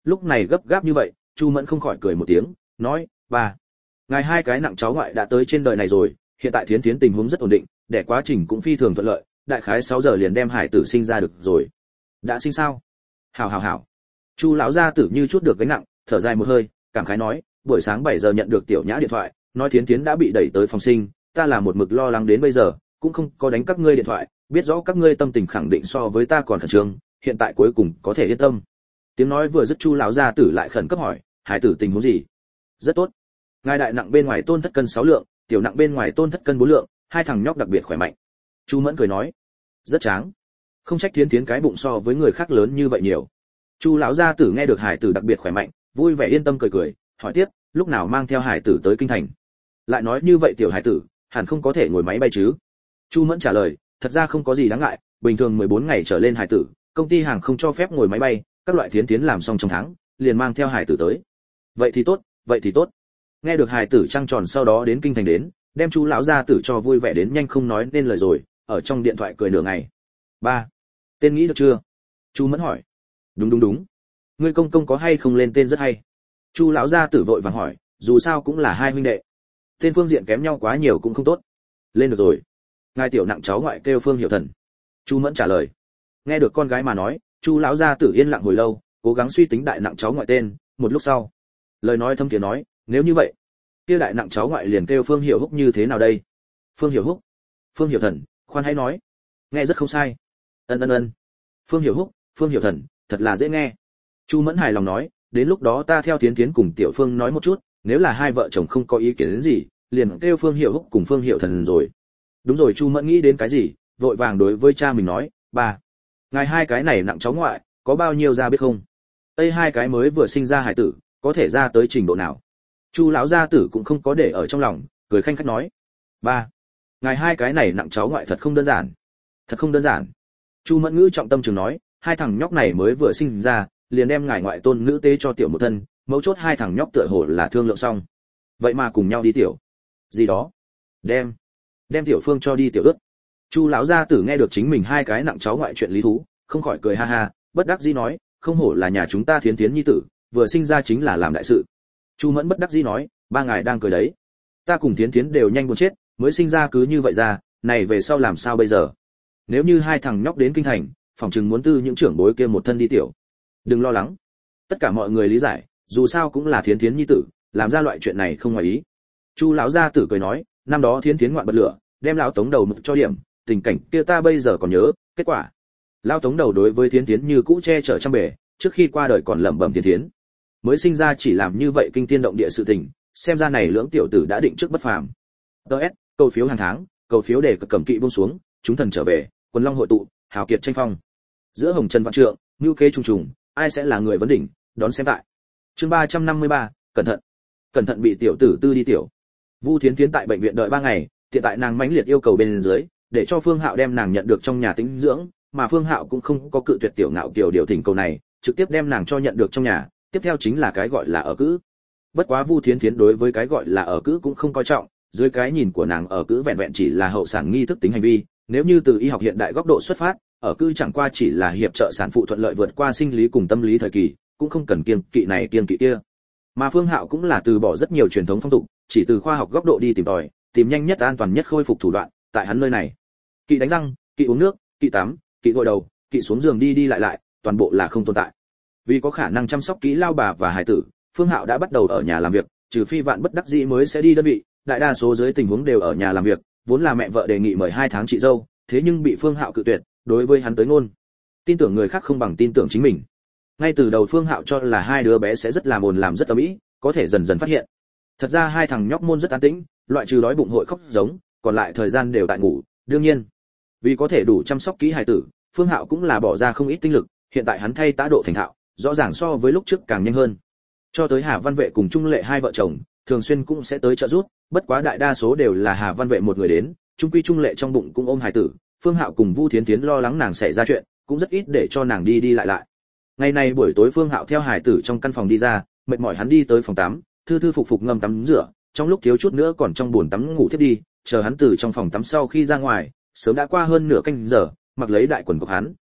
lúc này gấp gáp như vậy, Chu Mẫn không khỏi cười một tiếng, nói: "Ba, ngài hai cái nặng cháu ngoại đã tới trên đời này rồi, hiện tại Thiến Thiến tình huống rất ổn định, để quá trình cũng phi thường thuận lợi, đại khái 6 giờ liền đem hải tử sinh ra được rồi." "Đã sinh sao?" "Hảo hảo hảo." Chu lão gia tử như chút được gánh nặng, thở dài một hơi, cảm khái nói: "Buổi sáng 7 giờ nhận được Tiểu Nhã điện thoại, nói Thiến Thiến đã bị đẩy tới phòng sinh, ta là một mực lo lắng đến bây giờ, cũng không có đánh các ngươi điện thoại, biết rõ các ngươi tâm tình khẳng định so với ta còn khẩn trương, hiện tại cuối cùng có thể yên tâm." Tiếng nói vừa dứt, Chu lão gia tử lại khẩn cấp hỏi: "Hải tử tình huống gì?" "Rất tốt. Ngài đại nặng bên ngoài Tôn Thất cân 6 lượng, tiểu nặng bên ngoài Tôn Thất cân 4 lượng, hai thằng nhóc đặc biệt khỏe mạnh." Chu Mẫn cười nói: "Rất tráng. Không trách Thiến Thiến cái bụng so với người khác lớn như vậy nhiều." Chu lão gia tử nghe được hải tử đặc biệt khỏe mạnh, vui vẻ yên tâm cười cười, hỏi tiếp: "Lúc nào mang theo hải tử tới kinh thành?" Lại nói như vậy tiểu hải tử, hẳn không có thể ngồi máy bay chứ? Chu Mẫn trả lời: "Thật ra không có gì đáng ngại, bình thường 14 ngày trở lên hải tử, công ty hàng không cho phép ngồi máy bay, các loại Thiến Thiến làm xong trong tháng, liền mang theo hải tử tới." "Vậy thì tốt, vậy thì tốt." Nghe được hải tử trăng tròn sau đó đến kinh thành đến, đem Chu lão gia tử cho vui vẻ đến nhanh không nói nên lời rồi, ở trong điện thoại cười nửa ngày. "Ba, tên nghĩ được chưa?" Chu Mẫn hỏi. "Đúng đúng đúng. Ngươi công công có hay không lên tên rất hay." Chu lão gia tử vội vàng hỏi, dù sao cũng là hai huynh đệ, tên phương diện kém nhau quá nhiều cũng không tốt. "Lên được rồi. Ngài tiểu nặng cháu ngoại kêu Phương Hiểu Thần." Chu Mẫn trả lời. Nghe được con gái mà nói, Chu lão gia tử yên lặng hồi lâu, cố gắng suy tính đại nặng cháu ngoại tên, một lúc sau, lời nói thâm thiế nói: "Nếu như vậy, kia đại nặng cháu ngoại liền kêu Phương Hiểu Húc như thế nào đây?" "Phương Hiểu Húc, Phương Hiểu Thần, khoan hãy nói." Nghe rất không sai. Ân ân ân. Phương Hiểu Húc, Phương Hiểu Thần, thật là dễ nghe. Chu Mẫn hài lòng nói: "Đến lúc đó ta theo Thiến Thiến cùng Tiểu Phương nói một chút, nếu là hai vợ chồng không có ý kiến đến gì, liền kêu Phương Hiểu Húc cùng Phương Hiểu Thần rồi." Đúng rồi, Chu Mẫn nghĩ đến cái gì, vội vàng đối với cha mình nói: "Ba, ngài hai cái này nặng cháu ngoại, có bao nhiêu ra biết không? Đây hai cái mới vừa sinh ra hải tử, có thể ra tới trình độ nào?" Chu lão gia tử cũng không có để ở trong lòng, cười khanh khách nói: "Ba, ngài hai cái này nặng cháu ngoại thật không đơn giản, thật không đơn giản." Chu Mẫn ngữ trọng tâm trường nói: "Hai thằng nhóc này mới vừa sinh ra, liền đem ngài ngoại tôn nữ tế cho tiểu một thân, mấu chốt hai thằng nhóc tựa hồ là thương lượng xong, vậy mà cùng nhau đi tiểu gì đó, đem Tiểu Phương cho đi tiểu ước." Chu lão gia tử nghe được chính mình hai cái nặng cháu ngoại chuyện lý thú, không khỏi cười ha ha, bất đắc dĩ nói: "Không hổ là nhà chúng ta Thiến Thiến nhi tử, vừa sinh ra chính là làm đại sự." Chu Mẫn bất đắc dĩ nói: "Ba ngài đang cười đấy, ta cùng Thiến Thiến đều nhanh buồn chết, mới sinh ra cứ như vậy ra, này về sau làm sao bây giờ? Nếu như hai thằng nhóc đến kinh thành, phòng chừng muốn tư những trưởng bối kia một thân đi tiểu." "Đừng lo lắng, tất cả mọi người lý giải, dù sao cũng là Thiến Thiến nhi tử, làm ra loại chuyện này không ngoài ý." Chu lão gia tử cười nói: "Năm đó Thiến Thiến ngoạn bật lửa, đem lão Tống đầu mực cho điểm, tình cảnh kia ta bây giờ còn nhớ, kết quả lão Tống đầu đối với Thiến Thiến như cũ che chở trăm bề, trước khi qua đời còn lẩm bẩm Thiến Thiến mới sinh ra chỉ làm như vậy kinh tiên động địa sự tình, xem ra này lưỡng tiểu tử đã định trước bất phàm." DS, cầu phiếu hàng tháng, cầu phiếu để cầm kỵ buông xuống, chúng thần trở về, quần long hội tụ, hào kiệt tranh phong. Giữa hồng trần vạn trượng, ngưu kế trùng trùng, ai sẽ là người vấn đỉnh, đón xem tại. Chương 353, cẩn thận. Cẩn thận bị tiểu tử tư đi tiểu. Vu Thiến Thiến tại bệnh viện đợi 3 ngày, hiện tại nàng mãnh liệt yêu cầu bên dưới, để cho Phương Hạo đem nàng nhận được trong nhà tĩnh dưỡng, mà Phương Hạo cũng không có cự tuyệt tiểu ngạo kiều điều thỉnh cầu này, trực tiếp đem nàng cho nhận được trong nhà, tiếp theo chính là cái gọi là ở cữ. Bất quá Vu Thiến Thiến đối với cái gọi là ở cữ cũng không coi trọng, dưới cái nhìn của nàng ở cữ vẹn vẹn chỉ là hậu sản nghi thức tính hành vi, nếu như từ y học hiện đại góc độ xuất phát, ở cữ chẳng qua chỉ là hiệp trợ sản phụ thuận lợi vượt qua sinh lý cùng tâm lý thời kỳ, cũng không cần kiêng kỵ này kiêng kỵ kia. Mà Phương Hạo cũng là từ bỏ rất nhiều truyền thống phong tục, chỉ từ khoa học góc độ đi tìm tòi, tìm nhanh nhất an toàn nhất khôi phục thủ đoạn, tại hắn nơi này. Kỵ đánh răng, kỵ uống nước, kỵ tắm, kỵ gội đầu, kỵ xuống giường đi đi lại lại, toàn bộ là không tồn tại. Vì có khả năng chăm sóc kỹ lao bà và hài tử, Phương Hạo đã bắt đầu ở nhà làm việc, trừ phi vạn bất đắc dĩ mới sẽ đi đơn vị, đại đa số dưới tình huống đều ở nhà làm việc, vốn là mẹ vợ đề nghị mời 2 tháng chị dâu, thế nhưng bị Phương Hạo cự tuyệt, đối với hắn tới ngôn, tin tưởng người khác không bằng tin tưởng chính mình. Ngay từ đầu Phương Hạo cho là hai đứa bé sẽ rất làm ồn làm rất ầm ĩ, có thể dần dần phát hiện, thật ra hai thằng nhóc môn rất an tĩnh, loại trừ đói bụng hội khóc giống, còn lại thời gian đều tại ngủ. Đương nhiên, vì có thể đủ chăm sóc kỹ hài tử, Phương Hạo cũng là bỏ ra không ít tinh lực, hiện tại hắn thay tá độ thành thạo, rõ ràng so với lúc trước càng nhanh hơn. Cho tới Hà Văn Vệ cùng Trung Lệ hai vợ chồng, thường xuyên cũng sẽ tới trợ giúp, bất quá đại đa số đều là Hà Văn Vệ một người đến, Trung quy Trung Lệ trong bụng cũng ôm hài tử, Phương Hạo cùng Vu Thiến Thiến lo lắng nàng xảy ra chuyện, cũng rất ít để cho nàng đi đi lại lại. Ngày này buổi tối Phương Hạo theo hài tử trong căn phòng đi ra, mệt mỏi hắn đi tới phòng tắm, thư thư phục phục ngâm tắm rửa, trong lúc thiếu chút nữa còn trong bồn tắm ngủ thiếp đi, chờ hắn từ trong phòng tắm sau khi ra ngoài, sớm đã qua hơn nửa canh giờ, mặc lấy đại quần của hắn,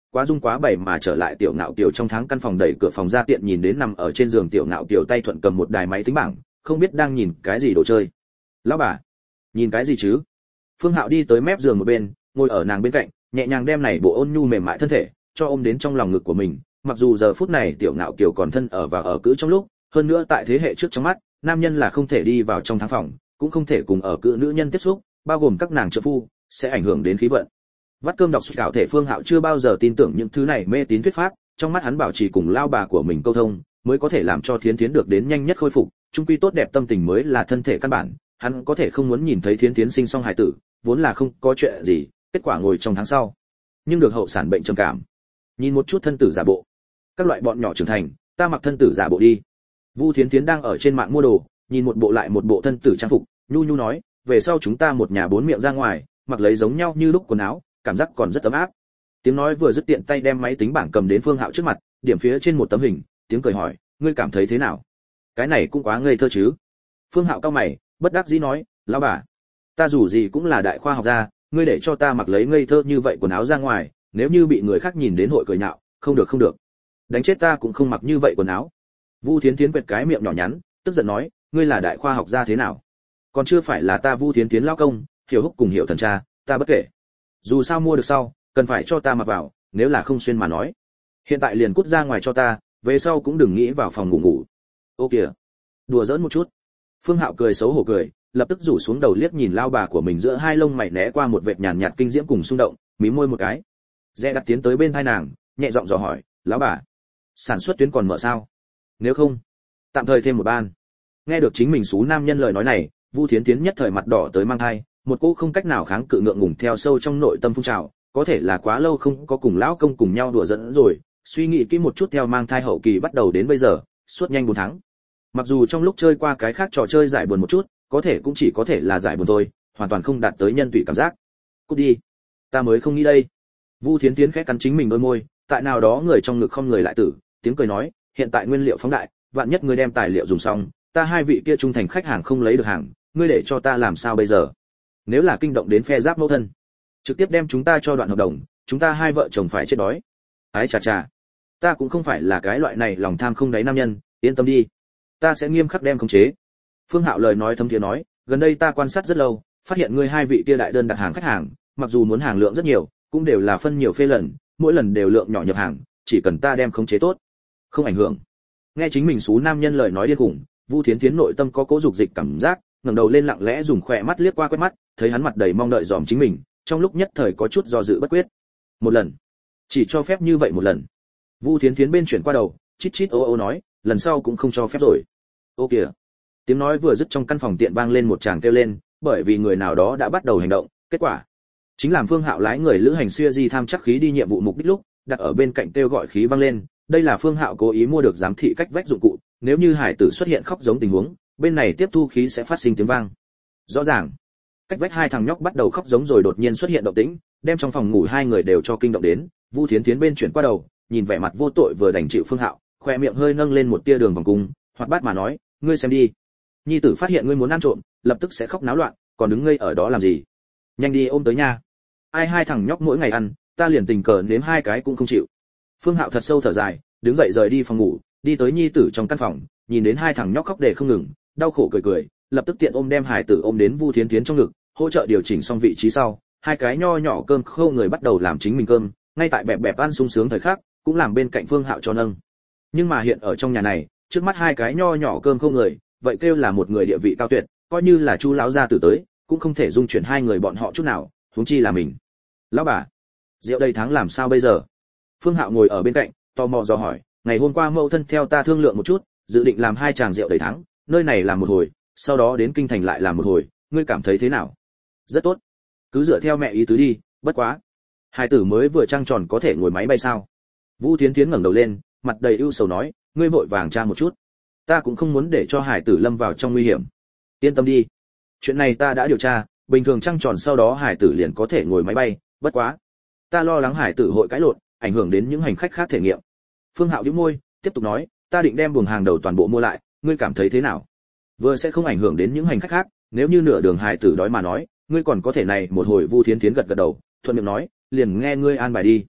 quá dung quá bày mà trở lại tiểu ngạo kiều trong tháng căn phòng, đẩy cửa phòng ra tiện nhìn đến nằm ở trên giường tiểu ngạo kiều tay thuận cầm một đài máy tính bảng, không biết đang nhìn cái gì đồ chơi. Lão bà, nhìn cái gì chứ? Phương Hạo đi tới mép giường một bên, ngồi ở nàng bên cạnh, nhẹ nhàng đem này bộ ôn nhu mềm mại thân thể cho ôm đến trong lòng ngực của mình. Mặc dù giờ phút này tiểu ngạo kiều còn thân ở và ở cữ trong lúc, hơn nữa tại thế hệ trước trong mắt, nam nhân là không thể đi vào trong tháng phòng, cũng không thể cùng ở cữ nữ nhân tiếp xúc, bao gồm các nàng trợ phu, sẽ ảnh hưởng đến khí vận. Vắt cơm đọc sụt gạo thể Phương Hạo chưa bao giờ tin tưởng những thứ này mê tín thuyết pháp, trong mắt hắn bảo trì cùng lao bà của mình câu thông, mới có thể làm cho Thiến Thiến được đến nhanh nhất khôi phục, chung quy tốt đẹp tâm tình mới là thân thể căn bản, hắn có thể không muốn nhìn thấy Thiến Thiến sinh xong hài tử, vốn là không có chuyện gì, kết quả ngồi trong tháng sau, nhưng được hậu sản bệnh trầm cảm. Nhìn một chút thân tử giả bộ, các loại bọn nhỏ trưởng thành, ta mặc thân tử giả bộ đi. Vu Thiến Thiến đang ở trên mạng mua đồ, nhìn một bộ lại một bộ thân tử trang phục, nhu nhu nói, về sau chúng ta một nhà bốn miệng ra ngoài, mặc lấy giống nhau như lúc quần áo, cảm giác còn rất ấm áp. Tiếng nói vừa dứt, tiện tay đem máy tính bảng cầm đến Phương Hạo trước mặt, điểm phía trên một tấm hình, tiếng cười hỏi, ngươi cảm thấy thế nào? Cái này cũng quá ngây thơ chứ. Phương Hạo cau mày, bất đắc dĩ nói, lão bà, ta dù gì cũng là đại khoa học gia, ngươi để cho ta mặc lấy ngây thơ như vậy quần áo ra ngoài, nếu như bị người khác nhìn đến hội cười nhạo, không được không được. Đánh chết ta cũng không mặc như vậy quần áo. Vu Thiến Thiến quẹt cái miệng nhỏ nhắn, tức giận nói, ngươi là đại khoa học gia thế nào? Còn chưa phải là ta Vu Thiến Thiến lão công, Hiểu Húc cùng Hiểu Thần cha, ta bất kể. Dù sao mua được sau, cần phải cho ta mặc vào, nếu là không xuyên mà nói, hiện tại liền cút ra ngoài cho ta, về sau cũng đừng nghĩ vào phòng ngủ ngủ. Ô kìa, đùa giỡn một chút. Phương Hạo cười xấu hổ cười, lập tức rủ xuống đầu liếc nhìn lao bà của mình, giữa hai lông mày né qua một vệt nhàn nhạt kinh diễm cùng xung động, mí môi một cái. Dè đặt tiến tới bên tai nàng, nhẹ giọng dò hỏi, lão bà, sản xuất tuyến còn mở sao? Nếu không, tạm thời thêm một ban. Nghe được chính mình xú nam nhân lời nói này, Vu Thiến Thiến nhất thời mặt đỏ tới mang thai, một cô không cách nào kháng cự ngượng ngùng theo sâu trong nội tâm phun trào, có thể là quá lâu không có cùng lão công cùng nhau đùa giỡn rồi, suy nghĩ kỹ một chút, theo mang thai hậu kỳ bắt đầu đến bây giờ, suốt nhanh 4 tháng. Mặc dù trong lúc chơi qua cái khác trò chơi giải buồn một chút, có thể cũng chỉ có thể là giải buồn thôi, hoàn toàn không đạt tới nhân tụy cảm giác. Cút đi, ta mới không nghĩ đây. Vu Thiến Thiến khẽ cắn chính mình đôi môi, tại nào đó người trong ngực không người lại tử, tiếng cười nói, hiện tại nguyên liệu phóng đại, vạn nhất ngươi đem tài liệu dùng xong, ta hai vị kia trung thành khách hàng không lấy được hàng, ngươi để cho ta làm sao bây giờ? Nếu là kinh động đến phe giáp mẫu thân, trực tiếp đem chúng ta cho đoạn hợp đồng, chúng ta hai vợ chồng phải chết đói. Ái chà chà, ta cũng không phải là cái loại này lòng tham không đáy nam nhân, yên tâm đi, ta sẽ nghiêm khắc đem khống chế. Phương Hạo lời nói thấm thiế nói, gần đây ta quan sát rất lâu, phát hiện ngươi hai vị kia đại đơn đặt hàng khách hàng, mặc dù muốn hàng lượng rất nhiều, cũng đều là phân nhiều phê lần, mỗi lần đều lượng nhỏ nhập hàng, chỉ cần ta đem khống chế tốt, không ảnh hưởng. Nghe chính mình xú nam nhân lời nói điên khủng, Vu Thiến Thiến nội tâm có cố dục dịch cảm giác, ngẩng đầu lên lặng lẽ dùng khỏe mắt liếc qua quét mắt, thấy hắn mặt đầy mong đợi dòm chính mình, trong lúc nhất thời có chút do dự bất quyết. Một lần, chỉ cho phép như vậy một lần. Vu Thiến Thiến bên chuyển qua đầu, chít chít ô ô nói, lần sau cũng không cho phép rồi. Ô kìa. Tiếng nói vừa dứt, trong căn phòng tiện vang lên một tràng kêu lên, bởi vì người nào đó đã bắt đầu hành động, kết quả chính làm Phương Hạo lái người lữ hành xưa di tham chắc khí đi nhiệm vụ mục đích lúc, đặt ở bên cạnh kêu gọi khí vang lên, đây là Phương Hạo cố ý mua được giám thị cách vách dụng cụ, nếu như hải tử xuất hiện khóc giống tình huống, bên này tiếp thu khí sẽ phát sinh tiếng vang. Rõ ràng, cách vách hai thằng nhóc bắt đầu khóc giống rồi đột nhiên xuất hiện động tĩnh, đem trong phòng ngủ hai người đều cho kinh động đến. Vu Thiến Thiến bên chuyển qua đầu, nhìn vẻ mặt vô tội vừa đành chịu Phương Hạo, khoe miệng hơi nâng lên một tia đường vòng cung, hoạt bát mà nói, ngươi xem đi, nhi tử phát hiện ngươi muốn ăn trộm, lập tức sẽ khóc náo loạn, còn đứng ngây ở đó làm gì? Nhanh đi ôm tới nha. Ai hai thằng nhóc mỗi ngày ăn, ta liền tình cờ nếm hai cái cũng không chịu. Phương Hạo thật sâu thở dài, đứng dậy rời đi phòng ngủ, đi tới nhi tử trong căn phòng, nhìn đến hai thằng nhóc khóc để không ngừng, đau khổ cười cười, lập tức tiện ôm đem hải tử ôm đến Vu Thiến Thiến trong ngực, hỗ trợ điều chỉnh xong vị trí sau, hai cái nho nhỏ cơm khô người bắt đầu làm chính mình cơm, ngay tại bẹp bẹp ăn sung sướng thời khắc, cũng làm bên cạnh Phương Hạo cho nâng. Nhưng mà hiện ở trong nhà này, trước mắt hai cái nho nhỏ cơm khô người, vậy kêu là một người địa vị cao tuyệt, coi như là Chu lão gia tử tới, cũng không thể dung chuyển hai người bọn họ chút nào, huống chi là mình. Lão bà, rượu đầy tháng làm sao bây giờ? Phương Hạo ngồi ở bên cạnh, tò mò dò hỏi, ngày hôm qua mẫu thân theo ta thương lượng một chút, dự định làm hai chàng rượu đầy tháng, nơi này làm một hồi, sau đó đến kinh thành lại làm một hồi, ngươi cảm thấy thế nào? Rất tốt, cứ dựa theo mẹ ý tứ đi, bất quá, hai tử mới vừa trăng tròn có thể ngồi máy bay sao? Vu Thiến Thiến ngẩng đầu lên, mặt đầy ưu sầu nói, ngươi vội vàng tra một chút, ta cũng không muốn để cho hải tử lâm vào trong nguy hiểm. Yên tâm đi, chuyện này ta đã điều tra, bình thường trăng tròn sau đó hải tử liền có thể ngồi máy bay, bất quá, ta lo lắng hải tử hội cãi lộn, ảnh hưởng đến những hành khách khác thể nghiệm. Phương Hạo nhíu môi, tiếp tục nói, ta định đem buồng hàng đầu toàn bộ mua lại, ngươi cảm thấy thế nào? Vừa sẽ không ảnh hưởng đến những hành khách khác, nếu như nửa đường hải tử đói mà nói, ngươi còn có thể này một hồi. Vu Thiến Thiến gật gật đầu, thuận miệng nói, liền nghe ngươi an bài đi.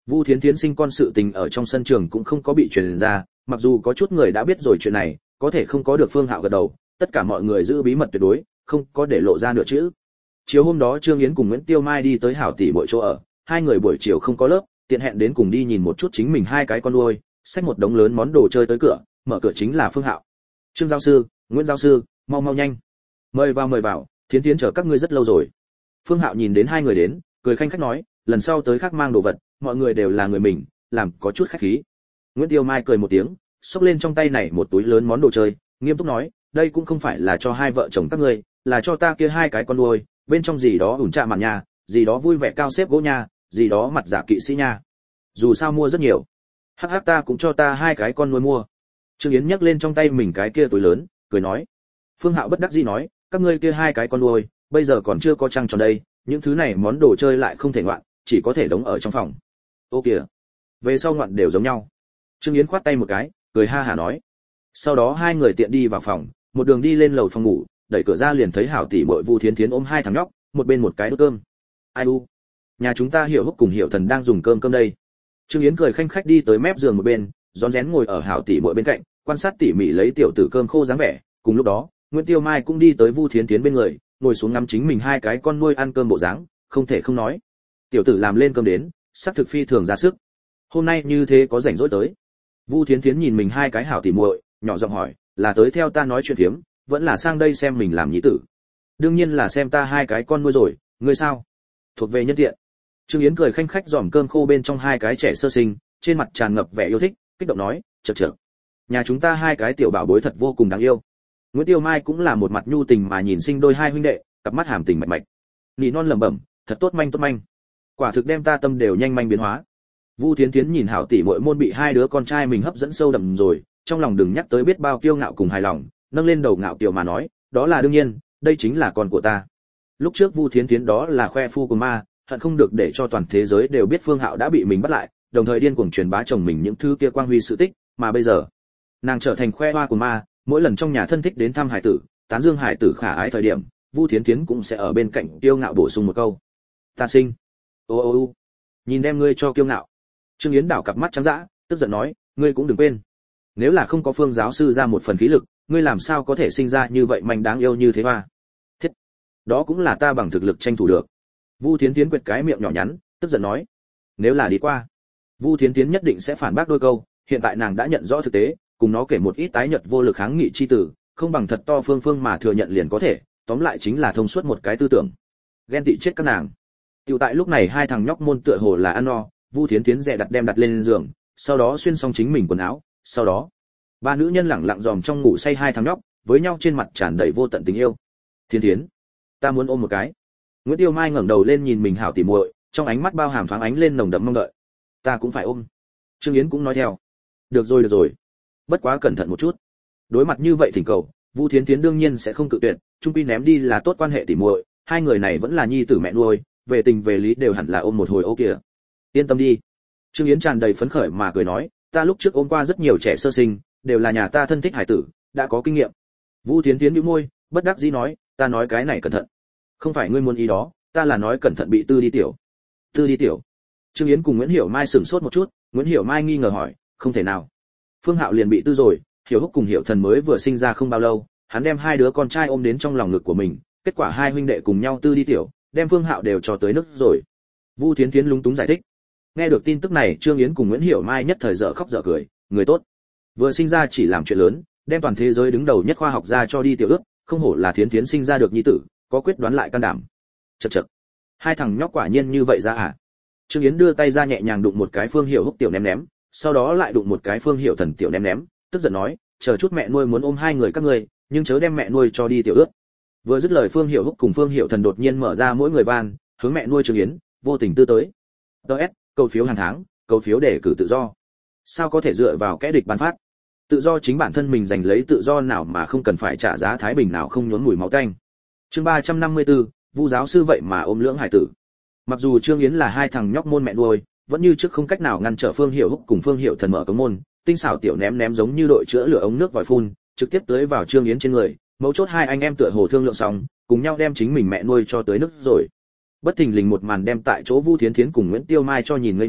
Vu Thiến Thiến sinh con sự tình ở trong sân trường cũng không có bị truyền ra, mặc dù có chút người đã biết rồi chuyện này, có thể không có được Phương Hạo gật đầu, tất cả mọi người giữ bí mật tuyệt đối, không có để lộ ra nửa chữ. Chiều hôm đó Trương Yến cùng Nguyễn Tiêu Mai đi tới Hảo tỷ muội chỗ ở, hai người buổi chiều không có lớp, tiện hẹn đến cùng đi nhìn một chút chính mình hai cái con nuôi, xách một đống lớn món đồ chơi tới cửa, mở cửa chính là Phương Hạo. Trương giáo sư, Nguyễn giáo sư, mau mau nhanh. Mời vào, Thiến Thiến chờ các ngươi rất lâu rồi. Phương Hạo nhìn đến hai người đến, cười khanh khách nói, lần sau tới khác mang đồ vật, mọi người đều là người mình, làm có chút khách khí. Nguyễn Tiêu Mai cười một tiếng, xốc lên trong tay này một túi lớn món đồ chơi, nghiêm túc nói, đây cũng không phải là cho hai vợ chồng các ngươi, là cho ta kia hai cái con nuôi, bên trong gì đó ủn trà mạn nha, gì đó vui vẻ cao xếp gỗ nha, gì đó mặt giả kỵ sĩ nha. Dù sao mua rất nhiều. Hắc hắc ta cũng cho ta hai cái con nuôi mua. Trương Yến nhấc lên trong tay mình cái kia túi lớn, cười nói. Phương Hạo bất đắc dĩ nói, các ngươi kia hai cái con nuôi, bây giờ còn chưa có trăng tròn đây, những thứ này món đồ chơi lại không thể ngoạn, chỉ có thể đóng ở trong phòng. Ô kìa, về sau ngoạn đều giống nhau. Trương Yến khoát tay một cái, cười ha hả nói. Sau đó hai người tiện đi vào phòng, một đường đi lên lầu phòng ngủ, đẩy cửa ra liền thấy Hảo tỷ muội Vu Thiến Thiến ôm hai thằng nhóc, một bên một cái đút cơm. Ai u, nhà chúng ta Hiểu Húc cùng Hiểu Thần đang dùng cơm đây. Trương Yến cười khanh khách đi tới mép giường một bên, rón rén ngồi ở Hảo tỷ muội bên cạnh, quan sát tỉ mỉ lấy tiểu tử cơm khô dáng vẻ. Cùng lúc đó, Nguyễn Tiêu Mai cũng đi tới Vu Thiến Thiến bên người, ngồi xuống ngắm chính mình hai cái con nuôi ăn cơm bộ dáng, không thể không nói. Tiểu tử làm lên cơm đến, sắc thực phi thường ra sức. Hôm nay như thế có rảnh rỗi tới. Vu Thiến Thiến nhìn mình hai cái Hảo tỷ muội, nhỏ giọng hỏi, là tới theo ta nói chuyện phiếm, vẫn là sang đây xem mình làm nhí tử? Đương nhiên là xem ta hai cái con nuôi rồi, ngươi sao? Thuộc về nhân tiện. Trương Yến cười khanh khách giòm cơm khô bên trong hai cái trẻ sơ sinh, trên mặt tràn ngập vẻ yêu thích, kích động nói, chậc chậc. Nhà chúng ta hai cái tiểu bảo bối thật vô cùng đáng yêu. Nguyễn Tiêu Mai cũng là một mặt nhu tình mà nhìn sinh đôi hai huynh đệ, cặp mắt hàm tình mạch mạch. Nỉ non lẩm bẩm, thật tốt manh. Quả thực đem ta tâm đều nhanh manh biến hóa. Vu Thiến Thiến nhìn Hảo tỷ muội môn bị hai đứa con trai mình hấp dẫn sâu đậm rồi, trong lòng đừng nhắc tới biết bao kiêu ngạo cùng hài lòng, nâng lên đầu ngạo kiều mà nói, đó là đương nhiên, đây chính là con của ta. Lúc trước Vu Thiến Thiến đó là khoe phu của ma, hận không được để cho toàn thế giới đều biết Phương Hạo đã bị mình bắt lại, đồng thời điên cuồng truyền bá chồng mình những thứ kia quang huy sự tích, mà bây giờ, nàng trở thành khoe hoa của ma, mỗi lần trong nhà thân thích đến thăm hải tử, tán dương hải tử khả ái thời điểm, Vu Thiến Thiến cũng sẽ ở bên cạnh kiêu ngạo bổ sung một câu. Ta sinh. Ô, nhìn đem ngươi cho kiêu ngạo. Trương Yến đảo cặp mắt trắng dã, tức giận nói, ngươi cũng đừng quên, nếu là không có Phương giáo sư ra một phần khí lực, ngươi làm sao có thể sinh ra như vậy manh đáng yêu như thế hoa? Thiết, đó cũng là ta bằng thực lực tranh thủ được. Vu Thiến Thiến quệt cái miệng nhỏ nhắn, tức giận nói, nếu là đi qua, Vu Thiến Thiến nhất định sẽ phản bác đôi câu, hiện tại nàng đã nhận rõ thực tế, cùng nó kể một ít tái nhật vô lực kháng nghị chi tử, không bằng thật to phương mà thừa nhận liền có thể, tóm lại chính là thông suốt một cái tư tưởng. Ghen tị chết các nàng. Tiểu tại lúc này hai thằng nhóc môn tựa hồ là ăn no, Vu Thiến Thiến dè đặt đem đặt lên giường, sau đó xuyên xong chính mình quần áo, sau đó ba nữ nhân lẳng lặng dòm trong ngủ say hai thằng nhóc, với nhau trên mặt tràn đầy vô tận tình yêu. Thiến Thiến, ta muốn ôm một cái. Nguyễn Tiêu Mai ngẩng đầu lên nhìn mình Hảo tỉ muội, trong ánh mắt bao hàm thoáng ánh lên nồng đậm mong đợi. Ta cũng phải ôm. Trương Yến cũng nói theo. Được rồi. Bất quá cẩn thận một chút. Đối mặt như vậy thỉnh cầu, Vu Thiến Thiến đương nhiên sẽ không cự tuyệt, chung quy ném đi là tốt quan hệ tỉ muội, hai người này vẫn là nhi tử mẹ nuôi, về tình về lý đều hẳn là ôm một hồi ô kìa. Yên tâm đi. Trương Yến tràn đầy phấn khởi mà cười nói, ta lúc trước ôm qua rất nhiều trẻ sơ sinh, đều là nhà ta thân thích hải tử, đã có kinh nghiệm. Vu Thiến Thiến bĩu môi, bất đắc dĩ nói, ta nói cái này cẩn thận. Không phải ngươi muốn ý đó, ta là nói cẩn thận bị tư đi tiểu. Tư đi tiểu. Trương Yến cùng Nguyễn Hiểu Mai sửng sốt một chút, Nguyễn Hiểu Mai nghi ngờ hỏi, không thể nào. Phương Hạo liền bị tư rồi, Hiểu Húc cùng Hiểu Thần mới vừa sinh ra không bao lâu, hắn đem hai đứa con trai ôm đến trong lòng ngực của mình, kết quả hai huynh đệ cùng nhau tư đi tiểu, đem Phương Hạo đều cho tới nước rồi. Vu Thiến Thiến lúng túng giải thích. Nghe được tin tức này, Trương Yến cùng Nguyễn Hiểu Mai nhất thời dở khóc dở cười, người tốt, vừa sinh ra chỉ làm chuyện lớn, đem toàn thế giới đứng đầu nhất khoa học gia cho đi tiểu ước, không hổ là Thiến Thiến sinh ra được nhi tử, có quyết đoán lại can đảm. Chậc. Hai thằng nhóc quả nhiên như vậy ra à? Trương Yến đưa tay ra nhẹ nhàng đụng một cái Phương Hiểu Húc tiểu ném, sau đó lại đụng một cái Phương Hiểu Thần tiểu ném, tức giận nói, chờ chút mẹ nuôi muốn ôm hai người các ngươi, nhưng chớ đem mẹ nuôi cho đi tiểu ước. Vừa dứt lời Phương Hiểu Húc cùng Phương Hiểu Thần đột nhiên mở ra mỗi người van, hướng mẹ nuôi Trương Yến, vô tình tư tới. DS, cầu phiếu hàng tháng, cầu phiếu để cử tự do. Sao có thể dựa vào kẻ địch ban phát? Tự do chính bản thân mình giành lấy tự do nào mà không cần phải trả giá thái bình nào không nhốn mùi máu tanh. Chương 354, Vu giáo sư vậy mà ôm lưỡng hải tử. Mặc dù Trương Yến là hai thằng nhóc môn mẹ nuôi, vẫn như trước không cách nào ngăn trở Phương Hiểu Húc cùng Phương Hiểu Thần mở cống môn, tinh xảo tiểu ném giống như đội chữa lửa ống nước vòi phun, trực tiếp tới vào Trương Yến trên người, mấu chốt hai anh em tựa hồ thương lượng xong, cùng nhau đem chính mình mẹ nuôi cho tới nước rồi. Bất thình lình một màn đem tại chỗ Vu Thiến Thiến cùng Nguyễn Tiêu Mai cho nhìn ngây người,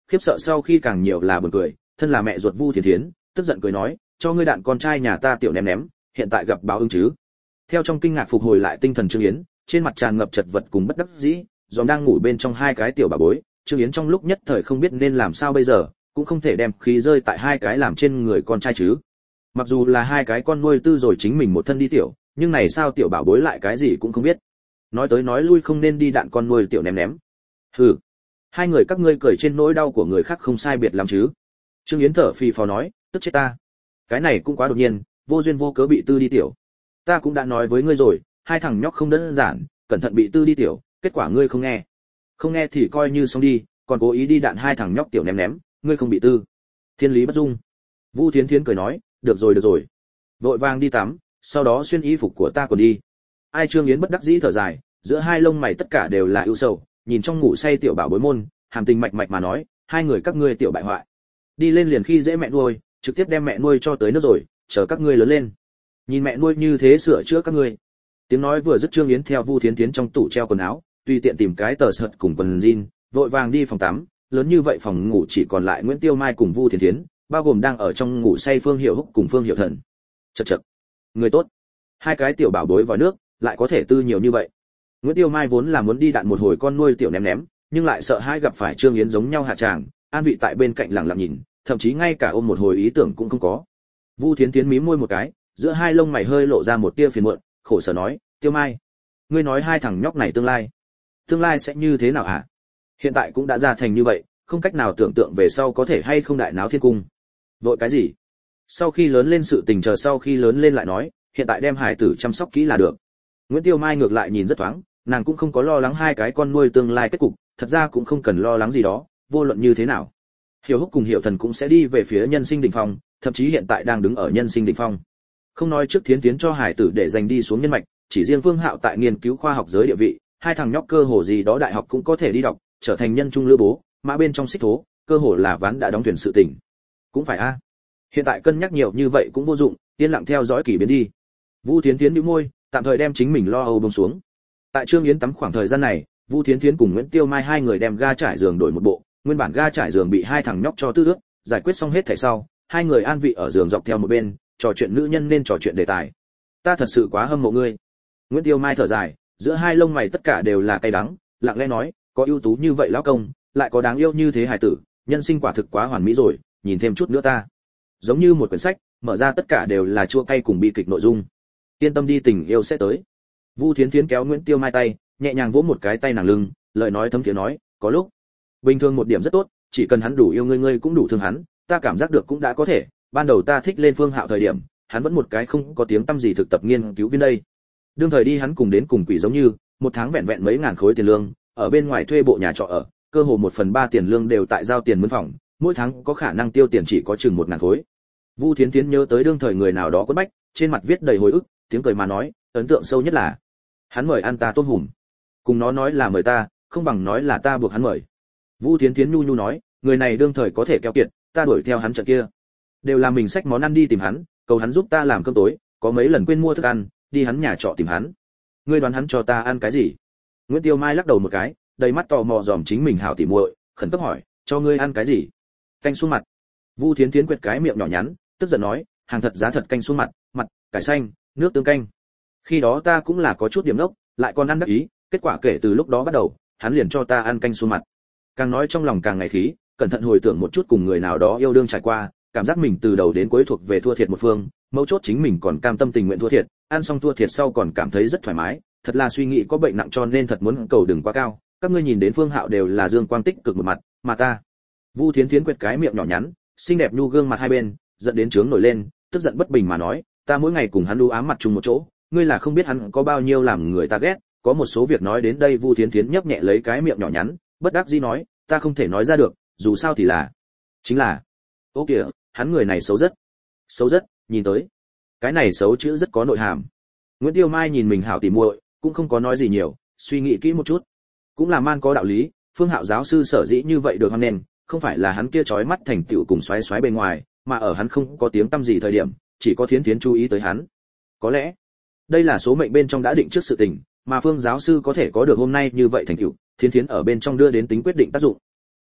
khiếp sợ sau khi càng nhiều là buồn cười, thân là mẹ ruột Vu Thiến Thiến, tức giận cười nói, cho ngươi đạn con trai nhà ta tiểu ném ném, hiện tại gặp báo ứng chứ. Theo trong kinh ngạc phục hồi lại tinh thần Trương Yến, trên mặt tràn ngập chật vật cùng bất đắc dĩ, dòm đang ngủ bên trong hai cái tiểu bà bối, Trương Yến trong lúc nhất thời không biết nên làm sao bây giờ, cũng không thể đem khí rơi tại hai cái làm trên người con trai chứ. Mặc dù là hai cái con nuôi tư rồi chính mình một thân đi tiểu, nhưng này sao tiểu bảo bối lại cái gì cũng không biết. Nói tới nói lui không nên đi đạn con nuôi tiểu ném ném. Hừ, hai người các ngươi cười trên nỗi đau của người khác không sai biệt lắm chứ. Trương Yến thở phì phò nói, tức chết ta. Cái này cũng quá đột nhiên, vô duyên vô cớ bị tư đi tiểu. Ta cũng đã nói với ngươi rồi, hai thằng nhóc không đơn giản, cẩn thận bị tư đi tiểu, kết quả ngươi không nghe. Không nghe thì coi như xong đi, còn cố ý đi đạn hai thằng nhóc tiểu ném ném, ngươi không bị tư. Thiên lý bất dung. Vu Thiến Thiến cười nói, được rồi. Vội vàng đi tắm, sau đó xuyên y phục của ta còn đi. Ai Trương Yến bất đắc dĩ thở dài, giữa hai lông mày tất cả đều là ưu sầu, nhìn trong ngủ say tiểu bảo bối môn, hàm tình mạch mạch mà nói, hai người các ngươi tiểu bại hoại. Đi lên liền khi dễ mẹ nuôi, trực tiếp đem mẹ nuôi cho tới nước rồi, chờ các ngươi lớn lên. Nhìn mẹ nuôi như thế sửa chữa các ngươi. Tiếng nói vừa dứt, Trương Yến theo Vu Thiến Thiến trong tủ treo quần áo, tùy tiện tìm cái tờ sợt cùng quần jean, vội vàng đi phòng tắm, lớn như vậy phòng ngủ chỉ còn lại Nguyễn Tiêu Mai cùng Vu Thiến Thiến, bao gồm đang ở trong ngủ say Phương Hiểu Húc cùng Phương Hiểu Thần. Chậc, người tốt. Hai cái tiểu bảo bối vào nước, lại có thể tư nhiều như vậy. Nguyễn Tiêu Mai vốn là muốn đi đạn một hồi con nuôi tiểu ném ném, nhưng lại sợ hai gặp phải Trương Yến giống nhau hạ tràng, an vị tại bên cạnh lặng lặng nhìn, thậm chí ngay cả ôm một hồi ý tưởng cũng không có. Vu Thiến Thiến mím môi một cái, giữa hai lông mày hơi lộ ra một tia phiền muộn, khổ sở nói, Tiêu Mai, ngươi nói hai thằng nhóc này tương lai sẽ như thế nào hả? Hiện tại cũng đã ra thành như vậy, không cách nào tưởng tượng về sau có thể hay không đại náo thiên cung. Vội cái gì? Sau khi lớn lên sự tình chờ sau khi lớn lên lại nói, hiện tại đem hải tử chăm sóc kỹ là được. Nguyễn Tiêu Mai ngược lại nhìn rất thoáng, nàng cũng không có lo lắng hai cái con nuôi tương lai kết cục, thật ra cũng không cần lo lắng gì đó, vô luận như thế nào. Hiểu Húc cùng Hiểu Thần cũng sẽ đi về phía nhân sinh đỉnh phong, thậm chí hiện tại đang đứng ở nhân sinh đỉnh phong. Không nói trước Thiến Tiến cho hải tử để dành đi xuống nhân mạch, chỉ riêng Vương Hạo tại nghiên cứu khoa học giới địa vị, hai thằng nhóc cơ hồ gì đó đại học cũng có thể đi đọc, trở thành nhân trung lữ bố, mã bên trong xích thố, cơ hồ là ván đã đóng thuyền sự tình. Cũng phải a. Hiện tại cân nhắc nhiều như vậy cũng vô dụng, yên lặng theo dõi kỳ biến đi. Vu Thiến Thiến nhíu môi, tạm thời đem chính mình lo âu buông xuống. Tại Trương Yến tắm khoảng thời gian này, Vu Thiến Thiến cùng Nguyễn Tiêu Mai hai người đem ga trải giường đổi một bộ, nguyên bản ga trải giường bị hai thằng nhóc cho tư ướt, giải quyết xong hết thảy sau, hai người an vị ở giường dọc theo một bên, trò chuyện nữ nhân nên trò chuyện đề tài. Ta thật sự quá hâm mộ ngươi. Nguyễn Tiêu Mai thở dài, giữa hai lông mày tất cả đều là cay đắng, lặng lẽ nói, có ưu tú như vậy lão công, lại có đáng yêu như thế hài tử, nhân sinh quả thực quá hoàn mỹ rồi, nhìn thêm chút nữa ta. Giống như một quyển sách, mở ra tất cả đều là chua cay cùng bi kịch nội dung. Yên tâm đi, tình yêu sẽ tới. Vu Thiến Thiến kéo Nguyễn Tiêu Mai tay, nhẹ nhàng vỗ một cái tay nàng lưng, lời nói thấm thiế nói, có lúc bình thường một điểm rất tốt, chỉ cần hắn đủ yêu ngươi, ngươi cũng đủ thương hắn, ta cảm giác được cũng đã có thể. Ban đầu ta thích lên Phương Hạo thời điểm, hắn vẫn một cái không có tiếng tăm gì thực tập nghiên cứu viên đây. Đương thời đi hắn cùng đến cùng quỷ giống như, một tháng vẹn vẹn mấy ngàn khối tiền lương, ở bên ngoài thuê bộ nhà trọ ở, cơ hồ 1/3 tiền lương đều tại giao tiền mướn phòng, mỗi tháng có khả năng tiêu tiền chỉ có chừng 1000 khối. Vu Thiến Thiến nhớ tới đương thời người nào đó quất bách, trên mặt viết đầy hồi ức, tiếng cười mà nói, ấn tượng sâu nhất là hắn mời ăn ta tôm hùm. Cùng nó nói là mời ta, không bằng nói là ta buộc hắn mời. Vu Thiến Thiến nhu nhu nói, người này đương thời có thể keo kiệt, ta đuổi theo hắn trận kia, đều là mình xách món ăn đi tìm hắn, cầu hắn giúp ta làm cơm tối, có mấy lần quên mua thức ăn, đi hắn nhà trọ tìm hắn. Ngươi đoán hắn cho ta ăn cái gì? Nguyễn Tiêu Mai lắc đầu một cái, đầy mắt tò mò dòm chính mình hảo tỉ muội, khẩn cấp hỏi, cho ngươi ăn cái gì? Canh xuống mặt. Vu Thiến Thiến quệt cái miệng nhỏ nhắn, tức giận nói, hàng thật giá thật canh xuống mặt, cải xanh, nước tương canh. Khi đó ta cũng là có chút điểm nốc, lại còn ăn đắc ý, kết quả kể từ lúc đó bắt đầu, hắn liền cho ta ăn canh xuống mặt. Càng nói trong lòng càng ngày khí, cẩn thận hồi tưởng một chút cùng người nào đó yêu đương trải qua, cảm giác mình từ đầu đến cuối thuộc về thua thiệt một phương, mấu chốt chính mình còn cam tâm tình nguyện thua thiệt, ăn xong thua thiệt sau còn cảm thấy rất thoải mái, thật là suy nghĩ có bệnh nặng cho nên thật muốn cầu đừng quá cao. Các ngươi nhìn đến Phương Hạo đều là dương quang tích cực một mặt, mà ta. Vu Thiến Thiến quệt cái miệng nhỏ nhắn, xinh đẹp nhu gương mặt hai bên, giận đến trướng nổi lên, tức giận bất bình mà nói, ta mỗi ngày cùng hắn đu ám mặt chung một chỗ, ngươi là không biết hắn có bao nhiêu làm người ta ghét. Có một số việc nói đến đây, Vu Thiến Thiến nhấp nhẹ lấy cái miệng nhỏ nhắn, bất đắc dĩ nói, ta không thể nói ra được, dù sao thì là, chính là, ô kìa, hắn người này xấu rất, nhìn tới, cái này xấu chữ rất có nội hàm. Nguyễn Tiêu Mai nhìn mình hảo tỉ muội, cũng không có nói gì nhiều, suy nghĩ kỹ một chút, cũng là man có đạo lý. Phương Hạo giáo sư sở dĩ như vậy được hoan nghênh, không phải là hắn kia chói mắt thành tựu cùng xoáy xoáy bên ngoài, mà ở hắn không có tiếng tăm gì thời điểm, chỉ có Thiến Thiến chú ý tới hắn. Có lẽ, đây là số mệnh bên trong đã định trước sự tình, mà Phương giáo sư có thể có được hôm nay như vậy thành tựu, Thiến Thiến ở bên trong đưa đến tính quyết định tác dụng.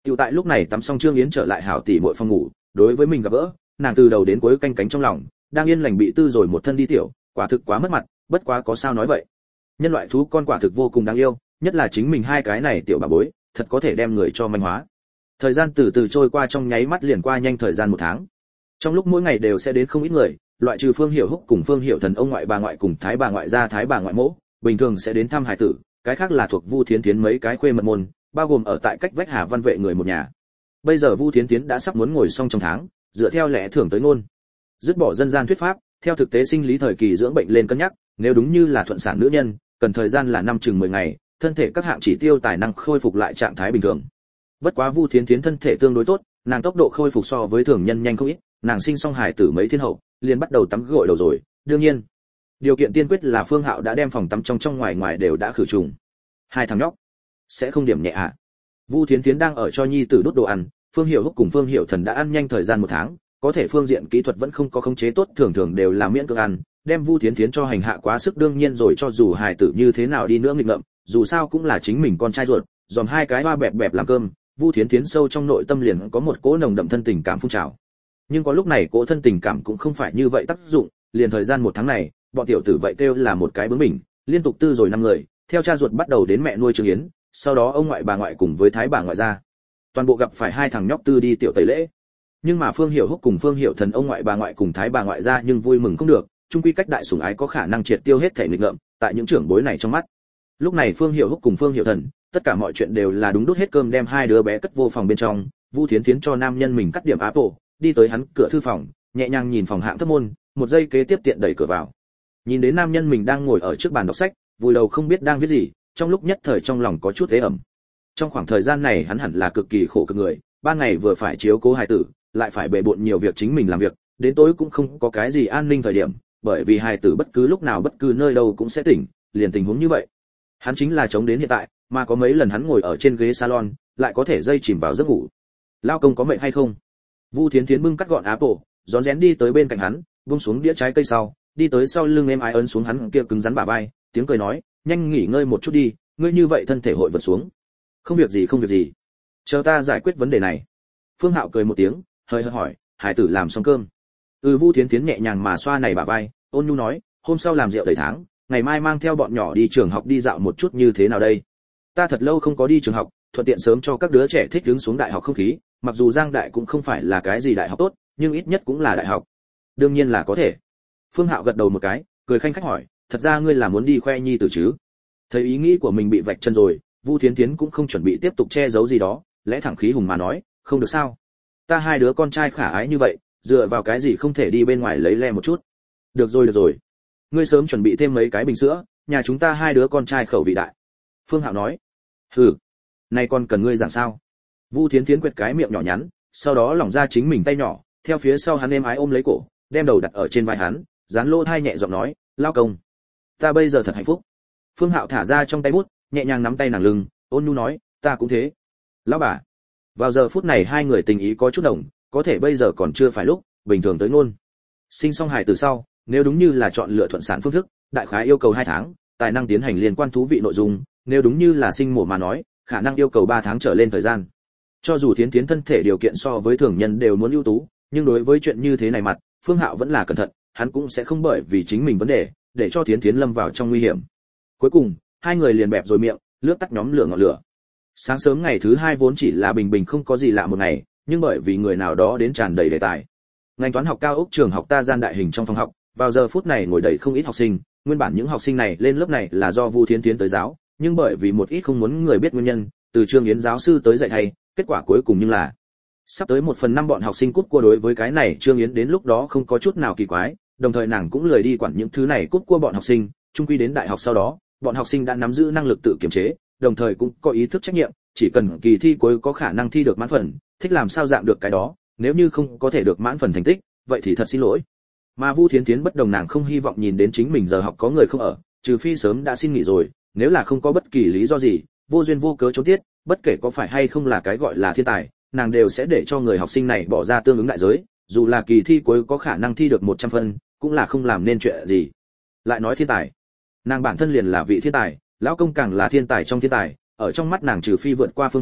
Tiểu tại lúc này tắm xong Trương Yến trở lại hảo tỷ muội phòng ngủ, đối với mình gặp gỡ, nàng từ đầu đến cuối canh cánh trong lòng, đang yên lành bị tư rồi một thân đi tiểu, quả thực quá mất mặt, bất quá có sao nói vậy. Nhân loại thú con quả thực vô cùng đáng yêu, nhất là chính mình hai cái này tiểu bà bối, thật có thể đem người cho manh hóa. Thời gian từ từ trôi qua trong nháy mắt liền qua nhanh thời gian 1 tháng. Trong lúc mỗi ngày đều sẽ đến không ít người, loại trừ Phương Hiểu Húc cùng Phương Hiểu Thần ông ngoại bà ngoại cùng Thái bà ngoại gia Thái bà ngoại mỗ, bình thường sẽ đến thăm hải tử, cái khác là thuộc Vu Thiến Thiến mấy cái khuê mật môn, bao gồm ở tại cách vách Hà Văn Vệ người một nhà. Bây giờ Vu Thiến Thiến đã sắp muốn ngồi xong trong tháng, dựa theo lẽ thường tới ngôn, dứt bỏ dân gian thuyết pháp, theo thực tế sinh lý thời kỳ dưỡng bệnh lên cân nhắc, nếu đúng như là thuận sản nữ nhân, cần thời gian là năm chừng 10 ngày, thân thể các hạng chỉ tiêu tài năng khôi phục lại trạng thái bình thường. Bất quá Vu Thiến Thiến thân thể tương đối tốt, nàng tốc độ khôi phục so với thường nhân nhanh không ít, nàng sinh xong hài tử mấy thiên hậu, liền bắt đầu tắm gội đầu rồi, đương nhiên, điều kiện tiên quyết là Phương Hạo đã đem phòng tắm trong ngoài ngoài đều đã khử trùng. Hai thằng nhóc sẽ không điểm nhẹ à? Vu Thiến Thiến đang ở cho nhi tử đốt đồ ăn, Phương Hiểu Húc cùng Phương Hiểu Thần đã ăn nhanh thời gian 1 tháng, có thể phương diện kỹ thuật vẫn không có khống chế tốt, thường đều là miễn cưỡng ăn, đem Vu Thiến Thiến cho hành hạ quá sức, đương nhiên rồi, cho dù hài tử như thế nào đi nữa nghịch ngợm, dù sao cũng là chính mình con trai ruột, dòm hai cái hoa bẹp bẹp làm cơm, Vu Thiến Thiến sâu trong nội tâm liền có một cỗ nồng đậm thân tình cảm phun trào. Nhưng có lúc này cỗ thân tình cảm cũng không phải như vậy tác dụng, liền thời gian 1 tháng này, bọn tiểu tử vậy kêu là một cái bướng bỉnh, liên tục tư rồi 5 người, theo cha ruột bắt đầu đến mẹ nuôi Trương Yến, sau đó ông ngoại bà ngoại cùng với Thái bà ngoại gia. Toàn bộ gặp phải hai thằng nhóc tư đi tiểu tẩy lễ. Nhưng mà Phương Hiểu Húc cùng Phương Hiểu Thần ông ngoại bà ngoại cùng Thái bà ngoại gia nhưng vui mừng không được, chung quy cách đại sủng ái có khả năng triệt tiêu hết thể nghịch ngợm, tại những trưởng bối này trong mắt. Lúc này Phương Hiểu Húc cùng Phương Hiểu Thần, tất cả mọi chuyện đều là đúng đút hết cơm, đem hai đứa bé cất vô phòng bên trong, Vu Thiến Thiến cho nam nhân mình cắt điểm apple, đi tới hắn cửa thư phòng, nhẹ nhàng nhìn phòng hạng thấp môn, một giây kế tiếp tiện đẩy cửa vào. Nhìn đến nam nhân mình đang ngồi ở trước bàn đọc sách, vùi đầu không biết đang viết gì, trong lúc nhất thời trong lòng có chút ế ẩm. Trong khoảng thời gian này hắn hẳn là cực kỳ khổ cực người, ban ngày vừa phải chiếu cố hài tử, lại phải bề bộn nhiều việc chính mình làm việc, đến tối cũng không có cái gì an ninh thời điểm, bởi vì hài tử bất cứ lúc nào bất cứ nơi đâu cũng sẽ tỉnh, liền tình huống như vậy. Hắn chính là chống đến hiện tại, mà có mấy lần hắn ngồi ở trên ghế salon, lại có thể dây chìm vào giấc ngủ. Lao công có mệt hay không? Vu Thiến Thiến bưng cắt gọn apple, rón rén đi tới bên cạnh hắn, buông xuống đĩa trái cây sau, đi tới sau lưng em ái ấn xuống hắn kia cứng rắn bả vai, tiếng cười nói, nhanh nghỉ ngơi một chút đi, ngươi như vậy thân thể hội vật xuống. Không việc gì không việc gì, chờ ta giải quyết vấn đề này. Phương Hạo cười một tiếng, hơi hỏi, hải tử làm xong cơm? Vu Thiến Thiến nhẹ nhàng mà xoa này bả vai, ôn nhu nói, hôm sau làm rượu đầy tháng, ngày mai mang theo bọn nhỏ đi trường học đi dạo một chút như thế nào đây? Ta thật lâu không có đi trường học, thuận tiện sớm cho các đứa trẻ thích ứng xuống đại học không khí, mặc dù Giang Đại cũng không phải là cái gì đại học tốt, nhưng ít nhất cũng là đại học. Đương nhiên là có thể. Phương Hạo gật đầu một cái, cười khanh khách hỏi, thật ra ngươi là muốn đi khoe nhi tử chứ? Thấy ý nghĩ của mình bị vạch chân rồi, Vu Thiến Thiến cũng không chuẩn bị tiếp tục che giấu gì đó, lẽ thẳng khí hùng mà nói, không được sao? Ta hai đứa con trai khả ái như vậy, dựa vào cái gì không thể đi bên ngoài lấy le một chút? Được rồi. Ngươi sớm chuẩn bị thêm mấy cái bình sữa, nhà chúng ta hai đứa con trai khẩu vị đại. Phương Hạo nói. Hừ, này con cần ngươi giảng sao? Vu Thiến Thiến quệt cái miệng nhỏ nhắn, sau đó lỏng ra chính mình tay nhỏ, theo phía sau hắn êm ái ôm lấy cổ, đem đầu đặt ở trên vai hắn, dán lỗ tai nhẹ giọng nói, lao công, ta bây giờ thật hạnh phúc. Phương Hạo thả ra trong tay bút, nhẹ nhàng nắm tay nàng lưng, ôn nhu nói, ta cũng thế. Lão bà. Vào giờ phút này hai người tình ý có chút đồng, có thể bây giờ còn chưa phải lúc, bình thường tới ngôn. Sinh xong hài từ sau, nếu đúng như là chọn lựa thuận sản phương thức, đại khái yêu cầu 2 tháng, tài năng tiến hành liên quan thú vị nội dung, nếu đúng như là sinh mổ mà nói, khả năng yêu cầu 3 tháng trở lên thời gian. Cho dù Thiến Thiến thân thể điều kiện so với thường nhân đều muốn ưu tú, nhưng đối với chuyện như thế này mặt, Phương Hạo vẫn là cẩn thận, hắn cũng sẽ không bởi vì chính mình vấn đề, để cho Thiến Thiến lâm vào trong nguy hiểm. Cuối cùng, hai người liền bẹp rồi miệng, lướt tắt nhóm lửa ngọn lửa. Sáng sớm ngày thứ 2 vốn chỉ là bình bình không có gì lạ một ngày, nhưng bởi vì người nào đó đến tràn đầy đề tài. Ngành toán học cao ốc trường học ta gian đại hình trong phòng học, vào giờ phút này ngồi đầy không ít học sinh, nguyên bản những học sinh này lên lớp này là do Vu Thiến Thiến tới giáo, nhưng bởi vì một ít không muốn người biết nguyên nhân, từ Trương Yến giáo sư tới dạy thay, kết quả cuối cùng nhưng là sắp tới 1/5 bọn học sinh cút cua. Đối với cái này Trương Yến đến lúc đó không có chút nào kỳ quái, đồng thời nàng cũng lười đi quản những thứ này cút cua bọn học sinh, chung quy đến đại học sau đó, bọn học sinh đã nắm giữ năng lực tự kiểm chế, đồng thời cũng có ý thức trách nhiệm, chỉ cần kỳ thi cuối có khả năng thi được mãn phần, thích làm sao dạng được cái đó, nếu như không có thể được mãn phần thành tích, vậy thì thật xin lỗi. Mà Vu Thiến Thiến bất đồng, nàng không hy vọng nhìn đến chính mình giờ học có người không ở, trừ phi sớm đã xin nghỉ rồi, nếu là không có bất kỳ lý do gì, vô duyên vô cớ trốn tiết, bất kể có phải hay không là cái gọi là thiên tài, nàng đều sẽ để cho người học sinh này bỏ ra tương ứng đại giới, dù là kỳ thi cuối có khả năng thi được 100 phân, cũng là không làm nên chuyện gì. Lại nói thiên tài, nàng bản thân liền là vị thiên tài, lão công càng là thiên tài trong thiên tài, ở trong mắt nàng trừ phi vượt qua Phương Hạo,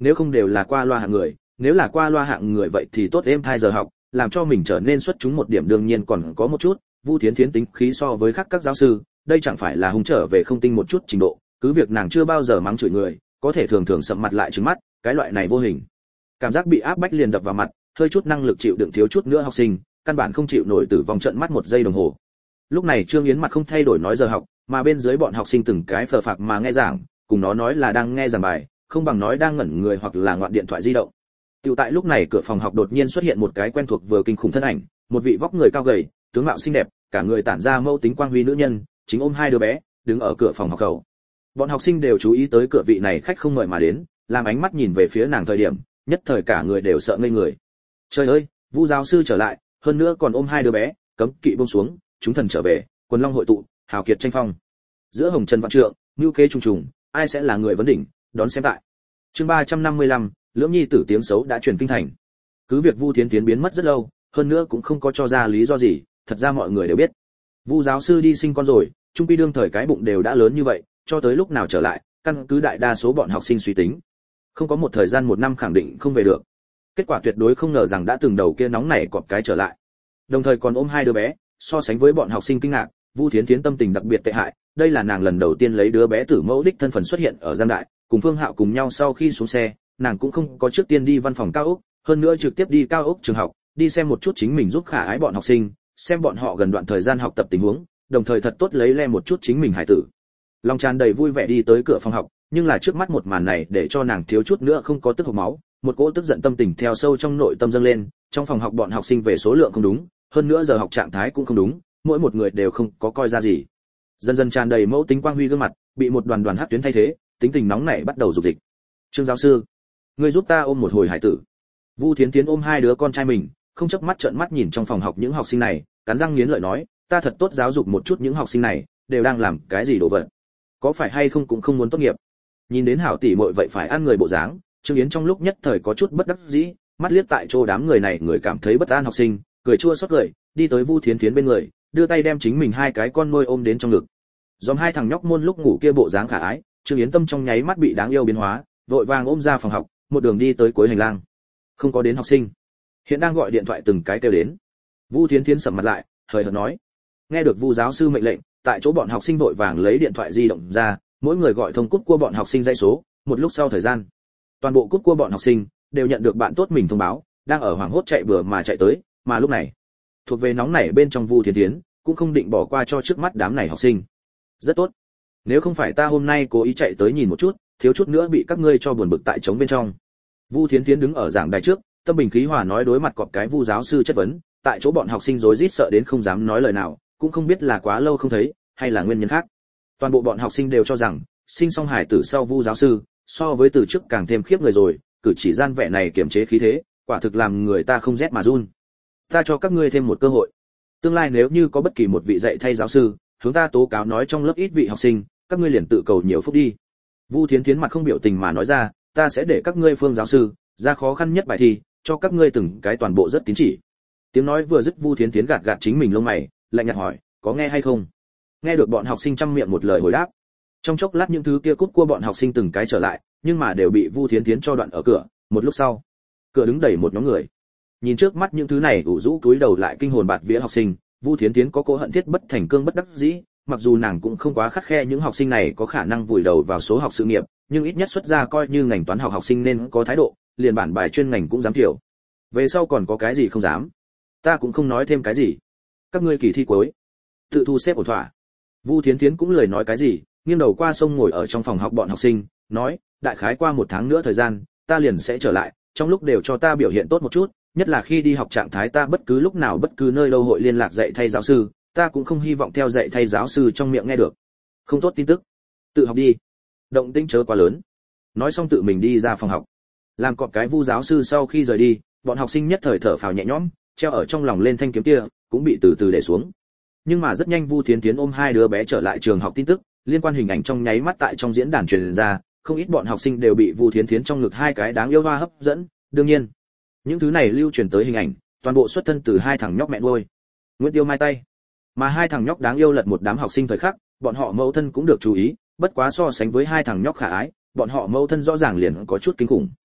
nếu không đều là qua loa hạng người, nếu là qua loa hạng người vậy thì tốt êm thai giờ học, làm cho mình trở nên xuất chúng một điểm. Đương nhiên còn có một chút, Vu Thiến Thiến tính khí so với khác các giáo sư, đây chẳng phải là hung trở về không tinh một chút trình độ, cứ việc nàng chưa bao giờ mắng chửi người, có thể thường thường sầm mặt lại trừng mắt, cái loại này vô hình cảm giác bị áp bách liền đập vào mặt, hơi chút năng lực chịu đựng thiếu chút nữa học sinh, căn bản không chịu nổi tử vong trận mắt một giây đồng hồ. Lúc này Trương Yến mặt không thay đổi nói giờ học, mà bên dưới bọn học sinh từng cái phờ phạc mà nghe giảng, cùng nó nói là đang nghe giảng bài, không bằng nói đang ngẩn người hoặc là ngoạn điện thoại di động. Tiểu tại lúc này cửa phòng học đột nhiên xuất hiện một cái quen thuộc vừa kinh khủng thân ảnh, một vị vóc người cao gầy, tướng mạo xinh đẹp, cả người tản ra mâu tính quang huy nữ nhân, chính ôm hai đứa bé, đứng ở cửa phòng học khẩu. Bọn học sinh đều chú ý tới cửa vị này khách không mời mà đến, làm ánh mắt nhìn về phía nàng thời điểm, nhất thời cả người đều sợ ngây người. Trời ơi, Vu giáo sư trở lại, hơn nữa còn ôm hai đứa bé, cấm kỵ buông xuống, chúng thần trở về, quần long hội tụ, hào kiệt tranh phong. Giữa hồng trần vạn trượng, ngưu kế trùng trùng, ai sẽ là người vấn đỉnh, đón xem tại. Chương 355, Lưỡng Nhi tử tiếng xấu đã truyền kinh thành. Cứ việc Vu Thiến Thiến biến mất rất lâu, hơn nữa cũng không có cho ra lý do gì, thật ra mọi người đều biết. Vu giáo sư đi sinh con rồi, trung quy đương thời cái bụng đều đã lớn như vậy, cho tới lúc nào trở lại, căn cứ đại đa số bọn học sinh suy tính, không có một thời gian một năm khẳng định không về được. Kết quả tuyệt đối không ngờ rằng đã từng đầu kia nóng nảy cọp cái trở lại, đồng thời còn ôm hai đứa bé. So sánh với bọn học sinh kinh ngạc, Vu Thiến Thiến tâm tình đặc biệt tệ hại, đây là nàng lần đầu tiên lấy đứa bé tử mẫu đích thân phần xuất hiện ở Giang Đại, cùng Phương Hạo cùng nhau sau khi xuống xe, nàng cũng không có trước tiên đi văn phòng cao ốc, hơn nữa trực tiếp đi cao ốc trường học, đi xem một chút chính mình giúp khả ái bọn học sinh, xem bọn họ gần đoạn thời gian học tập tình huống, đồng thời thật tốt lấy le một chút chính mình hải tử. Lòng tràn đầy vui vẻ đi tới cửa phòng học, nhưng là trước mắt một màn này để cho nàng thiếu chút nữa không có tức hộc máu, một cỗ tức giận tâm tình theo sâu trong nội tâm dâng lên. Trong phòng học bọn học sinh về số lượng không đúng, hơn nữa giờ học trạng thái cũng không đúng, mỗi một người đều không có coi ra gì. Dần dần tràn đầy mẫu tính quang huy gương mặt, bị một đoàn đoàn hắc tuyến thay thế, tính tình nóng nảy bắt đầu dục dịch. Trương giáo sư, ngươi giúp ta ôm một hồi hải tử. Vu Thiến Thiến ôm hai đứa con trai mình, không chớp mắt trợn mắt nhìn trong phòng học những học sinh này, cắn răng nghiến lợi nói, ta thật tốt giáo dục một chút những học sinh này, đều đang làm cái gì đồ vật? Có phải hay không cũng không muốn tốt nghiệp. Nhìn đến hảo tỷ muội vậy phải ăn người bộ dáng, Trương Yến trong lúc nhất thời có chút bất đắc dĩ, mắt liếc tại chỗ đám người này, người cảm thấy bất an học sinh, cười chua xót cười, đi tới Vu Thiến Thiến bên người, đưa tay đem chính mình hai cái con nuôi ôm đến trong ngực. Dòm hai thằng nhóc môn lúc ngủ kia bộ dáng khả ái, Trương Yến tâm trong nháy mắt bị đáng yêu biến hóa, vội vàng ôm ra phòng học, một đường đi tới cuối hành lang. Không có đến học sinh, hiện đang gọi điện thoại từng cái kêu đến. Vu Thiến Thiến sầm mặt lại, hời hợt nói. Nghe được Vu giáo sư mệnh lệnh, tại chỗ bọn học sinh vội vàng lấy điện thoại di động ra, mỗi người gọi thông cúp của bọn học sinh dãy số. Một lúc sau thời gian, toàn bộ cúp của bọn học sinh đều nhận được bạn tốt mình thông báo, đang ở hoảng hốt chạy bừa mà chạy tới, mà lúc này, thuộc về nóng nảy bên trong Vu Thiến Thiến cũng không định bỏ qua cho trước mắt đám này học sinh. Rất tốt, nếu không phải ta hôm nay cố ý chạy tới nhìn một chút, thiếu chút nữa bị các ngươi cho buồn bực tại trống bên trong. Vu Thiến Thiến đứng ở giảng đài trước, tâm bình khí hòa nói đối mặt cọp cái Vu giáo sư chất vấn, tại chỗ bọn học sinh rối rít sợ đến không dám nói lời nào, cũng không biết là quá lâu không thấy hay là nguyên nhân khác. Toàn bộ bọn học sinh đều cho rằng sinh xong hải tử sau Vu giáo sư so với từ trước càng thêm khiếp người rồi, cử chỉ gian vẻ này kiềm chế khí thế, quả thực làm người ta không rét mà run. Ta cho các ngươi thêm một cơ hội, tương lai nếu như có bất kỳ một vị dạy thay giáo sư hướng ta tố cáo nói trong lớp ít vị học sinh, các ngươi liền tự cầu nhiều phúc đi. Vu Thiến Thiến mặt không biểu tình mà nói ra, ta sẽ để các ngươi Phương giáo sư ra khó khăn nhất bài thi, cho các ngươi từng cái toàn bộ rất tín chỉ. Tiếng nói vừa dứt, Vu Thiến Thiến gạt gạt chính mình lông mày, lạnh nhạt hỏi, có nghe hay không? Nghe được bọn học sinh trăm miệng một lời hồi đáp. Trong chốc lát những thứ kia cút cua bọn học sinh từng cái trở lại, nhưng mà đều bị Vu Thiến Thiến cho đoạn ở cửa. Một lúc sau, cửa đứng đầy một nhóm người. Nhìn trước mắt những thứ này ủ rũ túi đầu lại kinh hồn bạt vía học sinh, Vu Thiến Thiến có cố hận thiết bất thành cương bất đắc dĩ, mặc dù nàng cũng không quá khắt khe những học sinh này có khả năng vùi đầu vào số học sự nghiệp, nhưng ít nhất xuất ra coi như ngành toán học học sinh nên có thái độ, liền bản bài chuyên ngành cũng dám kiểu. Về sau còn có cái gì không dám? Ta cũng không nói thêm cái gì. Các ngươi kỳ thi cuối, tự thu xếp ổn thỏa. Vu Thiến Thiến cũng lười nói cái gì, nghiêng đầu qua sông ngồi ở trong phòng học bọn học sinh, nói, đại khái qua 1 tháng nữa thời gian, ta liền sẽ trở lại, trong lúc đều cho ta biểu hiện tốt một chút, nhất là khi đi học trạng thái ta bất cứ lúc nào bất cứ nơi đâu hội liên lạc dạy thay giáo sư, ta cũng không hy vọng theo dạy thay giáo sư trong miệng nghe được không tốt tin tức. Tự học đi, động tĩnh chớ quá lớn. Nói xong tự mình đi ra phòng học. Làm cọp cái Vu giáo sư sau khi rời đi, bọn học sinh nhất thời thở phào nhẹ nhõm, treo ở trong lòng lên thanh kiếm kia cũng bị từ từ để xuống. Nhưng mà rất nhanh Vu Thiến Thiến ôm hai đứa bé trở lại trường học tin tức, liên quan hình ảnh trong nháy mắt tại trong diễn đàn truyền ra, không ít bọn học sinh đều bị Vu Thiến Thiến trong ngực hai cái đáng yêu hoa hấp dẫn. Đương nhiên, những thứ này lưu truyền tới hình ảnh, toàn bộ xuất thân từ hai thằng nhóc mẹ nuôi, Nguyễn Tiêu Mai tay. Mà hai thằng nhóc đáng yêu lật một đám học sinh thời khắc, bọn họ mẫu thân cũng được chú ý, bất quá so sánh với hai thằng nhóc khả ái, bọn họ mẫu thân rõ ràng liền có chút kinh khủng.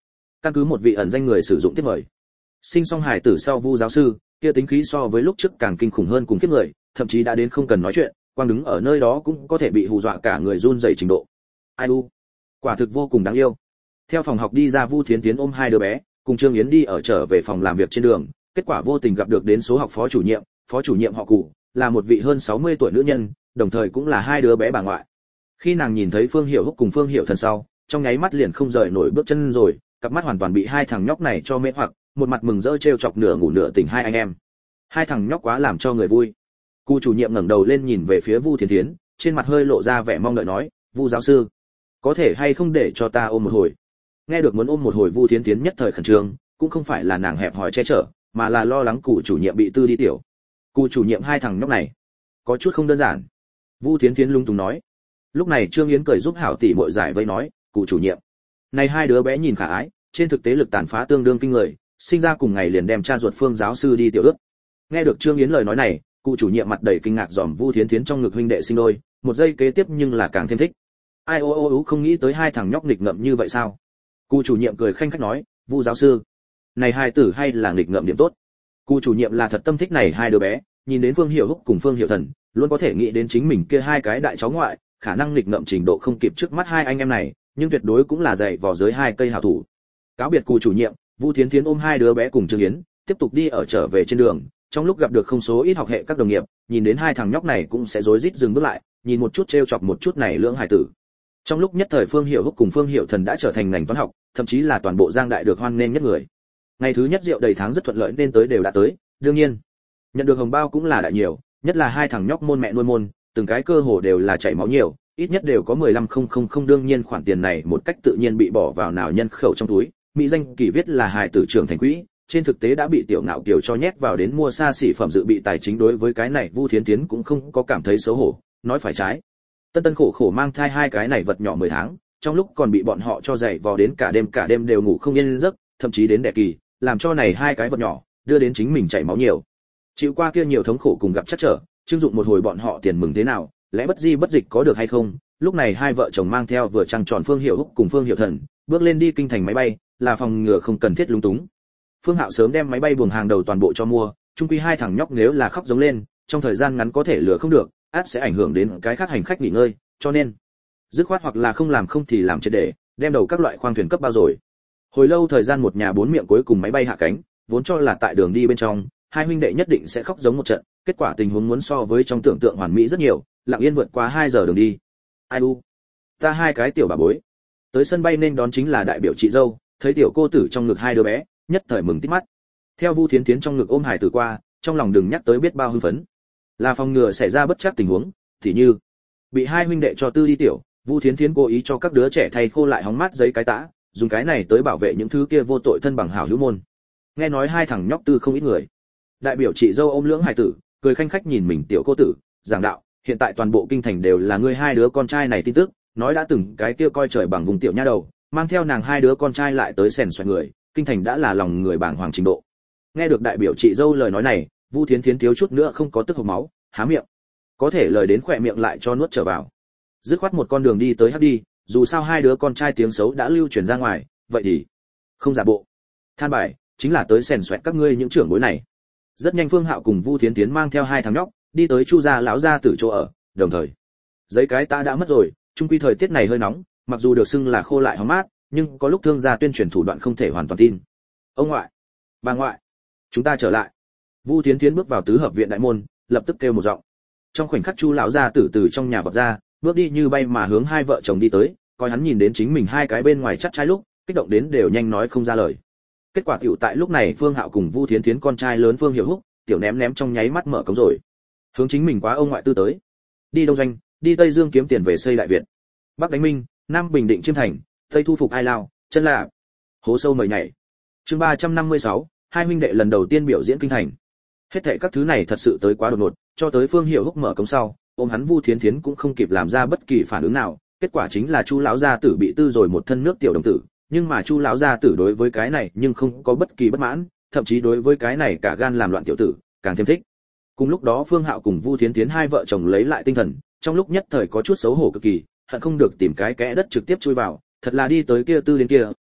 căn cứ một vị ẩn danh người sử dụng tiếp mời. Sinh xong hài tử sau Vu giáo sư, kia tính khí so với lúc trước càng kinh khủng hơn cùng kiếp người, thậm chí đã đến không cần nói chuyện, quang đứng ở nơi đó cũng có thể bị hù dọa cả người run rẩy trình độ. Ai u, quả thực vô cùng đáng yêu. Theo phòng học đi ra, Vu Thiến Tiến ôm hai đứa bé, cùng Trương Yến đi ở trở về phòng làm việc trên đường, kết quả vô tình gặp được đến số học phó chủ nhiệm họ Cụ, là một vị hơn 60 tuổi nữ nhân, đồng thời cũng là hai đứa bé bà ngoại. Khi nàng nhìn thấy Phương Hiểu Húc cùng Phương Hiểu Thần sau, trong nháy mắt liền không rời nổi bước chân rồi, cặp mắt hoàn toàn bị hai thằng nhóc này cho mê hoặc, một mặt mừng rỡ trêu chọc nửa ngủ nửa tỉnh hai anh em. Hai thằng nhóc quá làm cho người vui. Cụ chủ nhiệm ngẩng đầu lên nhìn về phía Vu Thiến Thiến, trên mặt hơi lộ ra vẻ mong đợi nói, "Vu giáo sư, có thể hay không để cho ta ôm một hồi?" Nghe được muốn ôm một hồi, Vu Thiến Thiến nhất thời khẩn trương, cũng không phải là nàng hẹp hòi che chở, mà là lo lắng cụ chủ nhiệm bị tư đi tiểu. Cụ chủ nhiệm hai thằng nhóc này, có chút không đơn giản. Vu Thiến Thiến lung tung nói. Lúc này Trương Yến cười giúp hảo tỷ muội giải vây nói, "Cụ chủ nhiệm, này hai đứa bé nhìn khả ái, trên thực tế lực tàn phá tương đương kinh người, sinh ra cùng ngày liền đem cha ruột Phương giáo sư đi tiểu ước." Nghe được Trương Yến lời nói này, cụ chủ nhiệm mặt đầy kinh ngạc dòm Vu Thiến Thiến trong ngực huynh đệ sinh đôi, một giây kế tiếp nhưng là càng thêm thích. Ai ô ô ô không nghĩ tới hai thằng nhóc nghịch ngợm như vậy sao? Cụ chủ nhiệm cười khanh khách nói, "Vu giáo sư, này hai tử hay là nghịch ngợm điểm tốt." Cụ chủ nhiệm là thật tâm thích này hai đứa bé, nhìn đến Phương Hiểu Húc cùng Phương Hiểu Thần, luôn có thể nghĩ đến chính mình kia hai cái đại cháu ngoại, khả năng nghịch ngợm trình độ không kịp trước mắt hai anh em này, nhưng tuyệt đối cũng là dạy vò giới hai cây hảo thủ. Cáo biệt cụ chủ nhiệm, Vu Thiến Thiến ôm hai đứa bé cùng Trương Yến, tiếp tục đi ở trở về trên đường, trong lúc gặp được không số ít học hệ các đồng nghiệp, nhìn đến hai thằng nhóc này cũng sẽ rối rít dừng bước lại, nhìn một chút trêu chọc một chút này lưỡng hài tử. Trong lúc nhất thời Phương Hiểu Húc cùng Phương Hiểu Thần đã trở thành ngành toán học, thậm chí là toàn bộ Giang Đại được hoan nghênh nhất người. Ngày thứ nhất rượu đầy tháng rất thuận lợi nên tới đều đã tới, đương nhiên, nhận được hồng bao cũng là đại nhiều, nhất là hai thằng nhóc môn mẹ nuôi môn, từng cái cơ hồ đều là chảy máu nhiều, ít nhất đều có 15,000, đương nhiên khoản tiền này một cách tự nhiên bị bỏ vào nào nhân khẩu trong túi, mỹ danh kỳ viết là hài tử trưởng thành quỹ, trên thực tế đã bị tiểu ngạo kiều cho nhét vào đến mua xa xỉ phẩm dự bị tài chính. Đối với cái này Vu Thiến Thiến cũng không có cảm thấy xấu hổ, nói phải trái. Tân tân khổ khổ mang thai hai cái này vật nhỏ 10 tháng, trong lúc còn bị bọn họ cho dày vò đến cả đêm đều ngủ không yên giấc, thậm chí đến đẻ kỳ, làm cho này hai cái vật nhỏ đưa đến chính mình chảy máu nhiều. Chịu qua kia nhiều thống khổ cùng gặp trắc trở, trưng dụng một hồi bọn họ tiền mừng thế nào, lẽ bất di bất dịch có được hay không? Lúc này hai vợ chồng mang theo vừa trăng tròn Phương Hiểu Húc cùng Phương Hiểu Thần, bước lên đi kinh thành máy bay, là phòng ngừa không cần thiết lúng túng. Phương Hạo sớm đem máy bay buồng hàng đầu toàn bộ cho mua, chung quy hai thằng nhóc nếu là khóc giống lên, trong thời gian ngắn có thể lừa không được, ắt sẽ ảnh hưởng đến cái khác hành khách nghỉ ngơi, cho nên dứt khoát hoặc là không làm không thì làm triệt để, đem đầu các loại khoang thuyền cấp bao rồi. Hồi lâu thời gian một nhà bốn miệng cuối cùng máy bay hạ cánh, vốn cho là tại đường đi bên trong, hai huynh đệ nhất định sẽ khóc giống một trận, kết quả tình huống muốn so với trong tưởng tượng hoàn mỹ rất nhiều, lặng yên vượt qua 2 giờ đường đi. Ai u, ta hai cái tiểu bà bối. Tới sân bay nên đón chính là đại biểu chị dâu, thấy tiểu cô tử trong ngực hai đứa bé, nhất thời mừng tít mắt. Theo Vu Thiến Thiến trong ngực ôm hải tử qua, trong lòng đừng nhắc tới biết bao hưng phấn. Là phòng ngừa xảy ra bất trắc tình huống, thì như bị hai huynh đệ cho tư đi tiểu, Vu Thiến Thiến cố ý cho các đứa trẻ thay khô lại hóng mát giấy cái tã, dùng cái này tới bảo vệ những thứ kia vô tội thân bằng hảo hữu môn. Nghe nói hai thằng nhóc tư không ít người. Đại biểu chị dâu ôm lưỡng hải tử, cười khanh khách nhìn mình tiểu cô tử, giảng đạo, hiện tại toàn bộ kinh thành đều là ngươi hai đứa con trai này tin tức, nói đã từng cái kia coi trời bằng vùng tiểu nha đầu, mang theo nàng hai đứa con trai lại tới xèn xoẹt người, kinh thành đã là lòng người bảng hoàng trình độ. Nghe được đại biểu chị dâu lời nói này, Vu Thiến Thiến thiếu chút nữa không có tức hộc máu, há miệng. Có thể lời đến khỏe miệng lại cho nuốt trở vào. Dứt khoát một con đường đi tới hấp đi, dù sao hai đứa con trai tiếng xấu đã lưu truyền ra ngoài, vậy thì không giả bộ. Than bài, chính là tới xèn xoẹt các ngươi những trưởng bối này. Rất nhanh Phương Hạo cùng Vu Thiến Thiến mang theo hai thằng nhóc, đi tới Chu gia lão gia tử chỗ ở, đồng thời giấy cái ta đã mất rồi, chung quy thời tiết này hơi nóng, mặc dù được xưng là khô lại hóng mát, nhưng có lúc thương gia tuyên truyền thủ đoạn không thể hoàn toàn tin. Ông ngoại, bà ngoại, chúng ta trở lại. Vu Thiến Thiến bước vào tứ hợp viện đại môn, lập tức kêu một giọng. Trong khoảnh khắc Chu lão gia tử từ trong nhà vọt ra, bước đi như bay mà hướng hai vợ chồng đi tới, coi hắn nhìn đến chính mình hai cái bên ngoài chắt trái lúc, kích động đến đều nhanh nói không ra lời. Kết quả tiểu tại lúc này Phương Hạo cùng Vu Thiến Thiến con trai lớn Phương Hiểu Húc, tiểu ném ném trong nháy mắt mở cống rồi. Hướng chính mình quá ông ngoại tư tới. Đi Đông Doanh, đi Tây Dương kiếm tiền về xây Đại Việt. Bắc đánh Minh, Nam bình định Chiêm Thành, Tây thu phục Ai Lao, chân là hố sâu mời nhảy. Chương 356, hai huynh đệ lần đầu tiên biểu diễn kinh thành. Hết thảy các thứ này thật sự tới quá đột ngột, cho tới Phương Hiểu Húc mở cống sau, ôm hắn Vu Thiến Thiến cũng không kịp làm ra bất kỳ phản ứng nào, kết quả chính là Chu lão gia tử bị tư rồi một thân nước tiểu đồng tử, nhưng mà Chu lão gia tử đối với cái này nhưng không có bất kỳ bất mãn, thậm chí đối với cái này cả gan làm loạn tiểu tử, càng thêm thích. Cùng lúc đó Phương Hạo cùng Vu Thiến Thiến hai vợ chồng lấy lại tinh thần, trong lúc nhất thời có chút xấu hổ cực kỳ, hận không được tìm cái kẽ đất trực tiếp chui vào, thật là đi tới kia tư đến kia,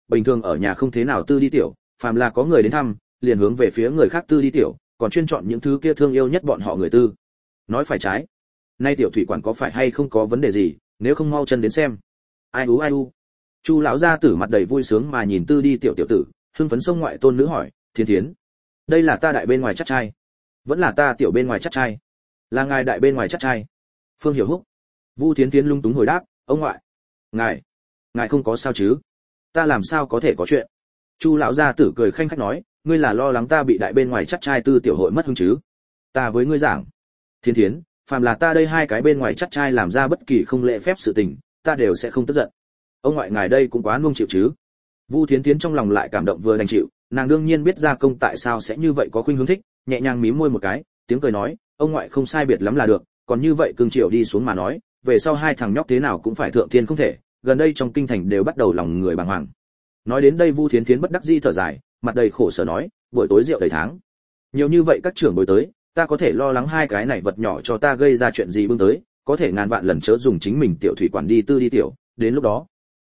bình thường ở nhà không thế nào tư đi tiểu, phàm là có người đến thăm, liền hướng về phía người khác tư đi tiểu, còn chuyên chọn những thứ kia thương yêu nhất bọn họ người tư. Nói phải trái. Nay tiểu thủy quản có phải hay không có vấn đề gì, nếu không mau chân đến xem. Ai u. Chu lão gia tử mặt đầy vui sướng mà nhìn tư đi tiểu tiểu tử, hưng phấn xông ngoại tôn nữ hỏi, Thiến Thiến, đây là ta đại bên ngoài chắc trai, vẫn là ta tiểu bên ngoài chắc trai? Là ngài đại bên ngoài chắc trai? Phương Hiểu Húc. Vu Thiến Thiến lung túng hồi đáp, ông ngoại, ngài không có sao chứ? Ta làm sao có thể có chuyện? Chu lão gia tử cười khanh khách nói, ngươi là lo lắng ta bị đại bên ngoài chắc trai tư tiểu hội mất hứng chứ? Ta với ngươi giảng, Thiến Thiến, phàm là ta đây hai cái bên ngoài chắc trai làm ra bất kỳ không lễ phép sự tình, ta đều sẽ không tức giận. Ông ngoại ngài đây cũng quá nuông chịu chứ? Vu Thiến Thiến trong lòng lại cảm động vừa đành chịu, nàng đương nhiên biết gia công tại sao sẽ như vậy có khuynh hướng thích, nhẹ nhàng mím môi một cái, tiếng cười nói, ông ngoại không sai biệt lắm là được, còn như vậy cương triều đi xuống mà nói, về sau hai thằng nhóc thế nào cũng phải thượng thiên không thể, gần đây trong kinh thành đều bắt đầu lòng người bàng hoàng. Nói đến đây Vu Thiến Thiến bất đắc dĩ thở dài, mặt đầy khổ sở nói, buổi tối rượu đầy tháng, nhiều như vậy các trưởng bối tới, ta có thể lo lắng hai cái này vật nhỏ cho ta gây ra chuyện gì bưng tới, có thể ngàn vạn lần chớ dùng chính mình tiểu thủy quản đi tư đi tiểu, đến lúc đó.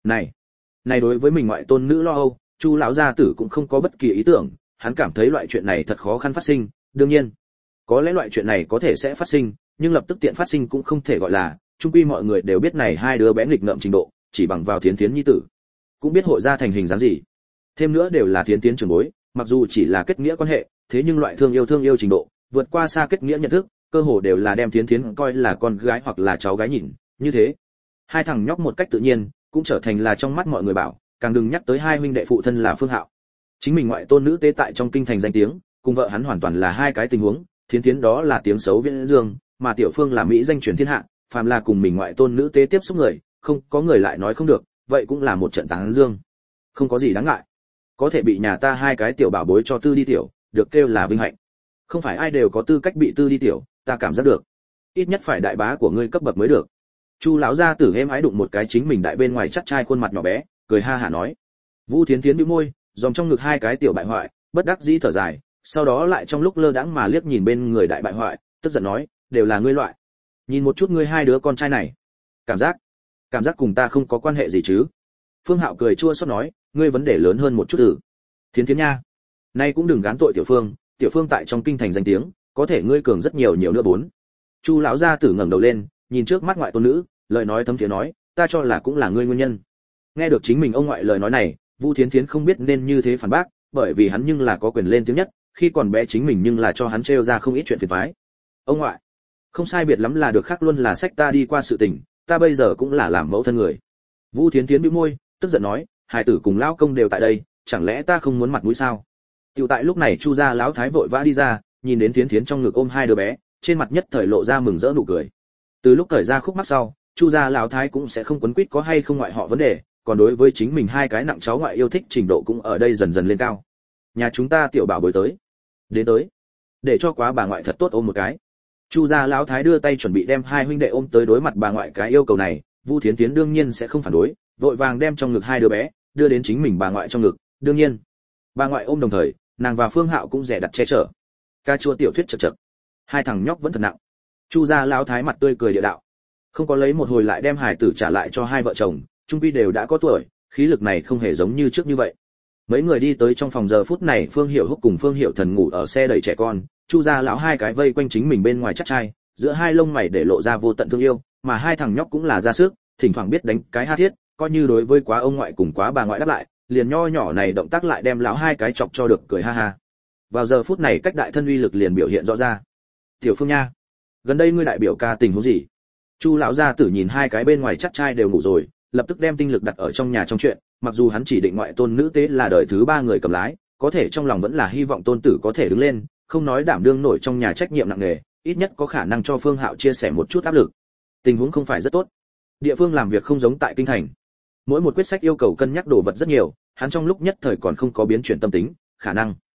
Này đối với mình ngoại tôn nữ lo âu, Chu lão gia tử cũng không có bất kỳ ý tưởng, hắn cảm thấy loại chuyện này thật khó khăn phát sinh, đương nhiên, có lẽ loại chuyện này có thể sẽ phát sinh, nhưng lập tức tiện phát sinh cũng không thể gọi là, chung quy mọi người đều biết này hai đứa bé nghịch ngợm trình độ, chỉ bằng vào Thiến Thiến nhi tử, cũng biết hội ra thành hình dáng gì. Thêm nữa đều là Thiến Thiến trưởng bối, mặc dù chỉ là kết nghĩa quan hệ, thế nhưng loại thương yêu trình độ, vượt qua xa kết nghĩa nhận thức, cơ hồ đều là đem Thiến Thiến coi là con gái hoặc là cháu gái nhìn, như thế, hai thằng nhóc một cách tự nhiên cũng trở thành là trong mắt mọi người bảo, càng đừng nhắc tới hai huynh đệ phụ thân là Phương Hạo. Chính mình ngoại tôn nữ tế tại trong kinh thành danh tiếng, cùng vợ hắn hoàn toàn là hai cái tình huống, Thiến Thiến đó là tiếng xấu viễn dương, mà Tiểu Phương là mỹ danh truyền thiên hạ, phàm là cùng mình ngoại tôn nữ tế tiếp xúc người, không có người lại nói không được, vậy cũng là một trận tán dương. Không có gì đáng ngại. Có thể bị nhà ta hai cái tiểu bảo bối cho tư đi tiểu, được kêu là vinh hạnh. Không phải ai đều có tư cách bị tư đi tiểu, ta cảm giác được. Ít nhất phải đại bá của ngươi cấp bậc mới được. Chu lão gia tử êm ái đụng một cái chính mình đại bên ngoài chắc trai khuôn mặt nhỏ bé, cười ha hả nói. Vu Thiến Thiến bĩu môi, dòm trong ngực hai cái tiểu bại hoại, bất đắc dĩ thở dài, sau đó lại trong lúc lơ đãng mà liếc nhìn bên người đại bại hoại, tức giận nói, đều là ngươi loại. Nhìn một chút ngươi hai đứa con trai này, cảm giác cùng ta không có quan hệ gì chứ? Phương Hạo cười chua xót nói, ngươi vấn đề lớn hơn một chút tử. Thiến Thiến nha, nay cũng đừng gán tội Tiểu Phương tại trong kinh thành danh tiếng, có thể ngươi cường rất nhiều nữa bốn. Chu lão gia tử ngẩng đầu lên, nhìn trước mắt ngoại tôn nữ, lời nói thấm thiế nói, ta cho là cũng là ngươi nguyên nhân. Nghe được chính mình ông ngoại lời nói này, Vu Thiến Thiến không biết nên như thế phản bác, bởi vì hắn nhưng là có quyền lên tiếng nhất, khi còn bé chính mình nhưng là cho hắn trêu ra không ít chuyện phiền toái. Ông ngoại, không sai biệt lắm là được khác luôn là sách ta đi qua sự tình, ta bây giờ cũng là làm mẫu thân người. Vu Thiến Thiến bĩu môi, tức giận nói, hài tử cùng lão công đều tại đây, chẳng lẽ ta không muốn mặt mũi sao? Tiểu tại lúc này Chu gia lão thái vội vã đi ra, nhìn đến Thiến Thiến trong ngực ôm hai đứa bé, trên mặt nhất thời lộ ra mừng rỡ nụ cười. Từ lúc thời ra khúc mắc sau, Chu gia lão thái cũng sẽ không quấn quýt có hay không ngoại họ vấn đề, còn đối với chính mình hai cái nặng cháu ngoại yêu thích trình độ cũng ở đây dần dần lên cao. Nhà chúng ta tiểu bảo bối tới, đến tới, để cho quá bà ngoại thật tốt ôm một cái. Chu gia lão thái đưa tay chuẩn bị đem hai huynh đệ ôm tới đối mặt bà ngoại cái yêu cầu này, Vu Thiến Thiến đương nhiên sẽ không phản đối, vội vàng đem trong ngực hai đứa bé đưa đến chính mình bà ngoại trong ngực, đương nhiên, bà ngoại ôm đồng thời, nàng và Phương Hạo cũng rẻ đặt che chở. Ca chua tiểu thuyết chậc chậc. Hai thằng nhóc vẫn thật nặng. Chu gia lão thái mặt tươi cười địa đạo. Không có lấy một hồi lại đem hài tử trả lại cho hai vợ chồng, chung quy đều đã có tuổi, khí lực này không hề giống như trước như vậy. Mấy người đi tới trong phòng, giờ phút này Phương Hiểu Húc cùng Phương Hiểu Thần ngủ ở xe đẩy trẻ con, Chu gia lão hai cái vây quanh chính mình bên ngoài chắc trai, giữa hai lông mày để lộ ra vô tận thương yêu, mà hai thằng nhóc cũng là ra sức, thỉnh thoảng biết đánh cái ha thiết, coi như đối với quá ông ngoại cùng quá bà ngoại đáp lại, liền nho nhỏ này động tác lại đem lão hai cái chọc cho được cười ha ha. Vào giờ phút này cách đại thân uy lực liền biểu hiện rõ ra. Tiểu Phương nha, gần đây ngươi đại biểu ca tình huống gì? Chu lão gia tử nhìn hai cái bên ngoài chắc trai đều ngủ rồi, lập tức đem tinh lực đặt ở trong nhà trong chuyện, mặc dù hắn chỉ định ngoại tôn nữ tế là đời thứ ba người cầm lái, có thể trong lòng vẫn là hy vọng tôn tử có thể đứng lên, không nói đảm đương nổi trong nhà trách nhiệm nặng nề, ít nhất có khả năng cho Phương Hạo chia sẻ một chút áp lực. Tình huống không phải rất tốt. Địa phương làm việc không giống tại kinh thành. Mỗi một quyết sách yêu cầu cân nhắc đồ vật rất nhiều, hắn trong lúc nhất thời còn không có biến chuyển tâm tính, khả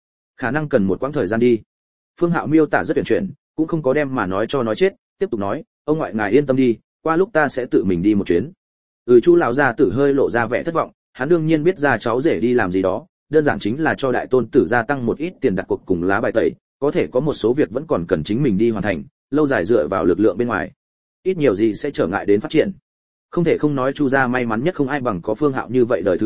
năng cần một quãng thời gian đi. Phương Hạo miêu tả rất tuyển chuyển, cũng không có đem mà nói cho nói chết, tiếp tục nói, ông ngoại ngài yên tâm đi, qua lúc ta sẽ tự mình đi một chuyến. Chu lão gia tử hơi lộ ra vẻ thất vọng, hắn đương nhiên biết ra cháu rể đi làm gì đó, đơn giản chính là cho đại tôn tử gia tăng một ít tiền đặt cuộc cùng lá bài tẩy, có thể có một số việc vẫn còn cần chính mình đi hoàn thành, lâu dài dựa vào lực lượng bên ngoài, ít nhiều gì sẽ trở ngại đến phát triển. Không thể không nói Chu gia may mắn nhất không ai bằng có Phương Hạo như vậy đời thứ ba,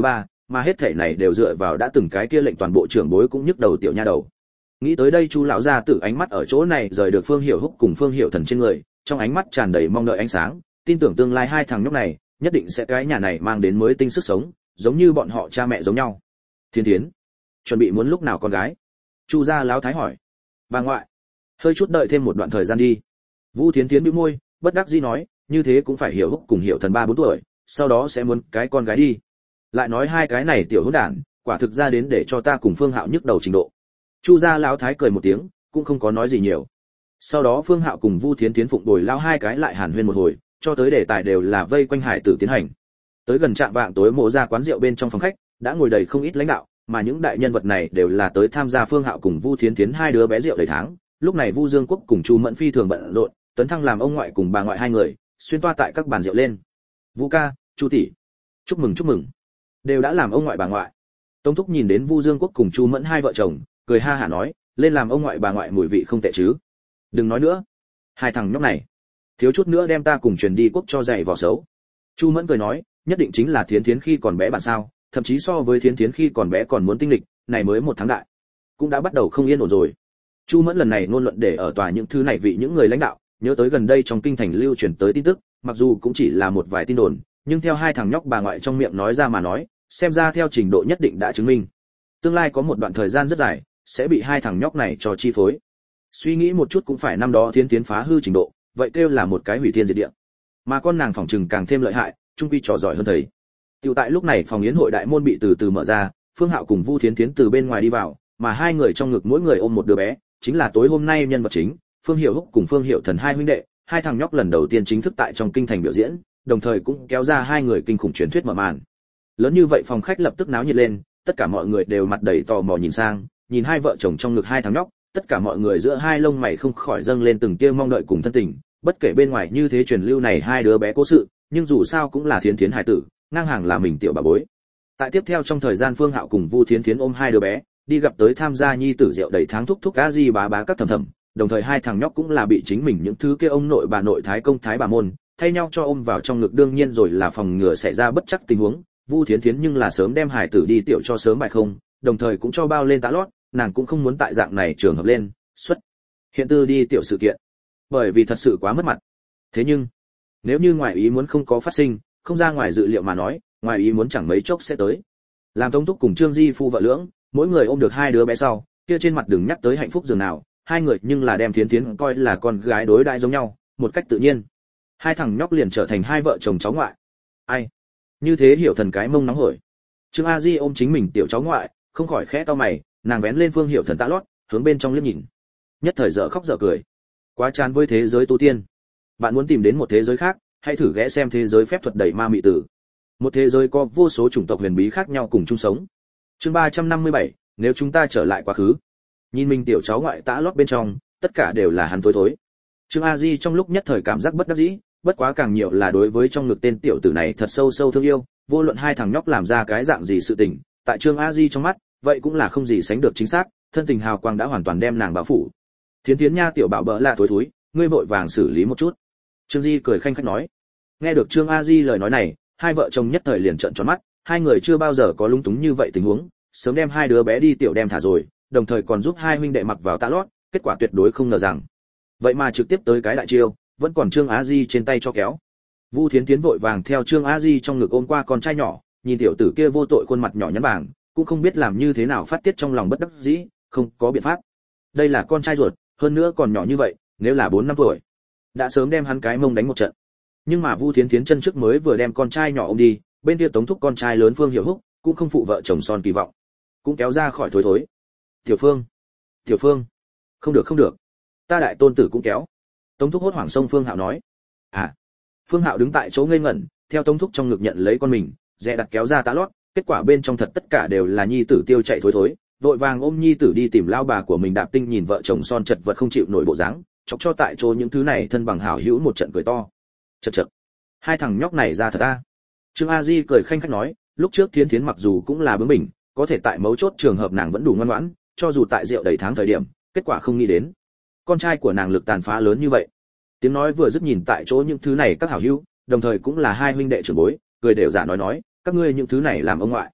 mà hết thảy này đều dựa vào đã từng cái kia lệnh toàn bộ trưởng bối cũng nhức đầu tiểu nha đầu. Nghĩ tới đây, Chu lão gia tử ánh mắt ở chỗ này rời được Phương Hiểu Húc cùng Phương Hiểu Thần trên người, trong ánh mắt tràn đầy mong đợi ánh sáng, tin tưởng tương lai hai thằng nhóc này nhất định sẽ cái nhà này mang đến mới tinh sức sống, giống như bọn họ cha mẹ giống nhau. Thiên Thiến, chuẩn bị muốn lúc nào con gái? Chu gia lão thái hỏi. Bà ngoại, hơi chút đợi thêm một đoạn thời gian đi. Vu Thiến Thiến bĩu môi, bất đắc dĩ nói, như thế cũng phải Hiểu Húc cùng Hiểu Thần 3-4 tuổi, sau đó sẽ muốn cái con gái đi. Lại nói hai cái này tiểu hỗn đản, quả thực ra đến để cho ta cùng Phương Hạo nhức đầu trình độ. Chu gia lão thái cười một tiếng, cũng không có nói gì nhiều. Sau đó Phương Hạo cùng Vu Thiến Thiến phụng đổi lao hai cái lại hàn huyên một hồi, cho tới đề tài đều là vây quanh hải tử tiến hành. Tới gần trạm vạng tối, Mộ ra quán rượu bên trong phòng khách đã ngồi đầy không ít lãnh đạo, mà những đại nhân vật này đều là tới tham gia Phương Hạo cùng Vu Thiến Thiến hai đứa bé rượu đầy tháng. Lúc này Vu Dương Quốc cùng Chu Mẫn Phi thường bận rộn, Tấn Thăng làm ông ngoại cùng bà ngoại hai người xuyên toa tại các bàn rượu lên. Vu ca, Chu tỷ, chúc mừng, đều đã làm ông ngoại bà ngoại. Tống Thúc nhìn đến Vu Dương Quốc cùng Chu Mẫn hai vợ chồng, cười ha hả nói, lên làm ông ngoại bà ngoại mùi vị không tệ chứ. Đừng nói nữa, hai thằng nhóc này thiếu chút nữa đem ta cùng truyền đi quốc cho dạy vò xấu. Chu Mẫn cười nói, nhất định chính là Thiến Thiến khi còn bé bạn sao, thậm chí so với Thiến Thiến khi còn bé còn muốn tinh lịch, này mới 1 tháng đại, cũng đã bắt đầu không yên ổn rồi. Chu Mẫn lần này ngôn luận để ở tòa những thứ này vị những người lãnh đạo nhớ tới gần đây trong kinh thành lưu truyền tới tin tức, mặc dù cũng chỉ là một vài tin đồn, nhưng theo hai thằng nhóc bà ngoại trong miệng nói ra mà nói, xem ra theo trình độ nhất định đã chứng minh tương lai có một đoạn thời gian rất dài sẽ bị hai thằng nhóc này cho chi phối. Suy nghĩ một chút cũng phải năm đó Thiến Thiến phá hư trình độ, vậy kêu là một cái hủy thiên diệt địa, mà con nàng phòng trừng càng thêm lợi hại, trung quy trò giỏi hơn thầy. Tiểu tại lúc này phòng yến hội đại môn bị từ từ mở ra, Phương Hạo cùng Vu Thiến Thiến từ bên ngoài đi vào, mà hai người trong ngực mỗi người ôm một đứa bé, chính là tối hôm nay nhân vật chính, Phương Hiểu Húc cùng Phương Hiểu Thần hai huynh đệ, hai thằng nhóc lần đầu tiên chính thức tại trong kinh thành biểu diễn, đồng thời cũng kéo ra hai người kinh khủng truyền thuyết mở màn. Lớn như vậy phòng khách lập tức náo nhiệt lên, tất cả mọi người đều mặt đầy tò mò nhìn sang, nhìn hai vợ chồng trong ngực hai thằng nhóc, tất cả mọi người giữa hai lông mày không khỏi dâng lên từng tia mong đợi cùng thân tình, bất kể bên ngoài như thế truyền lưu này hai đứa bé cố sự, nhưng dù sao cũng là Thiến Thiến hài tử, ngang hàng là mình tiểu bà bối. Tại tiếp theo trong thời gian Phương Hạo cùng Vu Thiến Thiến ôm hai đứa bé, đi gặp tới tham gia nhi tử rượu đầy tháng thúc thúc a di bá bá các thầm thầm, đồng thời hai thằng nhóc cũng là bị chính mình những thứ kia ông nội bà nội thái công thái bà môn thay nhau cho ôm vào trong ngực, đương nhiên rồi là phòng ngừa xảy ra bất chắc tình huống. Vu Thiến Thiến nhưng là sớm đem hải tử đi tiểu cho sớm bài không, đồng thời cũng cho bao lên tã lót, nàng cũng không muốn tại dạng này trường hợp lên xuất hiện tư đi tiểu sự kiện, bởi vì thật sự quá mất mặt. Thế nhưng nếu như ngoài ý muốn không có phát sinh, không ra ngoài dự liệu mà nói, ngoài ý muốn chẳng mấy chốc sẽ tới. Làm Tống Thúc cùng Trương Di phu vợ lưỡng, mỗi người ôm được hai đứa bé sau, kia trên mặt đừng nhắc tới hạnh phúc dường nào, hai người nhưng là đem Thiến Thiến coi là con gái đối đãi giống nhau, một cách tự nhiên. Hai thằng nhóc liền trở thành hai vợ chồng cháu ngoại. Ai? Như thế Hiểu Thần cái mông nóng hổi. Trương A Di ôm chính mình tiểu cháu ngoại, không khỏi khẽ cau mày, nàng vén lên Phương Hiểu Thần tã lót, hướng bên trong liếc nhìn. Nhất thời dở khóc dở cười. Quá chán với thế giới tu tiên. Bạn muốn tìm đến một thế giới khác, hãy thử ghé xem thế giới phép thuật đầy ma mị tử. Một thế giới có vô số chủng tộc huyền bí khác nhau cùng chung sống. Chương 357, nếu chúng ta trở lại quá khứ. Nhìn mình tiểu cháu ngoại tã lót bên trong, tất cả đều là hắn tối thối. Trương A Di trong lúc nhất thời cảm giác bất đắc dĩ, bất quá càng nhiều là đối với trong ngực tên tiểu tử này thật sâu sâu thương yêu, vô luận hai thằng nhóc làm ra cái dạng gì sự tình, tại Trương A Di trong mắt, vậy cũng là không gì sánh được chính xác, thân tình hào quang đã hoàn toàn đem nàng bao phủ. Thiến Thiến nha tiểu bảo bỡ là thối thối, ngươi vội vàng xử lý một chút. Trương Di cười khanh khách nói. Nghe được Trương A Di lời nói này, hai vợ chồng nhất thời liền trợn tròn mắt, hai người chưa bao giờ có lung túng như vậy tình huống, sớm đem hai đứa bé đi tiểu đem thả rồi, đồng thời còn giúp hai huynh đệ mặc vào tã lót, kết quả tuyệt đối không ngờ rằng, vậy mà trực tiếp tới cái đại chiêu, vẫn còn Trương A Di trên tay cho kéo. Vu Thiến Thiến vội vàng theo Trương A Di trong ngực ôm qua con trai nhỏ, nhìn tiểu tử kia vô tội khuôn mặt nhỏ nhắn bảng, cũng không biết làm như thế nào phát tiết trong lòng bất đắc dĩ, không có biện pháp. Đây là con trai ruột, hơn nữa còn nhỏ như vậy, nếu là 4 năm tuổi, đã sớm đem hắn cái mông đánh một trận. Nhưng mà Vu Thiến Thiến chân trước mới vừa đem con trai nhỏ ôm đi, bên kia Tống Thúc con trai lớn Phương Hiểu Húc cũng không phụ vợ chồng son kỳ vọng, cũng kéo ra khỏi thối thối. Tiểu Phương, không được, ta đại tôn tử cũng kéo. Tống Thúc hốt hoảng xông Phương Hạo nói. À. Phương Hạo đứng tại chỗ ngây ngẩn, theo Tống Thúc trong ngực nhận lấy con mình, dè đặt kéo ra tã lót, kết quả bên trong thật tất cả đều là nhi tử tiêu chạy thối thối, vội vàng ôm nhi tử đi tìm lao bà của mình Đạp Tinh, nhìn vợ chồng son chật vật không chịu nổi bộ dáng, chọc cho tại chỗ những thứ này thân bằng hảo hữu một trận cười to. Chậc, hai thằng nhóc này ra thật a. Trương A Di cười khanh khách nói, lúc trước Thiến Thiến mặc dù cũng là bướng bỉnh, có thể tại mấu chốt trường hợp nàng vẫn đủ ngoan ngoãn, cho dù tại rượu đầy tháng thời điểm, kết quả không nghĩ đến con trai của nàng lực tàn phá lớn như vậy. Tiếng nói vừa dứt, nhìn tại chỗ những thứ này các hảo hữu, đồng thời cũng là hai huynh đệ trưởng bối, cười đều giả nói, các ngươi những thứ này làm ông ngoại,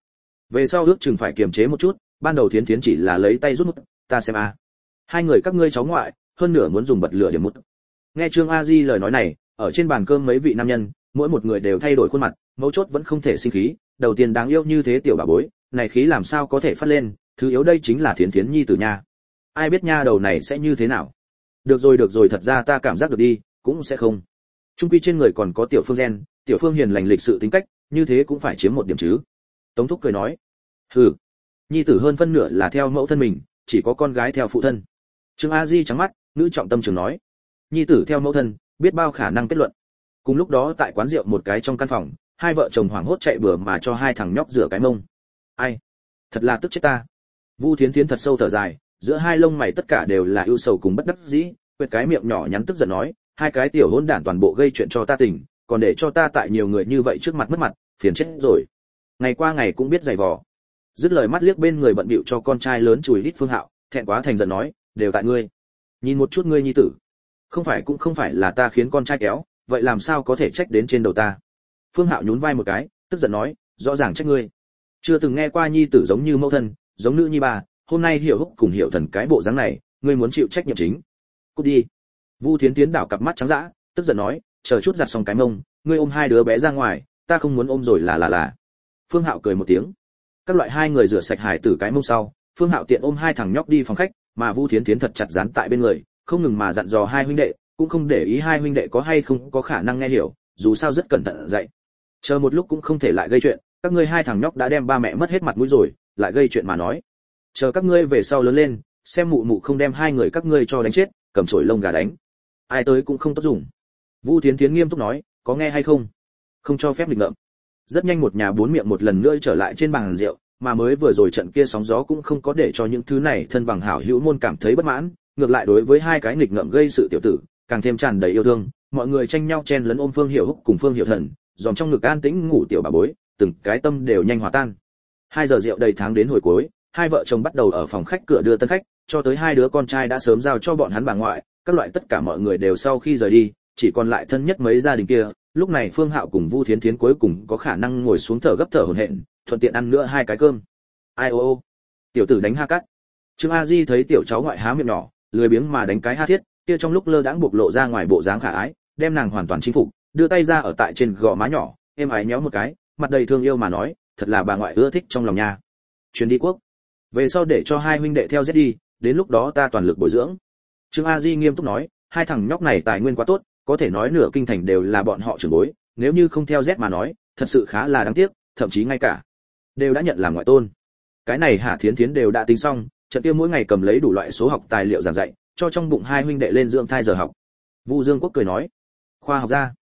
Về sau ước chừng phải kiềm chế một chút, ban đầu Thiến Thiến chỉ là lấy tay rút mút, ta xem a. Hai người các ngươi cháu ngoại, hơn nửa muốn dùng bật lửa điểm mút. Nghe Trương A Di lời nói này, ở trên bàn cơm mấy vị nam nhân, mỗi một người đều thay đổi khuôn mặt, mấu chốt vẫn không thể sinh khí, đầu tiên đáng yêu như thế tiểu bà bối, này khí làm sao có thể phát lên, thứ yếu đây chính là Thiến Thiến nhi tử nha. Ai biết nha đầu này sẽ như thế nào. Được rồi, thật ra ta cảm giác được đi, cũng sẽ không. Trung quy trên người còn có tiểu Phương gen, tiểu Phương hiền lành lịch sự tính cách, như thế cũng phải chiếm một điểm chứ. Tống Thúc cười nói, hừ, nhi tử hơn phân nửa là theo mẫu thân mình, chỉ có con gái theo phụ thân. Trương A Di trắng mắt, nữ trọng tâm trường nói, nhi tử theo mẫu thân, biết bao khả năng kết luận. Cùng lúc đó tại quán rượu một cái trong căn phòng, hai vợ chồng hoảng hốt chạy bừa mà cho hai thằng nhóc rửa cái mông. Ai, thật là tức chết ta. Vu Thiến Thiến thật sâu thở dài, giữa hai lông mày tất cả đều là ưu sầu cùng bất đắc dĩ, quệt cái miệng nhỏ nhắn tức giận nói, hai cái tiểu hỗn đản toàn bộ gây chuyện cho ta tỉnh, còn để cho ta tại nhiều người như vậy trước mặt mất mặt, phiền chết rồi. Ngày qua ngày cũng biết giày vò. Dứt lời mắt liếc bên người bận bịu cho con trai lớn chùi đít Phương Hạo, thẹn quá thành giận nói, đều tại ngươi. Nhìn một chút ngươi nhi tử, không phải cũng không phải là ta khiến con trai kéo, vậy làm sao có thể trách đến trên đầu ta. Phương Hạo nhún vai một cái, tức giận nói, rõ ràng trách ngươi. Chưa từng nghe qua nhi tử giống như mẫu thân, giống nữ nhi bà, hôm nay Hiểu Húc cùng Hiểu Thần cái bộ dáng này, ngươi muốn chịu trách nhiệm chính. Cút đi. Vu Thiến Thiến đảo cặp mắt trắng dã, tức giận nói, chờ chút giặt xong cái mông, ngươi ôm hai đứa bé ra ngoài, ta không muốn ôm rồi là. Phương Hạo cười một tiếng. Các loại hai người rửa sạch hải tử cái mông sau, Phương Hạo tiện ôm hai thằng nhóc đi phòng khách, mà Vu Thiến Thiến thật chặt dán tại bên người, không ngừng mà dặn dò hai huynh đệ, cũng không để ý hai huynh đệ có hay không có khả năng nghe hiểu, dù sao rất cẩn thận dạy. Chờ một lúc cũng không thể lại gây chuyện, các ngươi hai thằng nhóc đã đem ba mẹ mất hết mặt mũi rồi, lại gây chuyện mà nói. Chờ các ngươi về sau lớn lên, xem mụ mụ không đem hai người các ngươi cho đánh chết, cầm chổi lông gà đánh. Ai tới cũng không tốt dùng. Vu Thiến Thiến nghiêm túc nói, có nghe hay không? Không cho phép nghịch ngợm. Rất nhanh một nhà bốn miệng một lần nữa trở lại trên bàn rượu, mà mới vừa rồi trận kia sóng gió cũng không có để cho những thứ này thân bằng hảo hữu môn cảm thấy bất mãn, ngược lại đối với hai cái nghịch ngợm gây sự tiểu tử, càng thêm tràn đầy yêu thương, mọi người tranh nhau chen lấn ôm Phương Hiểu Húc cùng Phương Hiểu Thần, dòm trong ngực an tĩnh ngủ tiểu bà bối, từng cái tâm đều nhanh hòa tan. 2 giờ rượu đầy tháng đến hồi cuối, hai vợ chồng bắt đầu ở phòng khách cửa đưa tân khách, cho tới hai đứa con trai đã sớm giao cho bọn hắn bà ngoại, các loại tất cả mọi người đều sau khi rời đi, chỉ còn lại thân nhất mấy gia đình kia. Lúc này Phương Hạo cùng Vu Thiến Thiến cuối cùng có khả năng ngồi xuống thở gấp thở hổn hển, thuận tiện ăn nữa hai cái cơm. Ai ô, tiểu tử đánh ha cắt. Trương A Di thấy tiểu cháu ngoại há miệng nhỏ, lười biếng mà đánh cái ha thiết, kia trong lúc lơ đãng bộc lộ ra ngoài bộ dáng khả ái, đem nàng hoàn toàn chinh phục, đưa tay ra ở tại trên gò má nhỏ, êm ái nhéo một cái, mặt đầy thương yêu mà nói, thật là bà ngoại ưa thích trong lòng nha. Chuyến đi quốc, về sau để cho hai huynh đệ theo Z đi, đến lúc đó ta toàn lực bồi dưỡng. Trương A Di nghiêm túc nói, hai thằng nhóc này tài nguyên quá tốt, có thể nói nửa kinh thành đều là bọn họ trưởng bối, nếu như không theo Z mà nói, thật sự khá là đáng tiếc, thậm chí ngay cả đều đã nhận làm ngoại tôn. Cái này Hạ Thiến Thiến đều đã tính xong, trận kia mỗi ngày cầm lấy đủ loại số học tài liệu giảng dạy, cho trong bụng hai huynh đệ lên dưỡng thai giờ học. Vu Dương Quốc cười nói, khoa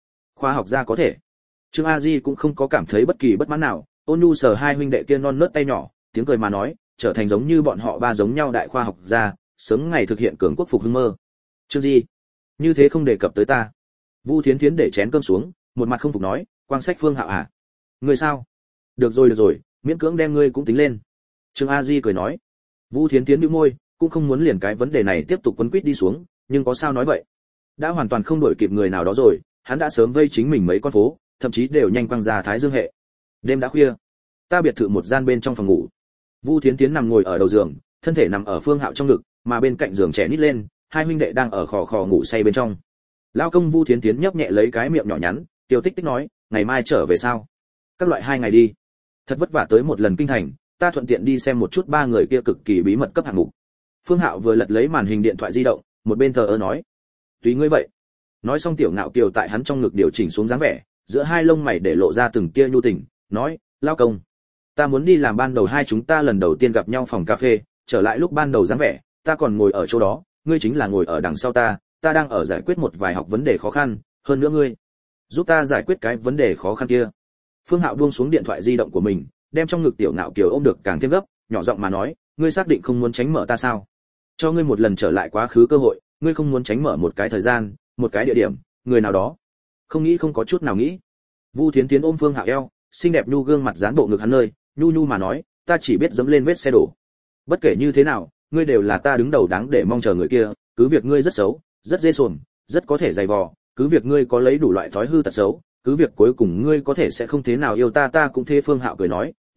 học gia có thể. Trương A Di cũng không có cảm thấy bất kỳ bất mãn nào, ôn nhu sờ hai huynh đệ kia non nớt tay nhỏ, tiếng cười mà nói, trở thành giống như bọn họ ba giống nhau đại khoa học gia, sớm ngày thực hiện cường quốc phục hưng mơ. Trương Di, như thế không đề cập tới ta. Vu Thiến Thiến để chén cơm xuống, một mặt không phục nói, quang sách Phương Hạo à? Ngươi sao? Được rồi, miễn cưỡng đem ngươi cũng tính lên. Trương A Di cười nói. Vu Thiến Thiến bĩu môi, cũng không muốn liền cái vấn đề này tiếp tục quấn quýt đi xuống, nhưng có sao nói vậy? Đã hoàn toàn không đuổi kịp người nào đó rồi, hắn đã sớm vây chính mình mấy con phố, thậm chí đều nhanh quăng ra Thái Dương hệ. Đêm đã khuya, ta biệt thự một gian bên trong phòng ngủ. Vu Thiến Thiến nằm ngồi ở đầu giường, thân thể nằm ở Phương Hạo trong ngực, mà bên cạnh giường trẻ nít lên, hai huynh đệ đang ở khò khò ngủ say bên trong. Lao công Vu Thiến Thiến nhấp nhẹ lấy cái miệng nhỏ nhắn, Tiêu Tích Tích nói, ngày mai trở về sao? Các loại 2 ngày đi. Thật vất vả tới một lần kinh thành, ta thuận tiện đi xem một chút ba người kia cực kỳ bí mật cấp hạng mục. Phương Hạo vừa lật lấy màn hình điện thoại di động, một bên thờ ơ nói, tùy ngươi vậy. Nói xong Tiểu Ngạo Kiều tại hắn trong ngực điều chỉnh xuống dáng vẻ, giữa hai lông mày để lộ ra từng tia nhu tình, nói, lao công, ta muốn đi làm ban đầu hai chúng ta lần đầu tiên gặp nhau phòng cà phê, trở lại lúc ban đầu dáng vẻ, ta còn ngồi ở chỗ đó, ngươi chính là ngồi ở đằng sau ta đang ở giải quyết một vài học vấn đề khó khăn, hơn nữa ngươi giúp ta giải quyết cái vấn đề khó khăn kia. Phương Hạo buông xuống điện thoại di động của mình, đem trong ngực Tiểu Ngạo Kiều ôm được càng thêm gấp, nhỏ giọng mà nói, ngươi xác định không muốn tránh mở ta sao? Cho ngươi một lần trở lại quá khứ cơ hội, ngươi không muốn tránh mở một cái thời gian, một cái địa điểm, người nào đó? Không nghĩ, không có chút nào nghĩ. Vu Thiến Thiến ôm Phương Hạo eo, xinh đẹp nhu gương mặt dán bộ ngực hắn nơi, nhu nhu mà nói, ta chỉ biết dẫm lên vết xe đổ. Bất kể như thế nào, ngươi đều là ta đứng đầu đáng để mong chờ người kia, cứ việc ngươi rất xấu, rất dễ sồn, rất có thể dày vò, cứ việc ngươi có lấy đủ loại thói hư tật xấu, cứ việc cuối cùng ngươi có thể sẽ không thế nào yêu ta, ta cũng thế. Phương Hạo cười nói,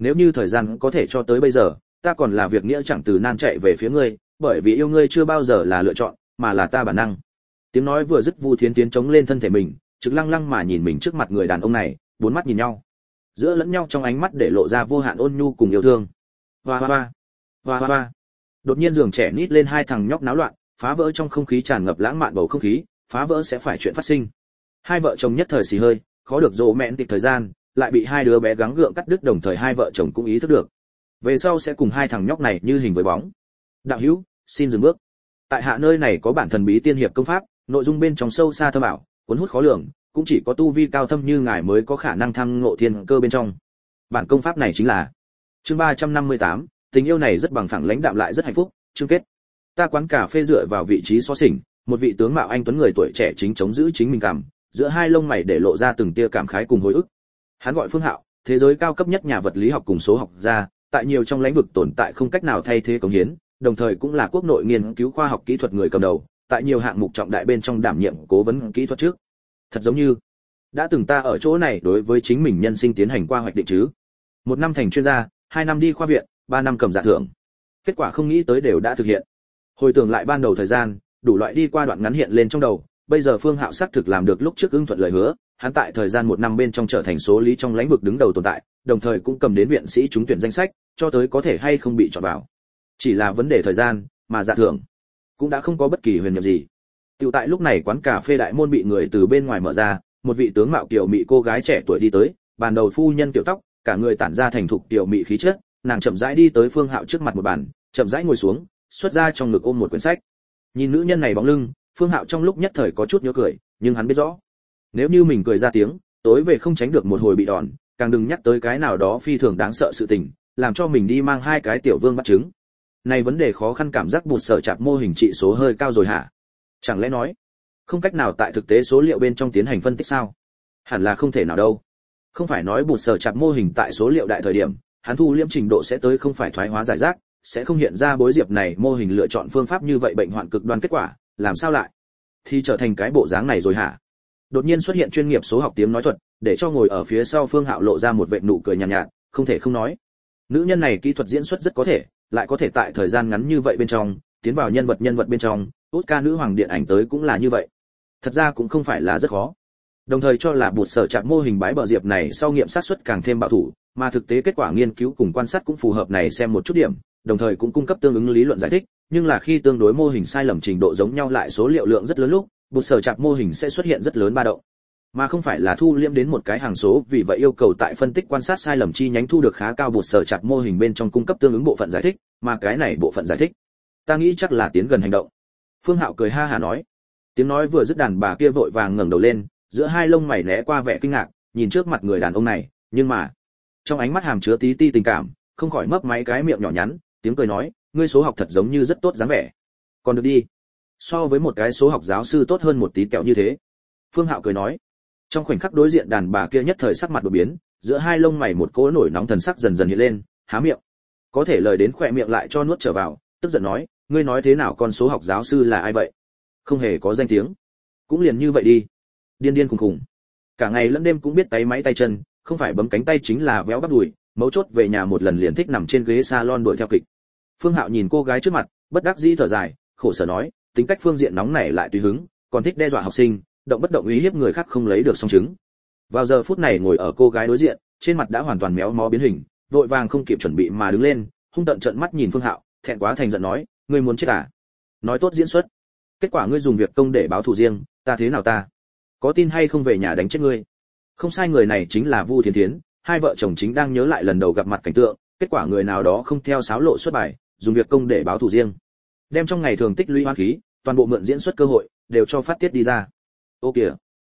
nếu như thời gian có thể cho tới bây giờ, ta còn là việc nghĩa chẳng từ nan chạy về phía ngươi, bởi vì yêu ngươi chưa bao giờ là lựa chọn, mà là ta bản năng. Tiếng nói vừa dứt, Vu Thiến Tiến chống lên thân thể mình, trực lăng lăng mà nhìn mình trước mặt người đàn ông này, bốn mắt nhìn nhau. Giữa lẫn nhau trong ánh mắt để lộ ra vô hạn ôn nhu cùng yêu thương. Hoa hoa hoa, hoa hoa hoa. Đột nhiên giường trẻ nít lên hai thằng nhóc náo loạn, phá vỡ trong không khí tràn ngập lãng mạn bầu không khí, phá vỡ sẽ phải chuyện phát sinh. Hai vợ chồng nhất thời xì hơi, khó được dỗ mẹn tịch thời gian, lại bị hai đứa bé gắng gượng cắt đứt, đồng thời hai vợ chồng cũng ý thức được. Về sau sẽ cùng hai thằng nhóc này như hình với bóng. Đạo hữu, xin dừng bước. Tại hạ nơi này có bản thần bí tiên hiệp công pháp, nội dung bên trong sâu xa thâm ảo, cuốn hút khó lường, cũng chỉ có tu vi cao thâm như ngài mới có khả năng tham ngộ thiên cơ bên trong. Bản công pháp này chính là chương 358, tình yêu này rất bằng phẳng lãnh đạm lại rất hạnh phúc, chương kết. Ta quán cà phê dựa vào vị trí xó xỉnh, một vị tướng mạo anh tuấn người tuổi trẻ chính chống giữ chính mình cằm, giữa hai lông mày để lộ ra từng tia cảm khái cùng hồi ức. Hắn gọi Phương Hạo, thế giới cao cấp nhất nhà vật lý học cùng số học gia, tại nhiều trong lĩnh vực tồn tại không cách nào thay thế cống hiến, đồng thời cũng là quốc nội nghiên cứu khoa học kỹ thuật người cầm đầu, tại nhiều hạng mục trọng đại bên trong đảm nhiệm cố vấn kỹ thuật trước. Thật giống như đã từng ta ở chỗ này đối với chính mình nhân sinh tiến hành qua hoạch định chứ. 1 năm thành chuyên gia, 2 năm đi khoa viện, 3 năm cầm giải thưởng. Kết quả không nghĩ tới đều đã thực hiện. Hồi tưởng lại ban đầu thời gian, đủ loại đi qua đoạn ngắn hiện lên trong đầu, bây giờ Phương Hạo xác thực làm được lúc trước ưng thuận lời hứa, hắn tại thời gian 1 năm bên trong trở thành số lý trong lĩnh vực đứng đầu tồn tại, đồng thời cũng cầm đến viện sĩ trúng tuyển danh sách, cho tới có thể hay không bị chọn vào. Chỉ là vấn đề thời gian, mà giải thưởng cũng đã không có bất kỳ huyền nhiệm gì. Tiểu tại lúc này quán cà phê đại môn bị người từ bên ngoài mở ra, một vị tướng mạo kiều mị cô gái trẻ tuổi đi tới, bàn đầu phu nhân kiểu tóc, cả người tản ra thành thục kiều mị khí chất, nàng chậm rãi đi tới Phương Hạo trước mặt một bàn, chậm rãi ngồi xuống, xuất ra trong ngực ôm một quyển sách. Nhìn nữ nhân này bóng lưng, Phương Hạo trong lúc nhất thời có chút nhớ cười, nhưng hắn biết rõ, nếu như mình cười ra tiếng, tối về không tránh được một hồi bị đòn, càng đừng nhắc tới cái nào đó phi thường đáng sợ sự tình, làm cho mình đi mang hai cái tiểu vương bắt trứng. Này vấn đề khó khăn cảm giác bụt sở chạp mô hình trị số hơi cao rồi hả? Chẳng lẽ nói, không cách nào tại thực tế số liệu bên trong tiến hành phân tích sao? Hẳn là không thể nào đâu. Không phải nói bụt sở chạp mô hình tại số liệu đại thời điểm, hắn thu liễm trình độ sẽ tới không phải thoái hóa giải rác, sẽ không hiện ra bối diệp này mô hình lựa chọn phương pháp như vậy bệnh hoạn cực đoan kết quả, làm sao lại thì trở thành cái bộ dáng này rồi hả? Đột nhiên xuất hiện chuyên nghiệp số học tiếng nói thuật, để cho ngồi ở phía sau Phương Hạo lộ ra một vệt nụ cười nhàn nhạt, không thể không nói, nữ nhân này kỹ thuật diễn xuất rất có thể, lại có thể tại thời gian ngắn như vậy bên trong tiến vào nhân vật bên trong, Oscar nữ hoàng điện ảnh tới cũng là như vậy. Thật ra cũng không phải là rất khó. Đồng thời cho là bụt sở chạm mô hình bái bờ diệp này sau nghiệm sát suất càng thêm bảo thủ, mà thực tế kết quả nghiên cứu cùng quan sát cũng phù hợp này xem một chút điểm, đồng thời cũng cung cấp tương ứng lý luận giải thích, nhưng là khi tương đối mô hình sai lầm trình độ giống nhau lại số liệu lượng rất lớn lúc, bụt sở chạm mô hình sẽ xuất hiện rất lớn ba động, mà không phải là thu liễm đến một cái hàng số, vì vậy yêu cầu tại phân tích quan sát sai lầm chi nhánh thu được khá cao bụt sở chạm mô hình bên trong cung cấp tương ứng bộ phận giải thích, mà cái này bộ phận giải thích, ta nghĩ chắc là tiến gần hành động. Phương Hạo cười ha hả nói. Tiếng nói vừa dứt, đàn bà kia vội vàng ngẩng đầu lên, giữa hai lông mày né qua vẻ kinh ngạc, nhìn trước mặt người đàn ông này, nhưng mà trong ánh mắt hàm chứa tí ti tình cảm, không khỏi mấp máy cái miệng nhỏ nhắn, tiếng cười nói, ngươi số học thật giống như rất tốt dáng vẻ. Còn được đi, so với một cái số học giáo sư tốt hơn một tí kẹo như thế. Phương Hạo cười nói. Trong khoảnh khắc đối diện, đàn bà kia nhất thời sắc mặt đổi biến, giữa hai lông mày một cỗ nổi nóng thần sắc dần dần hiện lên, há miệng, có thể lời đến khỏe miệng lại cho nuốt trở vào, tức giận nói, ngươi nói thế nào, con số học giáo sư là ai vậy? Không hề có danh tiếng, cũng liền như vậy đi. Điên điên khùng khùng, cả ngày lẫn đêm cũng biết tay máy tay chân, không phải bấm cánh tay chính là véo bắp đùi, mấu chốt về nhà một lần liền thích nằm trên ghế salon đuổi theo kịch. Phương Hạo nhìn cô gái trước mặt, bất đắc dĩ thở dài, khổ sở nói, tính cách phương diện nóng nảy lại tùy hứng, còn thích đe dọa học sinh, động bất động uy hiếp người khác không lấy được song chứng. Vào giờ phút này ngồi ở cô gái đối diện, trên mặt đã hoàn toàn méo mó biến hình, vội vàng không kịp chuẩn bị mà đứng lên, hung tợn trợn mắt nhìn Phương Hạo, thẹn quá thành giận nói, ngươi muốn chết à? Nói tốt diễn xuất, kết quả ngươi dùng việc công để báo thù riêng, ta thế nào ta? Có tin hay không về nhà đánh chết ngươi? Không sai, người này chính là Vu Thiến Thiến, hai vợ chồng chính đang nhớ lại lần đầu gặp mặt cảnh tượng, kết quả người nào đó không theo sáo lộ xuất bài, dùng việc công để báo thù riêng, đem trong ngày thường tích lũy oán khí, toàn bộ mượn diễn xuất cơ hội, đều cho phát tiết đi ra. Ô kìa,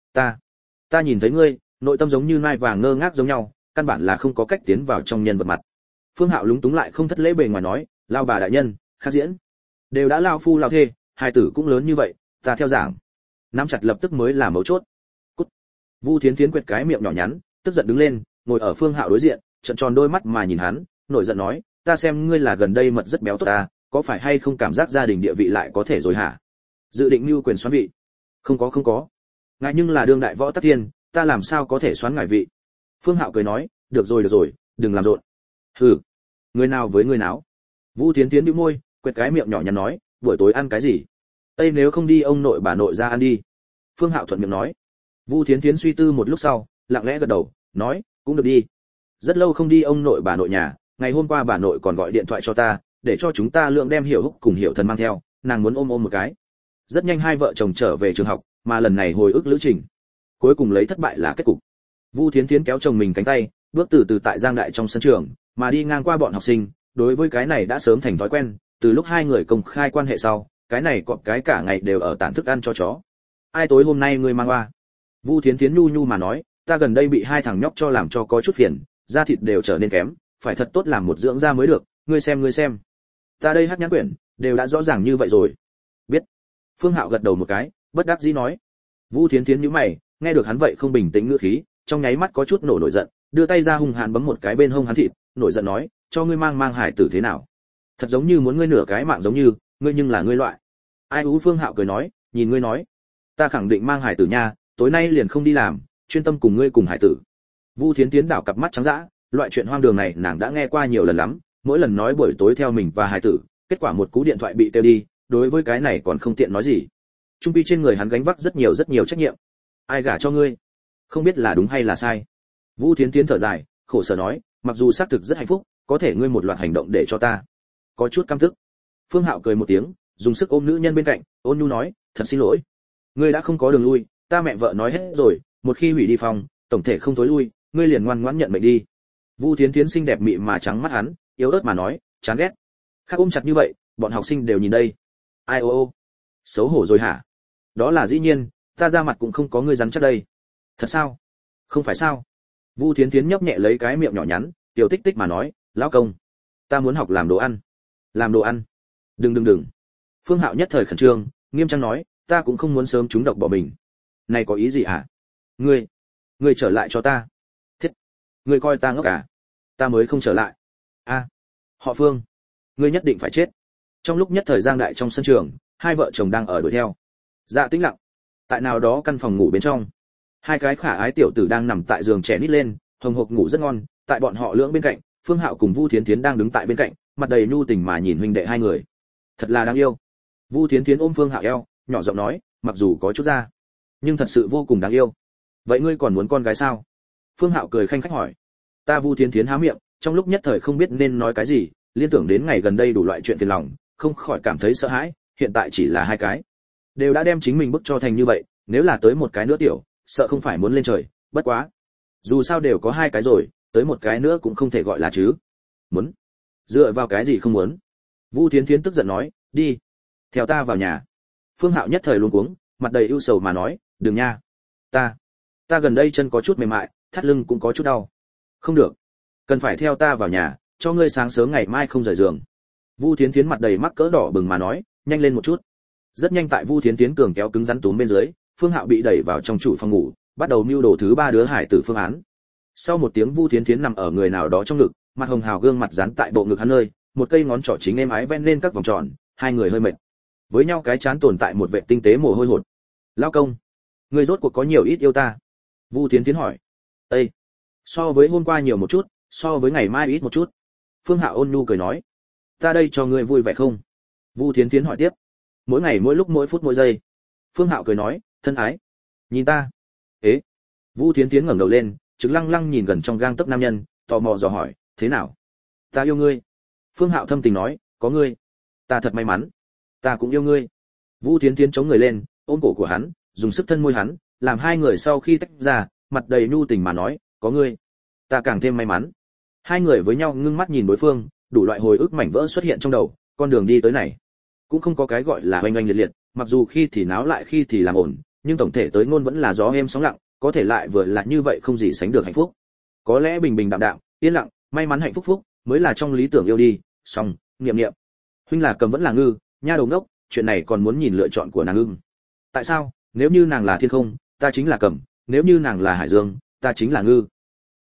ta nhìn thấy ngươi, nội tâm giống như nai vàng ngơ ngác giống nhau, căn bản là không có cách tiến vào trong nhân vật mặt. Phương Hạo lúng túng lại không thất lễ bề ngoài nói, lao bà đại nhân, khác diễn, đều đã lao phu lao thê, hai tử cũng lớn như vậy, ta theo giảng, nắm chặt lập tức mới là mấu chốt. Cút. Vu Thiến Thiến quệt cái miệng nhỏ nhắn, tức giận đứng lên, ngồi ở Phương Hạo đối diện, trợn tròn đôi mắt mà nhìn hắn, nổi giận nói, ta xem ngươi là gần đây mật rất béo tốt ta, có phải hay không cảm giác gia đình địa vị lại có thể rồi hả? Dự định mưu quyền xoán vị? Không có. Ngài nhưng là đương đại võ tắc thiên, ta làm sao có thể xoán ngài vị? Phương Hạo cười nói, được rồi, đừng làm rộn. Hừ, người nào với người nào? Vu Thiến Thiến bĩu môi, quẹt cái miệng nhỏ nhắn nói, buổi tối ăn cái gì? Tây nếu không đi ông nội bà nội ra ăn đi. Phương Hạo thuận miệng nói. Vu Thiến Thiến suy tư một lúc sau, lặng lẽ gật đầu, nói, cũng được đi. Rất lâu không đi ông nội bà nội nhà, ngày hôm qua bà nội còn gọi điện thoại cho ta, để cho chúng ta lượng đem Hiểu Húc cùng Hiểu Thần mang theo, nàng muốn ôm một cái. Rất nhanh hai vợ chồng trở về trường học, mà lần này hồi ức lữ trình, cuối cùng lấy thất bại là kết cục. Vu Thiến Thiến kéo chồng mình cánh tay, bước từ từ tại Giang Đại trong sân trường, mà đi ngang qua bọn học sinh, đối với cái này đã sớm thành thói quen, từ lúc hai người công khai quan hệ sau, cái này cọp cái cả ngày đều ở tản thức ăn cho chó. Ai tối hôm nay ngươi mang qua? Vu Thiến Thiến nhu nhu mà nói, ta gần đây bị hai thằng nhóc cho làm cho có chút phiền, da thịt đều trở nên kém, phải thật tốt làm một dưỡng da mới được, ngươi xem. Ta đây hát nhãn quyển, đều đã rõ ràng như vậy rồi. Biết. Phương Hạo gật đầu một cái, bất đắc dĩ nói. Vu Thiến Thiến nhíu mày, nghe được hắn vậy không bình tĩnh ngữ khí, trong nháy mắt có chút nổi giận, đưa tay ra hung hãn bấm một cái bên hông hắn thịt, nổi giận nói, cho ngươi mang hải tử thế nào? Thật giống như muốn ngươi nửa cái mạng giống như, ngươi nhưng là ngươi loại. Ai ú? Phương Hạo cười nói, nhìn ngươi nói, ta khẳng định mang hải tử nha, tối nay liền không đi làm, chuyên tâm cùng ngươi cùng hải tử. Vu Thiến Thiến đảo cặp mắt trắng dã, loại chuyện hoang đường này nàng đã nghe qua nhiều lần lắm, mỗi lần nói buổi tối theo mình và hải tử, kết quả một cú điện thoại bị tiêu đi, đối với cái này còn không tiện nói gì. Trung pi trên người hắn gánh vác rất nhiều trách nhiệm. Ai gả cho ngươi? Không biết là đúng hay là sai. Vu Thiến Thiến thở dài, khổ sở nói, mặc dù xác thực rất hạnh phúc, có thể ngươi một loạt hành động để cho ta có chút căm tức. Phương Hạo cười một tiếng, dùng sức ôm nữ nhân bên cạnh, ôn nhu nói, thật xin lỗi, ngươi đã không có đường lui, ta mẹ vợ nói hết rồi, một khi hủy đi phòng, tổng thể không tối lui, ngươi liền ngoan ngoãn nhận mệnh đi. Vu Thiến Thiến xinh đẹp mị mà trắng mắt hắn, yếu ớt mà nói, chán ghét. Khác ôm chặt như vậy, bọn học sinh đều nhìn đây. Ai ô, xấu hổ rồi hả? Đó là dĩ nhiên, ta ra mặt cũng không có ngươi rắn chắc đây. Thật sao? Không phải sao? Vu Thiến Thiến nhấp nhẹ lấy cái miệng nhỏ nhắn, tiểu tích tích mà nói, lão công, ta muốn học làm đồ ăn. Làm đồ ăn? Đừng. Phương Hạo nhất thời khẩn trương, nghiêm trang nói, ta cũng không muốn sớm trúng độc bỏ mình. Này có ý gì hả? Ngươi trở lại cho ta. Thiết, ngươi coi ta ngốc à? Ta mới không trở lại. A, họ Phương, ngươi nhất định phải chết. Trong lúc nhất thời Giang Đại trong sân trường, hai vợ chồng đang ở đuổi theo. Dạ tĩnh lặng. Tại nào đó căn phòng ngủ bên trong, hai cái khả ái tiểu tử đang nằm tại giường trẻ nít lên, hồng hộc ngủ rất ngon. Tại bọn họ lưỡng bên cạnh, Phương Hạo cùng Vu Thiến Thiến đang đứng tại bên cạnh, mặt đầy nhu tình mà nhìn huynh đệ hai người. Thật là đáng yêu. Vu Thiến Thiến ôm Phương Hạo eo, nhỏ giọng nói, mặc dù có chút da, nhưng thật sự vô cùng đáng yêu. Vậy ngươi còn muốn con gái sao? Phương Hạo cười khanh khách hỏi. Ta Vu Thiến Thiến há miệng, trong lúc nhất thời không biết nên nói cái gì, liên tưởng đến ngày gần đây đủ loại chuyện phiền lòng, không khỏi cảm thấy sợ hãi. Hiện tại chỉ là hai cái, đều đã đem chính mình bức cho thành như vậy, nếu là tới một cái nữa tiểu, sợ không phải muốn lên trời. Bất quá, dù sao đều có hai cái rồi, tới một cái nữa cũng không thể gọi là chứ. Muốn? Dựa vào cái gì không muốn? Vu Thiến Thiến tức giận nói, đi, theo ta vào nhà. Phương Hạo nhất thời luống cuống, mặt đầy ưu sầu mà nói, đừng nha, ta gần đây chân có chút mềm mại, thắt lưng cũng có chút đau. Không được, cần phải theo ta vào nhà, cho ngươi sáng sớm ngày mai không rời giường. Vu Thiến Thiến mặt đầy mắc cỡ đỏ bừng mà nói, nhanh lên một chút. Rất nhanh tại Vu Thiến Thiến cường kéo cứng rắn túm bên dưới, Phương Hạo bị đẩy vào trong chủ phòng ngủ, bắt đầu mưu đồ thứ ba đứa hải tử phương án. Sau một tiếng Vu Thiến Thiến nằm ở người nào đó trong ngực, mặt hồng hào gương mặt dán tại bộ ngực hắn nơi, một cây ngón trỏ chính êm ái ven lên các vòng tròn, hai người hơi mệt. Với nhau cái chán tồn tại một vệt tinh tế mồ hôi hột. Lão công, ngươi rốt cuộc có nhiều ít yêu ta? Vu Thiến Thiến hỏi. Ê, so với hôm qua nhiều một chút, so với ngày mai ít một chút. Phương Hạo ôn nhu cười nói. Ta đây cho ngươi vui vẻ không? Vu Thiến Thiến hỏi tiếp. Mỗi ngày mỗi lúc mỗi phút mỗi giây. Phương Hạo cười nói, thân ái. Nhìn ta. Ế. Vu Thiến Thiến ngẩng đầu lên, trừng lăng lăng nhìn gần trong gang tấc nam nhân, tò mò dò hỏi, thế nào? Ta yêu ngươi. Phương Hạo thâm tình nói, có ngươi, ta thật may mắn. Ta cũng yêu ngươi. Vu Thiến Thiến chống người lên, ôm cổ của hắn, dùng sức thân môi hắn, làm hai người sau khi tách ra, mặt đầy nhu tình mà nói, có ngươi, ta càng thêm may mắn. Hai người với nhau ngưng mắt nhìn đối phương, đủ loại hồi ức mảnh vỡ xuất hiện trong đầu, con đường đi tới này cũng không có cái gọi là oanh oanh liệt liệt, mặc dù khi thì náo lại khi thì làm ổn, nhưng tổng thể tới ngôn vẫn là gió êm sóng lặng, có thể lại vừa là như vậy không gì sánh được hạnh phúc. Có lẽ bình bình đạm đạm, yên lặng, may mắn hạnh phúc phúc mới là trong lý tưởng yêu đi. Xong, niệm niệm, huynh là cầm vẫn là ngư, nha đầu ngốc, chuyện này còn muốn nhìn lựa chọn của nàng ưng. Tại sao? Nếu như nàng là thiên không, ta chính là cầm, nếu như nàng là hải dương, ta chính là ngư.